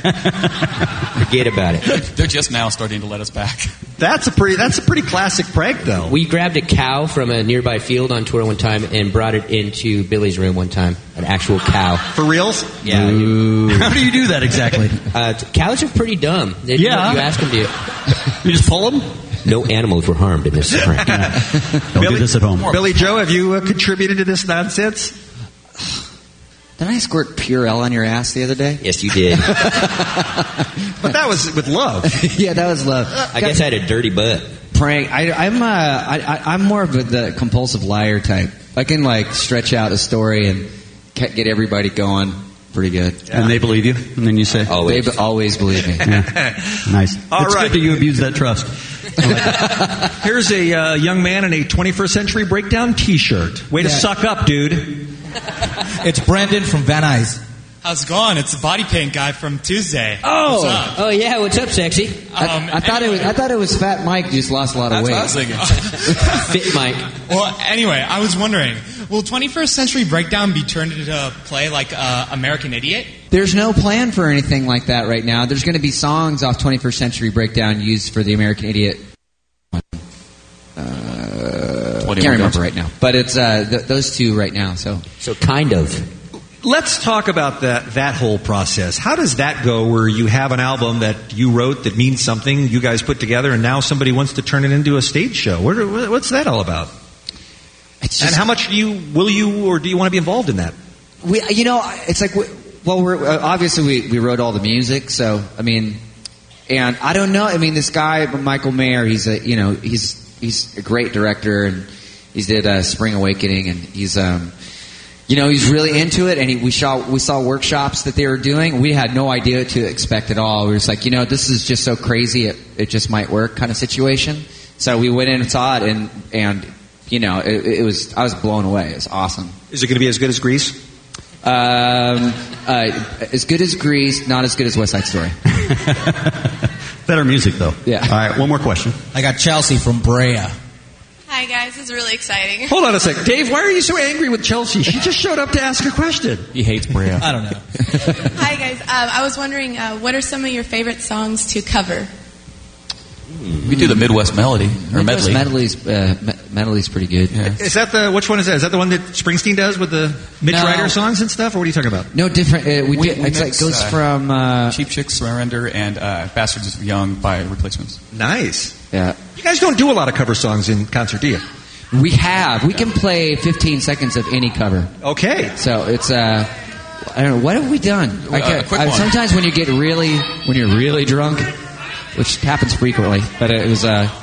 Forget about it. They're just now starting to let us back. That's a pretty that's a pretty classic prank, though. We grabbed a cow from a nearby field on tour one time and brought it into Billy's room one time. An actual cow. For reals? Yeah. How do you do that exactly? Uh, cows are pretty dumb. They do Yeah. what you ask them to. You just pull them? No animals were harmed in this prank. Don't do this at home. Billy Joe, have you uh, contributed to this nonsense? Didn't I squirt Purell on your ass the other day? Yes, you did. But that was with love. Yeah, that was love. I guess I had a dirty butt. Prank. I, I'm uh, I, I, I'm more of a, the compulsive liar type. I can like stretch out a story and ca- get everybody going pretty good. And they believe you? And then you say? Always. They always believe me. Yeah. Nice. All it's right. good that you abuse that trust. Here's a uh, young man in a twenty-first century breakdown T-shirt. Way to Yeah. suck up, dude. It's Brandon from Van Nuys. How's it going? It's the body paint guy from Tuesday. Oh, What's up? oh yeah. What's up, sexy? I, Um, I thought it was. I thought it was Fat Mike who just lost a lot of That's weight. what I was thinking. Fit Mike. Well, anyway, I was wondering, will twenty-first Century Breakdown be turned into a play like uh, American Idiot? There's no plan for anything like that right now. There's going to be songs off twenty-first Century Breakdown used for the American Idiot. Uh, I can't remember right now, but it's uh, th- those two right now. So, so kind of. Let's talk about that that whole process. How does that go where you have an album that you wrote that means something, you guys put together, and now somebody wants to turn it into a stage show? What are, what's that all about? It's and how much do you, will you or do you want to be involved in that? we, you know, it's like, we, well, we're uh, obviously we, we wrote all the music, so I mean, and I don't know. I mean, this guy Michael Mayer, he's a you know he's he's a great director, and he did uh, Spring Awakening, and he's um. You know, he's really into it, and he, we saw we saw workshops that they were doing. We had no idea what to expect at all. We were just like, you know, this is just so crazy, it, it just might work kind of situation. So we went in and saw it, and and you know, it, it was I was blown away. It was awesome. Is it going to be as good as Grease? Um, uh, as good as Grease, not as good as West Side Story. Better music, though. Yeah. All right, one more question. I got Chelsea from Brea. Hi, guys. This is really exciting. Hold on a sec. Dave, why are you so angry with Chelsea? She just showed up to ask a question. He hates Brea. I don't know. Hi, guys. Um, I was wondering, uh, what are some of your favorite songs to cover? We do the Midwest Melody or Midwest medley. Medley's uh, me- Metally's pretty good. Is that the which one is that? Is that the one that Springsteen does with the Mitch No. Ryder songs and stuff, or what are you talking about? No, different. Uh, we, We- did. we It's like mix, goes uh, from uh, Cheap Chicks, Surrender, and uh, Bastards of Young by Replacements. Nice. Yeah. You guys don't do a lot of cover songs in concert, do you? We have. We can play fifteen seconds of any cover. Okay. So it's uh, I don't know. What have we done? Uh, I can't- quick I- one. sometimes when you get really, when you're really drunk, which happens frequently, but it was uh,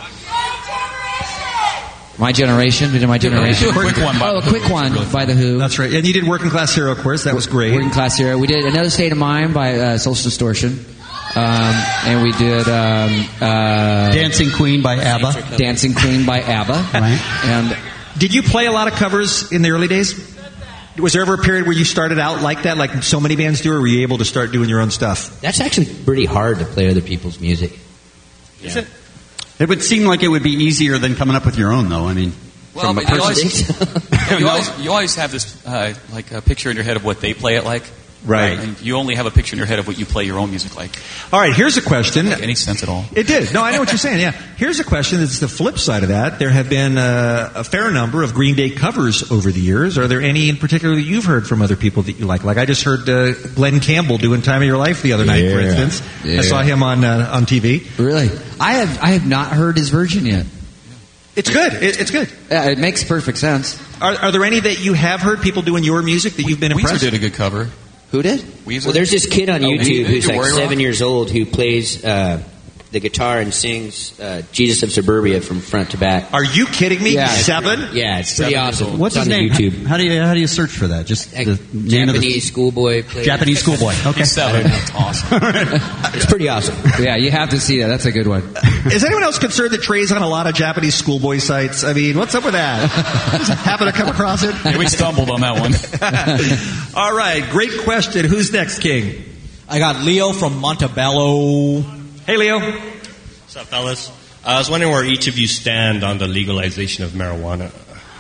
My Generation. We did My Generation. Do a quick one by Oh, a The Who, quick which is one really by the Who. That's right. And you did Working Class Hero, of course. That was great. Working Class Hero. We did Another State of Mind by uh, Social Distortion. Um, and we did um, uh, Dancing Queen by ABBA. Dancing Queen by ABBA. Right. And Did you play a lot of covers in the early days? Was there ever a period where you started out like that, like so many bands do, or were you able to start doing your own stuff? That's actually pretty hard to play other people's music. Is it? It would seem like it would be easier than coming up with your own, though. I mean, Well, from a but you person- always, you, always, you always have this uh, like a picture in your head of what they play it like. Right. And you only have a picture in your head of what you play your own music like. All right, here's a question. Doesn't make any sense at all. It did. No, I know what you're saying, yeah. Here's a question that's the flip side of that. There have been uh, a fair number of Green Day covers over the years. Are there any in particular that you've heard from other people that you like? Like I just heard uh, Glenn Campbell doing Time of Your Life the other night, for Yeah. instance. Yeah. I saw him on uh, on T V. really, I have I have not heard his version yet. It's good. It, it's good. Yeah, it makes perfect sense. Are, are there any that you have heard people doing your music that you've been Weezer impressed? did a good cover. Who did? Weezer. Well, there's this kid on Oh, YouTube he- who's he- like Warrior seven Rock? years old who plays uh, the guitar and sings uh, Jesus of Suburbia from front to back. Are you kidding me? Yeah. Seven? Yeah, it's pretty Seven years awesome. old. What's It's his on name? YouTube. How do you how do you search for that? Just Like, the name of the Japanese schoolboy. plays- Japanese schoolboy. Okay. He's seven. That's awesome. It's pretty awesome. Yeah, you have to see that. That's a good one. Is anyone else concerned that Trey's on a lot of Japanese schoolboy sites? I mean, what's up with that? Just happen to come across it? Yeah, we stumbled on that one. All right, great question. Who's next, King? I got Leo from Montebello. Hey, Leo. What's up, fellas? I was wondering where each of you stand on the legalization of marijuana.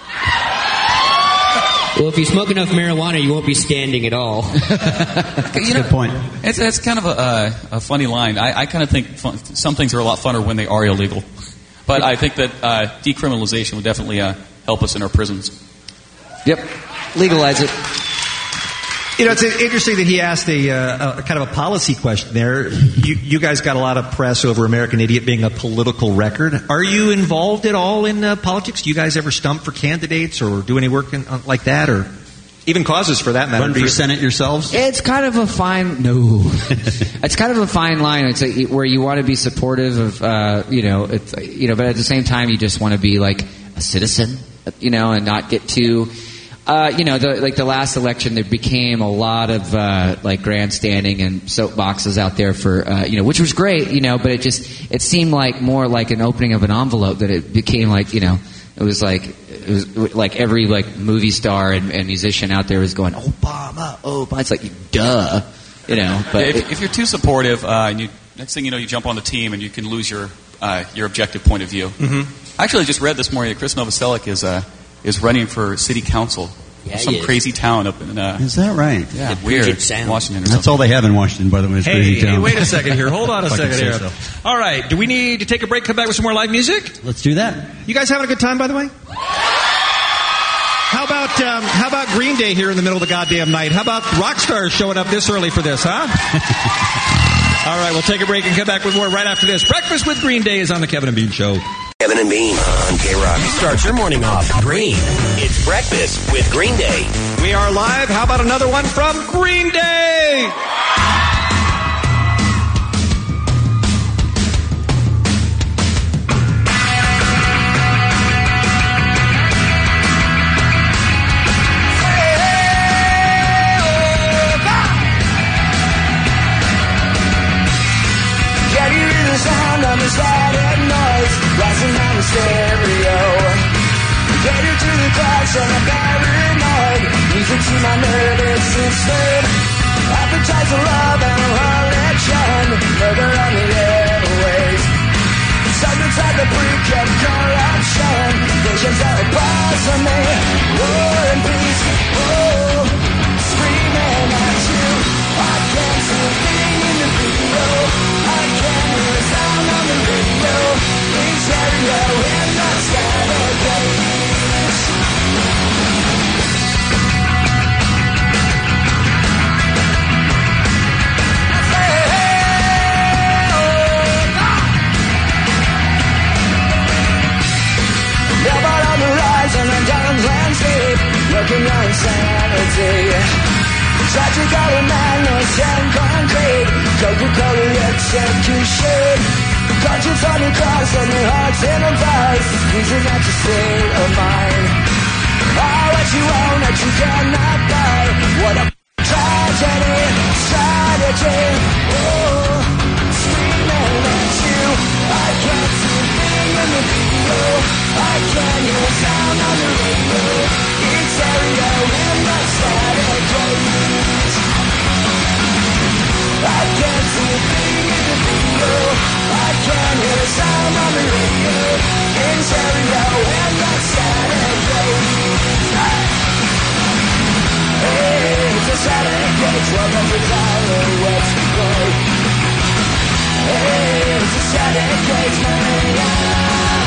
Well, if you smoke enough marijuana, you won't be standing at all. That's a good point. It's, it's kind of a, uh, a funny line. I, I kind of think fun, some things are a lot funner when they are illegal. But I think that uh, decriminalization would definitely uh, help us in our prisons. Yep, legalize it. You know, it's interesting that he asked a, uh, a kind of a policy question there. You, you guys got a lot of press over American Idiot being a political record. Are you involved at all in uh, politics? Do you guys ever stump for candidates or do any work in, uh, like that, or even causes for that matter? Run Do for you- Senate yourselves? It's kind of a fine no. It's kind of a fine line. It's a, where you want to be supportive of, uh, you know, it's you know, but at the same time you just want to be like a citizen, you know, and not get too. Uh, you know, the, like the last election, there became a lot of uh, like grandstanding and soapboxes out there for, uh, you know, which was great, you know, but it just it seemed like more like an opening of an envelope that it became like, you know, it was like it was like every like movie star and, and musician out there was going Obama, Obama. It's like duh, you know. But if, it, if you're too supportive, uh, and you next thing you know, you jump on the team and you can lose your uh, your objective point of view. Mm-hmm. I actually just read this morning that Chris Novoselic is uh, is running for city council. Yeah, Some he is. crazy town up in uh, Is that right? yeah, The weird Puget Sound. Washington or That's something. all they have in Washington, by the way. Is Hey, crazy hey, town. wait a second here. Hold on a If I could second say here. so. All right, do we need to take a break, come back with some more live music? Let's do that. You guys having a good time, by the way? How about um, how about Green Day here in the middle of the goddamn night? How about rock stars showing up this early for this, huh? All right, we'll take a break and come back with more right after this. Breakfast with Green Day is on the Kevin and Bean Show. Kevin and Bean on K-Rock. Start your morning off green. It's Breakfast with Green Day. We are live. How about another one from Green Day? Can you hear the sound of the static noise rising on the stereo? Get it to the clouds and I'm paranoid. Music to my nervous system. Appetites of love and religion. Murder on the airways. Segments like the freak and corruption. Visions that are bothering me. War and peace. Oh, screaming at you. I can't see a thing in the video. I can't hear the sound on the radio. In stereo in the static. Surgical madness and concrete, Coca-Cola execution. Got you from the cross and the hearts in a vice, squeezing at your state of mind. Oh, what you own that you cannot buy. What a tragedy, strategy. Oh, screaming at you. I can't see a thing in the video. I can't hear a sound on the radio. It's stereo in the static waves. I can't see a thing in the video. I can't hear a sound on the radio. In stereo in the static waves. Hey, it's a static wave. twelve hundred kilowatts to go. Hey, it's a static wave, man.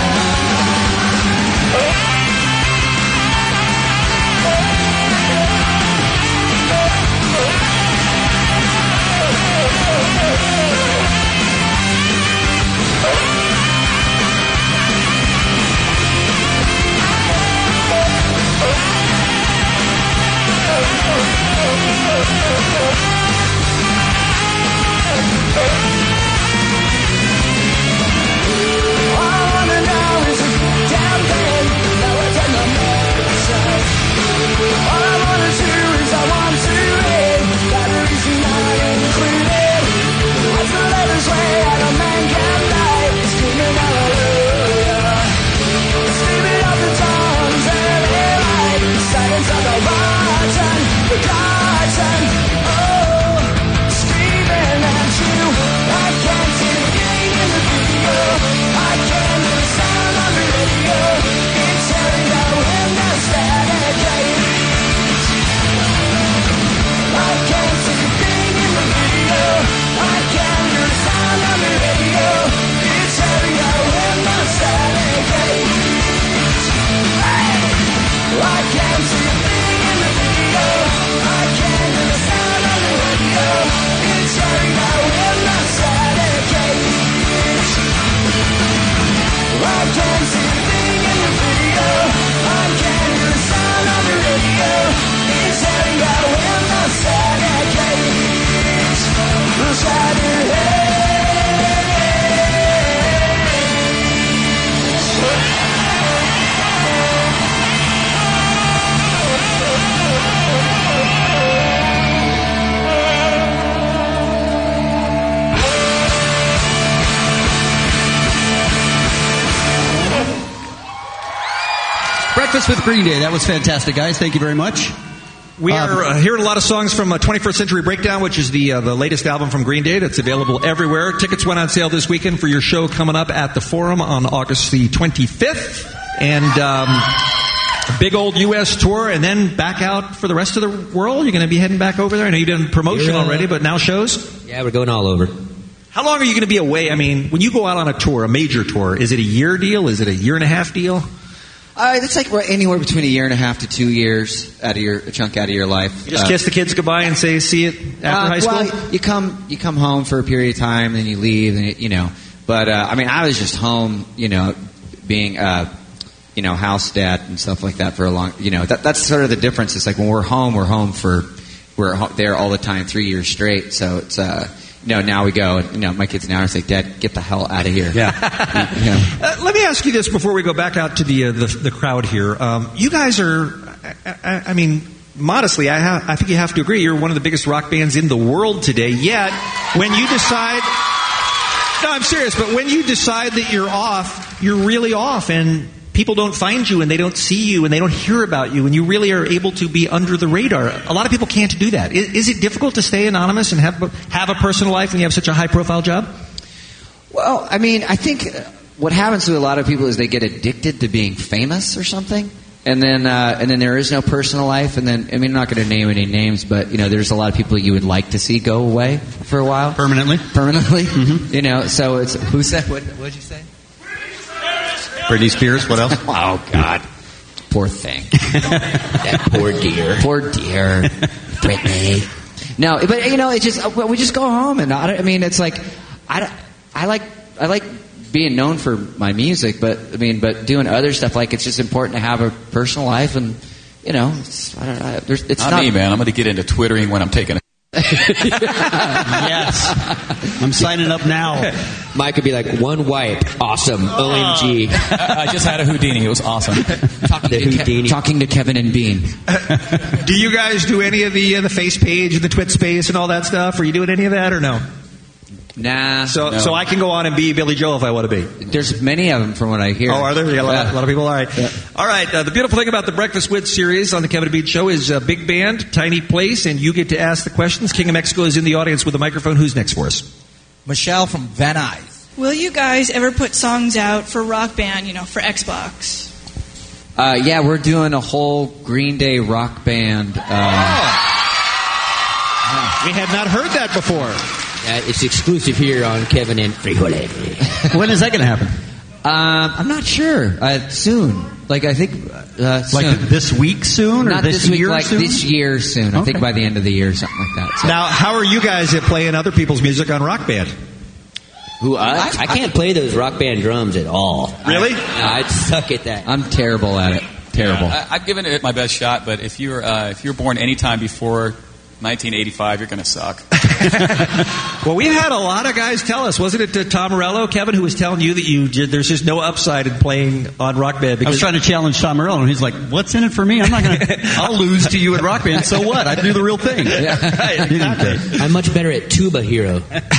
Breakfast with Green Day. That was fantastic, guys. Thank you very much. We are uh, hearing a lot of songs from uh, twenty-first Century Breakdown, which is the uh, the latest album from Green Day that's available everywhere. Tickets went on sale this weekend for your show coming up at the Forum on August the twenty-fifth. And um, a big old U S tour, and then back out for the rest of the world. You're going to be heading back over there? I know you've done promotion Yeah. already, but now shows? Yeah, we're going all over. How long are you going to be away? I mean, when you go out on a tour, a major tour, is it a year deal? Is it a year and a half deal? Uh, it's like we're anywhere between a year and a half to two years out of your a chunk out of your life. You just uh, kiss the kids goodbye and say, see it after uh, high school? Well, you come you come home for a period of time, then you leave, and you know. But uh, I mean, I was just home, you know, being uh, you know house dad and stuff like that for a long. You know, that that's sort of the difference. It's like when we're home, we're home for we're ho- there all the time, three years straight. So it's. Uh, You know, now we go, and, you know, my kids now are like, Dad, get the hell out of here. Yeah. You know. uh, let me ask you this before we go back out to the uh, the, the crowd here. Um, you guys are, I, I, I mean, modestly, I, ha- I think you have to agree, you're one of the biggest rock bands in the world today. Yet, when you decide, no, I'm serious, but when you decide that you're off, you're really off, and people don't find you, and they don't see you, and they don't hear about you, and you really are able to be under the radar. A lot of people can't do that. Is, is it difficult to stay anonymous and have have a personal life when you have such a high-profile job? Well, I mean, I think what happens to a lot of people is they get addicted to being famous or something, and then uh, and then there is no personal life. And then, I mean, I'm not going to name any names, but you know, there's a lot of people you would like to see go away for a while, permanently. Permanently, mm-hmm. You know. So it's who said what? What did you say? Britney Spears. What else? Oh God, poor thing. That poor dear. Poor dear, Britney. No, but you know, it just we just go home, and I, I mean, it's like I, I like I like being known for my music, but I mean, but doing other stuff, like it's just important to have a personal life and you know, it's, I don't know. There's, it's not, not me, man. I'm going to get into Twittering when I'm taking it. Yes. I'm signing up now. Mike could be like, one wipe, awesome, O M G. I just had a Houdini. It was awesome. Talking, to, Ke- talking to Kevin and Bean. Do you guys do any of the uh, the face page and the twit space and all that stuff? Are you doing any of that or no? Nah. So no. so I can go on and be Billy Joel if I want to be. There's many of them from what I hear. Oh, are there? Yeah, a, lot, yeah. a lot of people. All right. Yeah. All right. Uh, the beautiful thing about the Breakfast with series on the Kevin and Bean Show is uh, big band, tiny place, and you get to ask the questions. King of Mexico is in the audience with a microphone. Who's next for us? Michelle from Van Nuys. Will you guys ever put songs out for Rock Band, you know, for Xbox? Uh, yeah, we're doing a whole Green Day Rock Band. Um, oh. We have not heard that before. Uh, it's exclusive here on Kevin and Frijole. When is that going to happen? Um, I'm not sure. Uh, soon. Like, I think uh, soon. Like this week soon? Or not this, this week, year like soon? this year soon. Okay. I think by the end of the year, something like that. So. Now, how are you guys at playing other people's music on Rock Band? Who I, I can't play those Rock Band drums at all. Really? I, I suck at that. I'm terrible at it. Terrible. Yeah, I, I've given it my best shot, but if you're uh, if you're born anytime before nineteen eighty-five, you're going to suck. Well, we've had a lot of guys tell us, wasn't it uh, Tom Morello, Kevin, who was telling you that you there's just no upside in playing on Rock Band? I was trying to challenge Tom Morello, and he's like, "What's in it for me? I'm not going to. I'll lose to you at Rock Band. So what? I do the real thing." Yeah, right, exactly. I'm much better at Tuba Hero.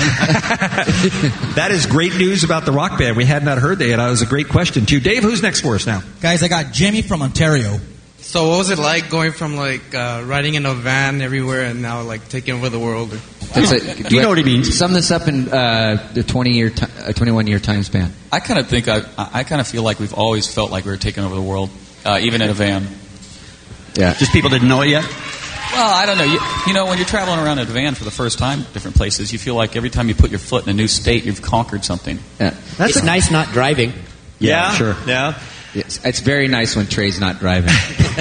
That is great news about the Rock Band. We had not heard that yet. That was a great question too. Dave, who's next for us now? Guys, I got Jimmy from Ontario. So what was it like going from like uh, riding in a van everywhere and now like taking over the world? That's a, do you know what he means? Sum this up in uh, the twenty year, t- uh, twenty-one year time span. I kind of think I, I kind of feel like we've always felt like we were taking over the world, uh, even in a van. Yeah, just people didn't know it yet. Well, I don't know. You, you know, when you're traveling around in a van for the first time, different places, you feel like every time you put your foot in a new state, you've conquered something. Yeah. That's it's a, nice not driving. Yeah, yeah, sure. Yeah. Yes, it's very nice when Trey's not driving.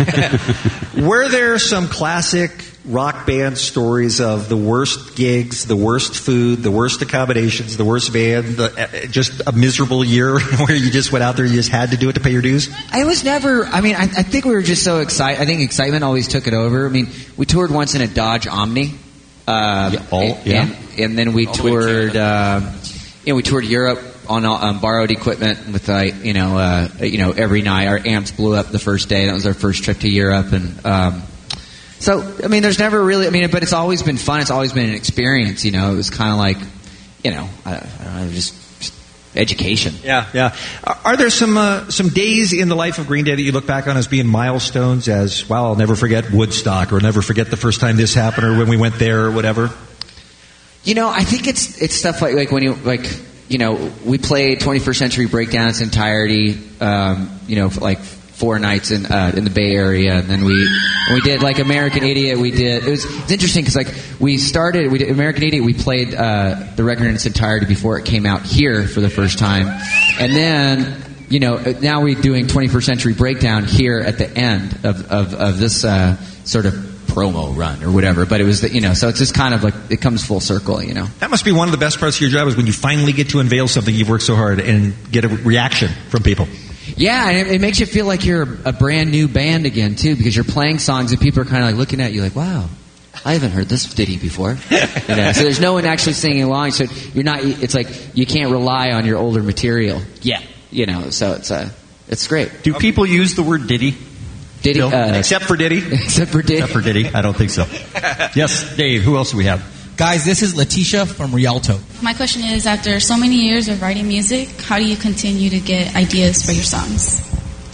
Were there some classic Rock Band stories of the worst gigs, the worst food, the worst accommodations, the worst van, the, uh, just a miserable year where you just went out there and you just had to do it to pay your dues? I was never, I mean, I, I think we were just so excited. I think excitement always took it over. I mean, we toured once in a Dodge Omni. Uh, yeah, all, yeah. And, and then we all toured, the uh, you know, we toured Europe on um, borrowed equipment with, uh, you know, uh, you know, every night. Our amps blew up the first day. That was our first trip to Europe. And um, so, I mean, there's never really, I mean, but it's always been fun. It's always been an experience, you know. It was kind of like, you know, I, I don't know, just, just education. Yeah, yeah. Are there some uh, some days in the life of Green Day that you look back on as being milestones, as, wow, I'll never forget Woodstock, or never forget the first time this happened, or when we went there, or whatever? You know, I think it's it's stuff like, like when you, like, you know, we played twenty-first Century Breakdown in its entirety, um, you know, for like four nights in uh, in the Bay Area, and then we we did like American Idiot. We did it was it's interesting because like we started we did American Idiot. We played uh, the record in its entirety before it came out here for the first time, and then you know now we're doing twenty-first Century Breakdown here at the end of of, of this uh, sort of promo run or whatever, but it was the, you know, so it's just kind of like it comes full circle, you know. That must be one of the best parts of your job is when you finally get to unveil something you've worked so hard and get a reaction from people. Yeah, and it, it makes you feel like you're a brand new band again too, because you're playing songs and people are kind of like looking at you like, wow, I haven't heard this ditty before. You know? So there's no one actually singing along, so you're not. It's like you can't rely on your older material. Yeah, you know. So it's uh, it's great. Do people use the word ditty? Diddy, uh, except for Diddy. Except for Diddy. Except for Diddy. I don't think so. Yes, Dave, who else do we have? Guys, this is Letitia from Rialto. My question is, after so many years of writing music, how do you continue to get ideas for your songs?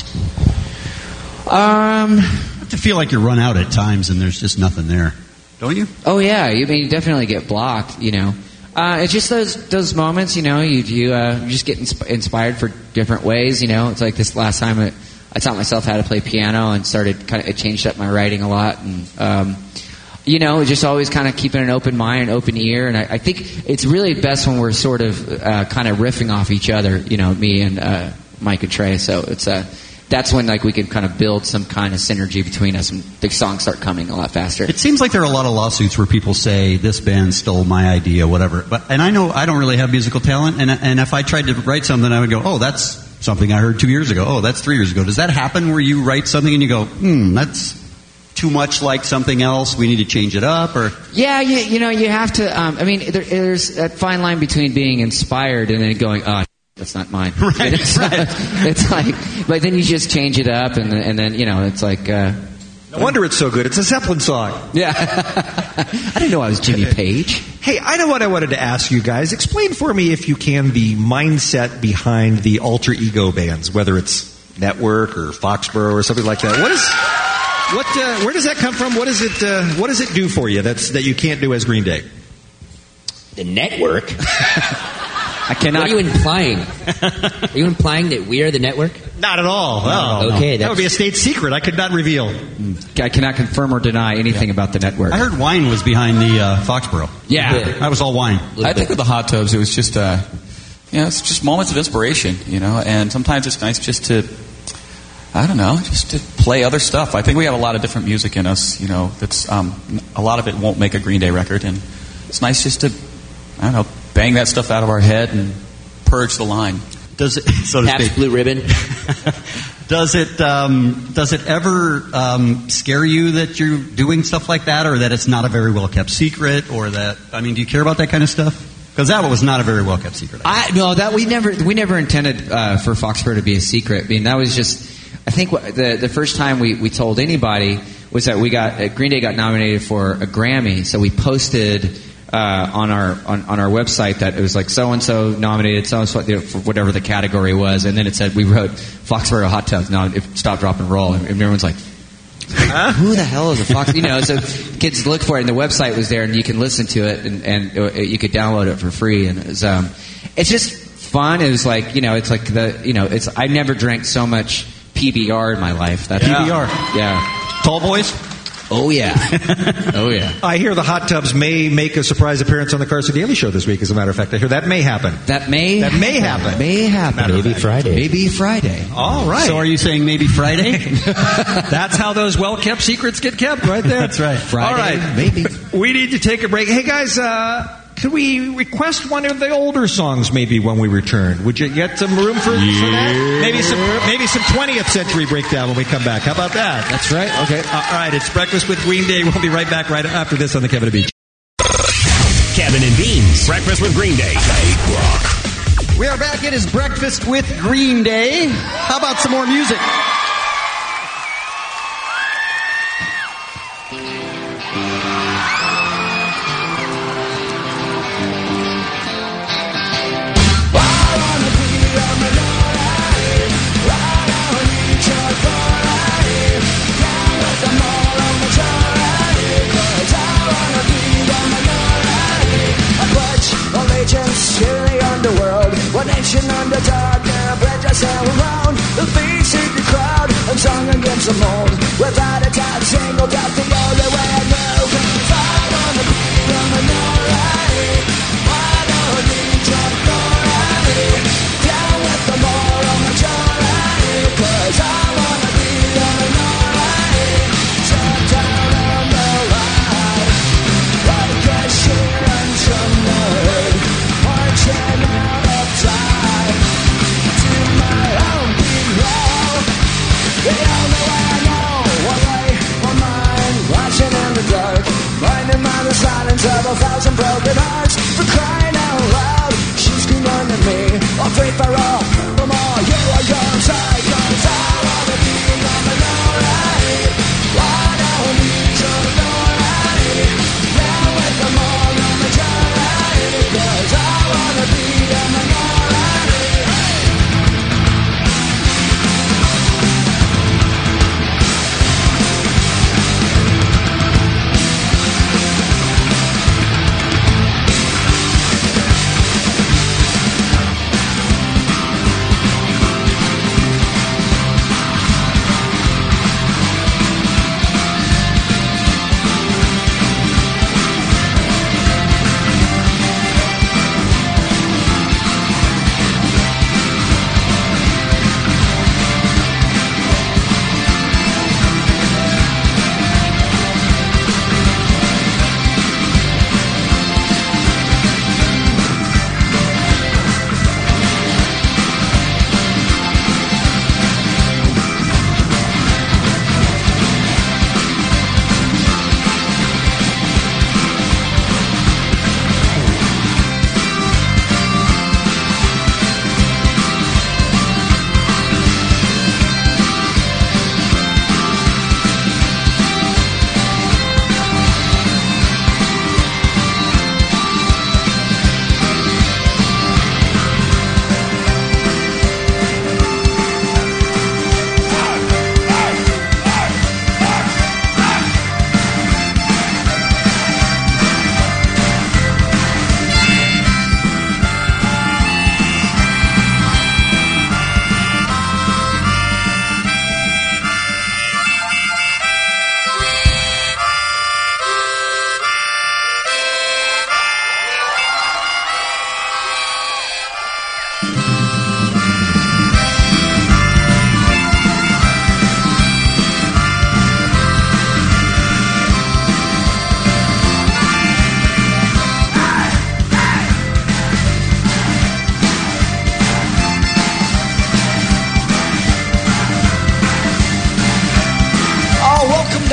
Um, I have to feel like you run out at times and there's just nothing there. Don't you? Oh, yeah. I mean, you definitely get blocked, you know. Uh, it's just those those moments, you know, you, you, uh, you just get insp- inspired for different ways, you know. It's like this last time it, I taught myself how to play piano and started kind of, it changed up my writing a lot. And, um, you know, just always kind of keeping an open mind, open ear. And I, I think it's really best when we're sort of uh, kind of riffing off each other, you know, me and uh, Mike and Trey. So it's uh, that's when like we can kind of build some kind of synergy between us and the songs start coming a lot faster. It seems like there are a lot of lawsuits where people say this band stole my idea, whatever. But and I know I don't really have musical talent, and and if I tried to write something, I would go, oh, that's something I heard two years ago. Oh, that's three years ago. Does that happen where you write something and you go, hmm, that's too much like something else, we need to change it up? Or Yeah, you, you know, you have to, um, I mean, there, there's that fine line between being inspired and then going, oh, that's not mine. Right, it's, right. It's like, but then you just change it up and, and then, you know, it's like... Uh, no wonder it's so good. It's a Zeppelin song. Yeah. I didn't know I was Jimmy Page. Hey, I know what I wanted to ask you guys. Explain for me, if you can, the mindset behind the alter ego bands, whether it's Network or Foxborough or something like that. What is, what, uh, where does that come from? What is it? Uh, what does it do for you that's that you can't do as Green Day? The Network. I cannot. What are you implying? Are you implying that we are the Network? Not at all. Oh, okay, that would be a state secret. I could not reveal. I cannot confirm or deny anything yeah. about the Network. I heard Wine was behind the uh, Foxborough. Yeah, that was all Wine. I think with the Hot Tubs, it was just, uh, you know, it's just moments of inspiration, you know, and sometimes it's nice just to, I don't know, just to play other stuff. I think we have a lot of different music in us, you know. That's um, a lot of it won't make a Green Day record, and it's nice just to, I don't know, bang that stuff out of our head and purge the line. Does it, so to Pabst speak, Blue Ribbon. Does it um, does it ever um, scare you that you're doing stuff like that, or that it's not a very well kept secret, or that I mean, do you care about that kind of stuff? Because that was not a very well kept secret. I no, that we never we never intended uh, for Foxborough to be a secret. I mean, that was just I think what, the the first time we, we told anybody was that we got uh, Green Day got nominated for a Grammy, so we posted. Uh, on our on, on our website that it was like so and so nominated so and so for whatever the category was, and then it said we wrote Foxborough Hot Tubs. Now if Stop, Drop, and Roll, and everyone's like, huh? Who the hell is a Fox? You know, so kids look for it, and the website was there, and you can listen to it, and, and it, you could download it for free, and it was, um, it's just fun. It was like you know, it's like the you know, it's I never drank so much P B R in my life. That's yeah. P B R, yeah, Tall Boys. Oh, yeah. Oh, yeah. I hear the Hot Tubs may make a surprise appearance on the Carson Daly Show this week, as a matter of fact. I hear that may happen. That may That may happen. That may happen. Maybe Friday. Maybe Friday. All right. So are you saying maybe Friday? That's how those well-kept secrets get kept, right there. That's right. Friday, all right. maybe. We need to take a break. Hey, guys, uh... could we request one of the older songs maybe when we return? Would you get some room for, yeah. for that? Maybe some maybe some twentieth century breakdown when we come back. How about that? That's right. Okay. Uh, all right, it's Breakfast with Green Day. We'll be right back right after this on the Kevin and Bean. Kevin and Beans. Breakfast with Green Day. We are back. It is Breakfast with Green Day. How about some more music? To the underworld, one nation under dark, and bridge ourselves around the big secret crowd, and song against the mold. Without a doubt, singled out the only way I know. Cause I wanna be a minority. I don't need your authority. Down with the moral majority. Cause I wanna be a minority. Shut down on the line. Like a cashier and some nerd. Marching out of time to my own being wrong. The only way I know, one way, one mind, one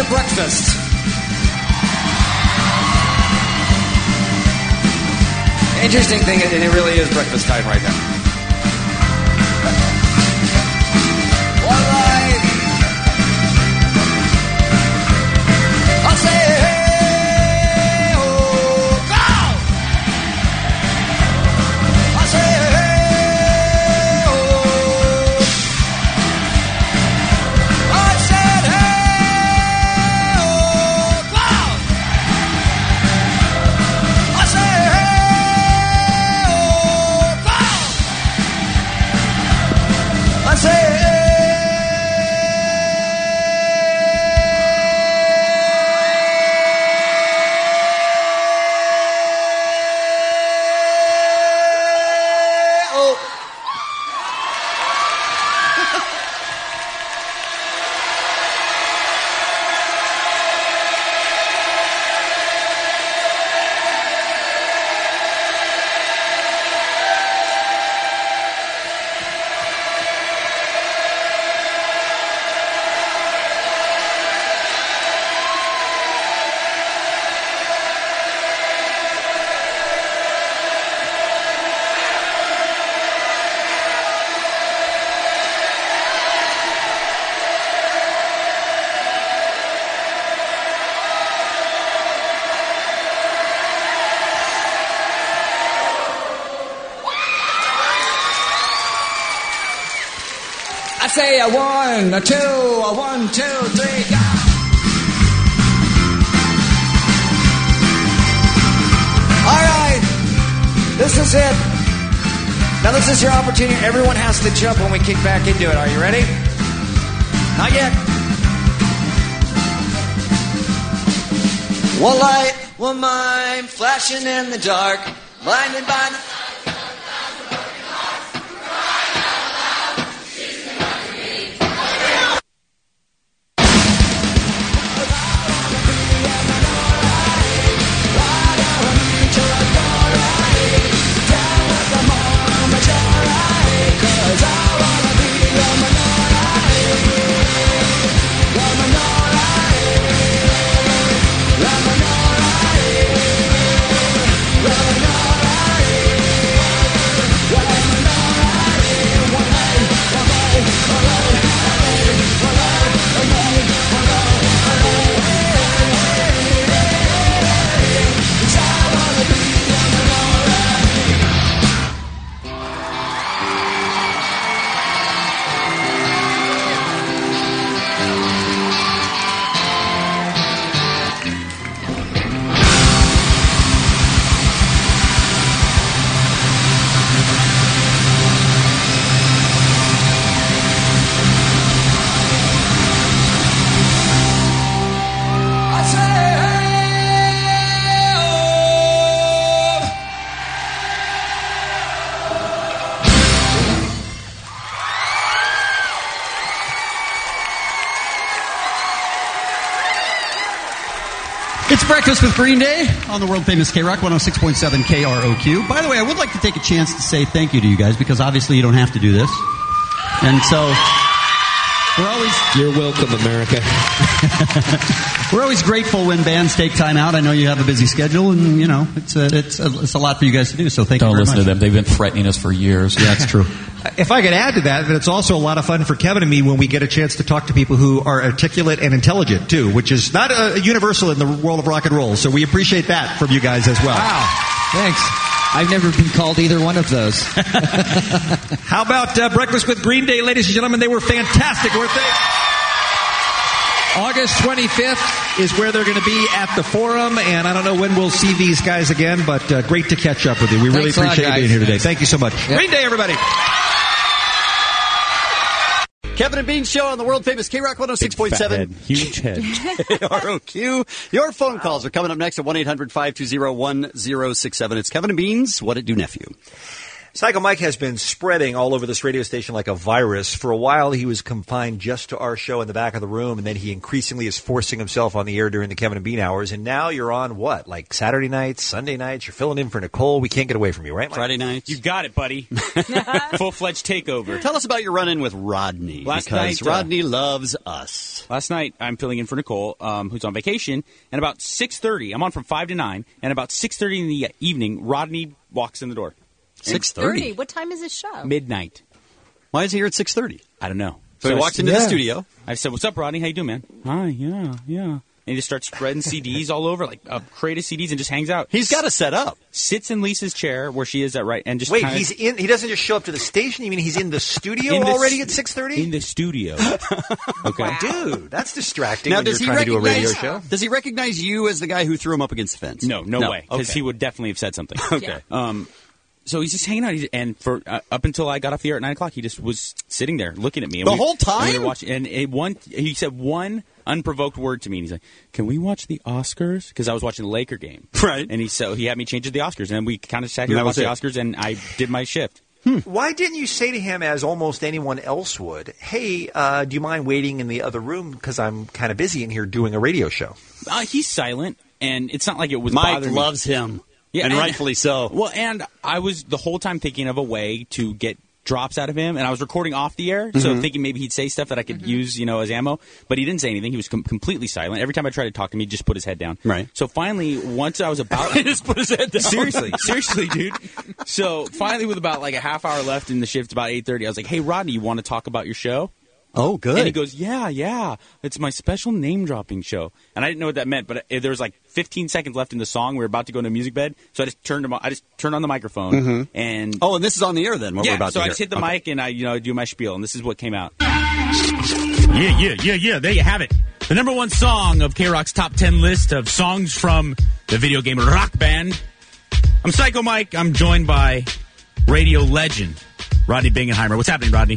to breakfast. Interesting thing, it, it really is breakfast time right now. One light. I'll say, hey, oh, go! I'll say, hey, oh. I said, hey, oh, go! I said, hey. I say, oh. I say a one, a two, a one, two, three, go. All right, this is it. Now this is your opportunity. Everyone has to jump when we kick back into it. Are you ready? Not yet. One light, one mind, flashing in the dark, blinded by the... It's Breakfast with Green Day on the world-famous K-Rock one oh six point seven K R O Q. By the way, I would like to take a chance to say thank you to you guys, because obviously you don't have to do this. And so we're always... You're welcome, America. We're always grateful when bands take time out. I know you have a busy schedule, and, you know, it's a, it's a, it's a lot for you guys to do, so thank Don't you very listen much. to them. They've been threatening us for years. Yeah, that's true. If I could add to that, that it's also a lot of fun for Kevin and me when we get a chance to talk to people who are articulate and intelligent, too, which is not a, a universal in the world of rock and roll. So we appreciate that from you guys as well. Wow. Thanks. I've never been called either one of those. How about uh, Breakfast with Green Day, ladies and gentlemen? They were fantastic, weren't they? August twenty-fifth is where they're going to be at the Forum, and I don't know when we'll see these guys again, but uh, great to catch up with you. We really Thanks a lot, appreciate you guys. being here today. Thank you so much. Yep. Green Day, everybody. Kevin and Bean Show on the world-famous K-Rock one oh six point seven. Huge head. K R O Q. Your phone calls are coming up next at one eight hundred five two zero one zero six seven. It's Kevin and Beans, What It Do Nephew. Psycho Mike has been spreading all over this radio station like a virus. For a while, he was confined just to our show in the back of the room, and then he increasingly is forcing himself on the air during the Kevin and Bean hours. And now you're on what? Like Saturday nights, Sunday nights? You're filling in for Nicole. We can't get away from you, right, Mike? Friday nights. You got it, buddy. Full-fledged takeover. Tell us about your run-in with Rodney. Last because night, uh, Rodney loves us. Last night, I'm filling in for Nicole, um, who's on vacation, and about six thirty, I'm on from five to nine, and about six thirty in the evening, Rodney walks in the door. six thirty? What time is his show? Midnight. Why is he here at six thirty? I don't know. So, he I walks said- into the studio. I said, "What's up, Rodney? How you doing, man?" "Hi, yeah, yeah." And he just starts spreading C Ds all over, like a crate of C Ds, and just hangs out. He's got to set up. Sits in Lisa's chair where she is at right, and just Wait, kinda, he's in. He doesn't just show up to the station. You mean he's in the studio In the already s- at six thirty? in the studio. Okay, Dude, that's distracting. Now, when does he you're trying to do a radio recognize? show. Does he recognize you as the guy who threw him up against the fence? No, no, way, because Okay. he would definitely have said something. Okay. Um, so he's just hanging out, he's, and for uh, up until I got off the air at nine o'clock, he just was sitting there looking at me. And The we- whole time? And, we were watching, and it, one, he said one unprovoked word to me, and he's like, "Can we watch the Oscars?" Because I was watching the Laker game, right? And he so he had me change to the Oscars, and we kind of sat And here that and watched was the it. Oscars, and I did my shift. Why didn't you say to him, as almost anyone else would, "Hey, uh, do you mind waiting in the other room because I'm kind of busy in here doing a radio show"? Uh, he's silent, and it's not like it was Mike bothering me. loves him, and rightfully so. Well, and I was the whole time thinking of a way to get drops out of him, and I was recording off the air, so Mhm. thinking maybe he'd say stuff that I could use, you know, as ammo. But he didn't say anything. He was com- completely silent. Every time I tried to talk to him, he'd just put his head down. Right. So finally, once I was about, He just put his head down. Seriously, seriously, dude. So finally, with about like a half hour left in the shift, about eight thirty, I was like, "Hey, Rodney, you want to talk about your show?" Oh, good. And he goes, "Yeah, yeah, it's my special name dropping show." And I didn't know what that meant, but there was like fifteen seconds left in the song. We were about to go into a music bed, so I just turned him. On, I just turned on the microphone, Mhm. and Oh, and this is on the air then. What yeah, we're about so to I hear. just hit the Okay. mic and I, you know, do my spiel, and this is what came out. Yeah, yeah, yeah, yeah. There you have it. The number one song of K-Rock's top ten list of songs from the video game Rock Band. I'm Psycho Mike. I'm joined by radio legend Rodney Bingenheimer. What's happening, Rodney?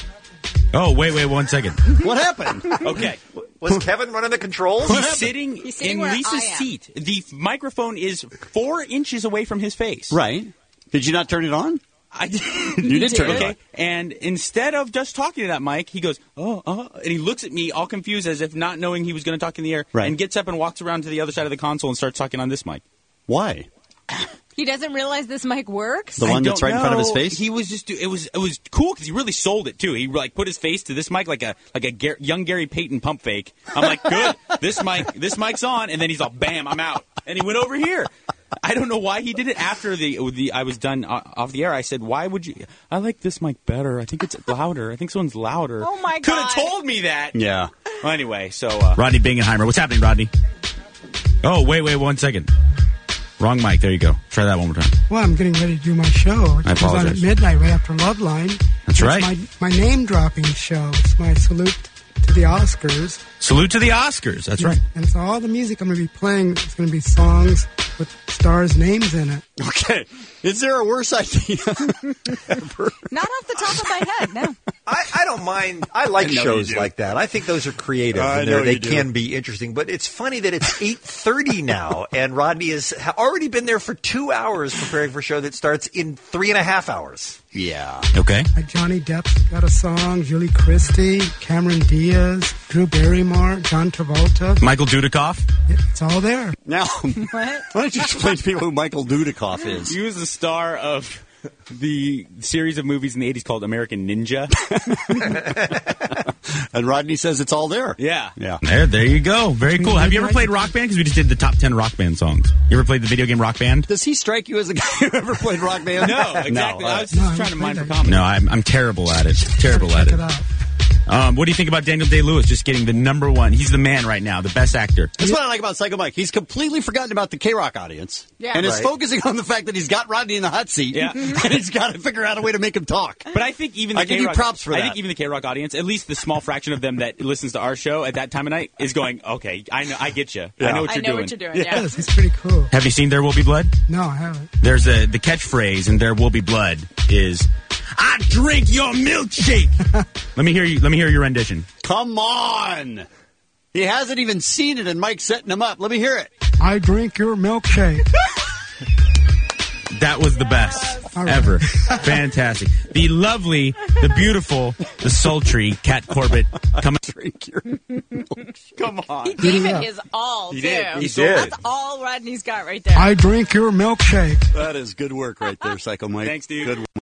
Oh, wait, wait, one second. What happened? Okay. Was Kevin running the controls? He's sitting, He's sitting in where Lisa's I am. seat. The f- microphone is four inches away from his face. Right. Did you not turn it on? I did. You did turn it okay. on. And instead of just talking to that mic, he goes, "Oh, oh," and he looks at me all confused as if not knowing he was going to talk in the air, Right. and gets up and walks around to the other side of the console and starts talking on this mic. Why? He doesn't realize this mic works? The one I that's don't right in front of his know. face? He was just it was it was cool because he really sold it too. He like put his face to this mic like a like a Gar- young Gary Payton pump fake. I'm like, good, this mic this mic's on, and then he's all, bam, I'm out, and he went over here. I don't know why he did it after the the I was done uh, off the air. I said, "Why would you? I like this mic better. I think it's louder. I think someone's louder." Oh my Could have God. told me that. Yeah. Well, anyway, so uh, Rodney Bingenheimer. What's happening, Rodney? Oh, wait, wait, one second. Wrong mic. There you go. Try that one more time. Well, I'm getting ready to do my show. It I goes on at apologize. midnight, right after Loveline. That's It's right. My, my name dropping show. It's my salute to the Oscars. Salute to the Oscars. That's right. And so all the music I'm going to be playing is going to be songs with stars' names in it. Okay. Is there a worse idea ever? Not off the top of my head, no. I, I don't mind. I like I know shows you do. like that. I think those are creative. I and know they're- they you do. can be interesting. But it's funny that it's eight thirty now, and Rodney has ha- already been there for two hours preparing for a show that starts in three and a half hours. Yeah. Okay. Like Johnny Depp's got a song, Julie Christie, Cameron Diaz, Drew Barrymore, John Travolta. Michael Dudikoff. It's all there. Now, What? why don't you explain to people who Michael Dudikoff is? he was the star of the series of movies in the eighties called American Ninja. And Rodney says it's all there. Yeah. Yeah. There, there you go. Very cool. Have you ever played Rock Band? Because we just did the top ten Rock Band songs. You ever played the video game Rock Band? Does he strike you as a guy who ever played Rock Band? No, exactly. No, uh, I was just No, I trying to haven't mind for played that. comedy. No, I'm, I'm terrible at it. Terrible at Check it. it out. Um, what do you think about Daniel Day-Lewis just getting the number one? He's the man right now, the best actor. That's what I like about Psycho Mike. He's completely forgotten about the K-Rock audience. Yeah. And is Right. focusing on the fact that he's got Rodney in the hot seat. Yeah. And he's got to figure out a way to make him talk. But I think even the I give you K-Rock, props for I that. think even the K-Rock audience, at least the small fraction of them that listens to our show at that time of night, is going, "Okay, I know, I get you. I know what I you're know doing." what you're doing, yeah. Yes, it's pretty cool. Have you seen There Will Be Blood? No, I haven't. There's a the catchphrase in There Will Be Blood is, "I drink your milkshake." Let me hear you. Let me hear your rendition. Come on. He hasn't even seen it, and Mike's setting him up. Let me hear it. I drink your milkshake. That was the best. All right. ever. Fantastic. The lovely, the beautiful, the sultry Kat Corbett coming. Drink your Come on. He gave it his all, He too. did. He did. That's all Rodney's got right there. I drink your milkshake. That is good work right there, Psycho Mike. Thanks, dude. Good work.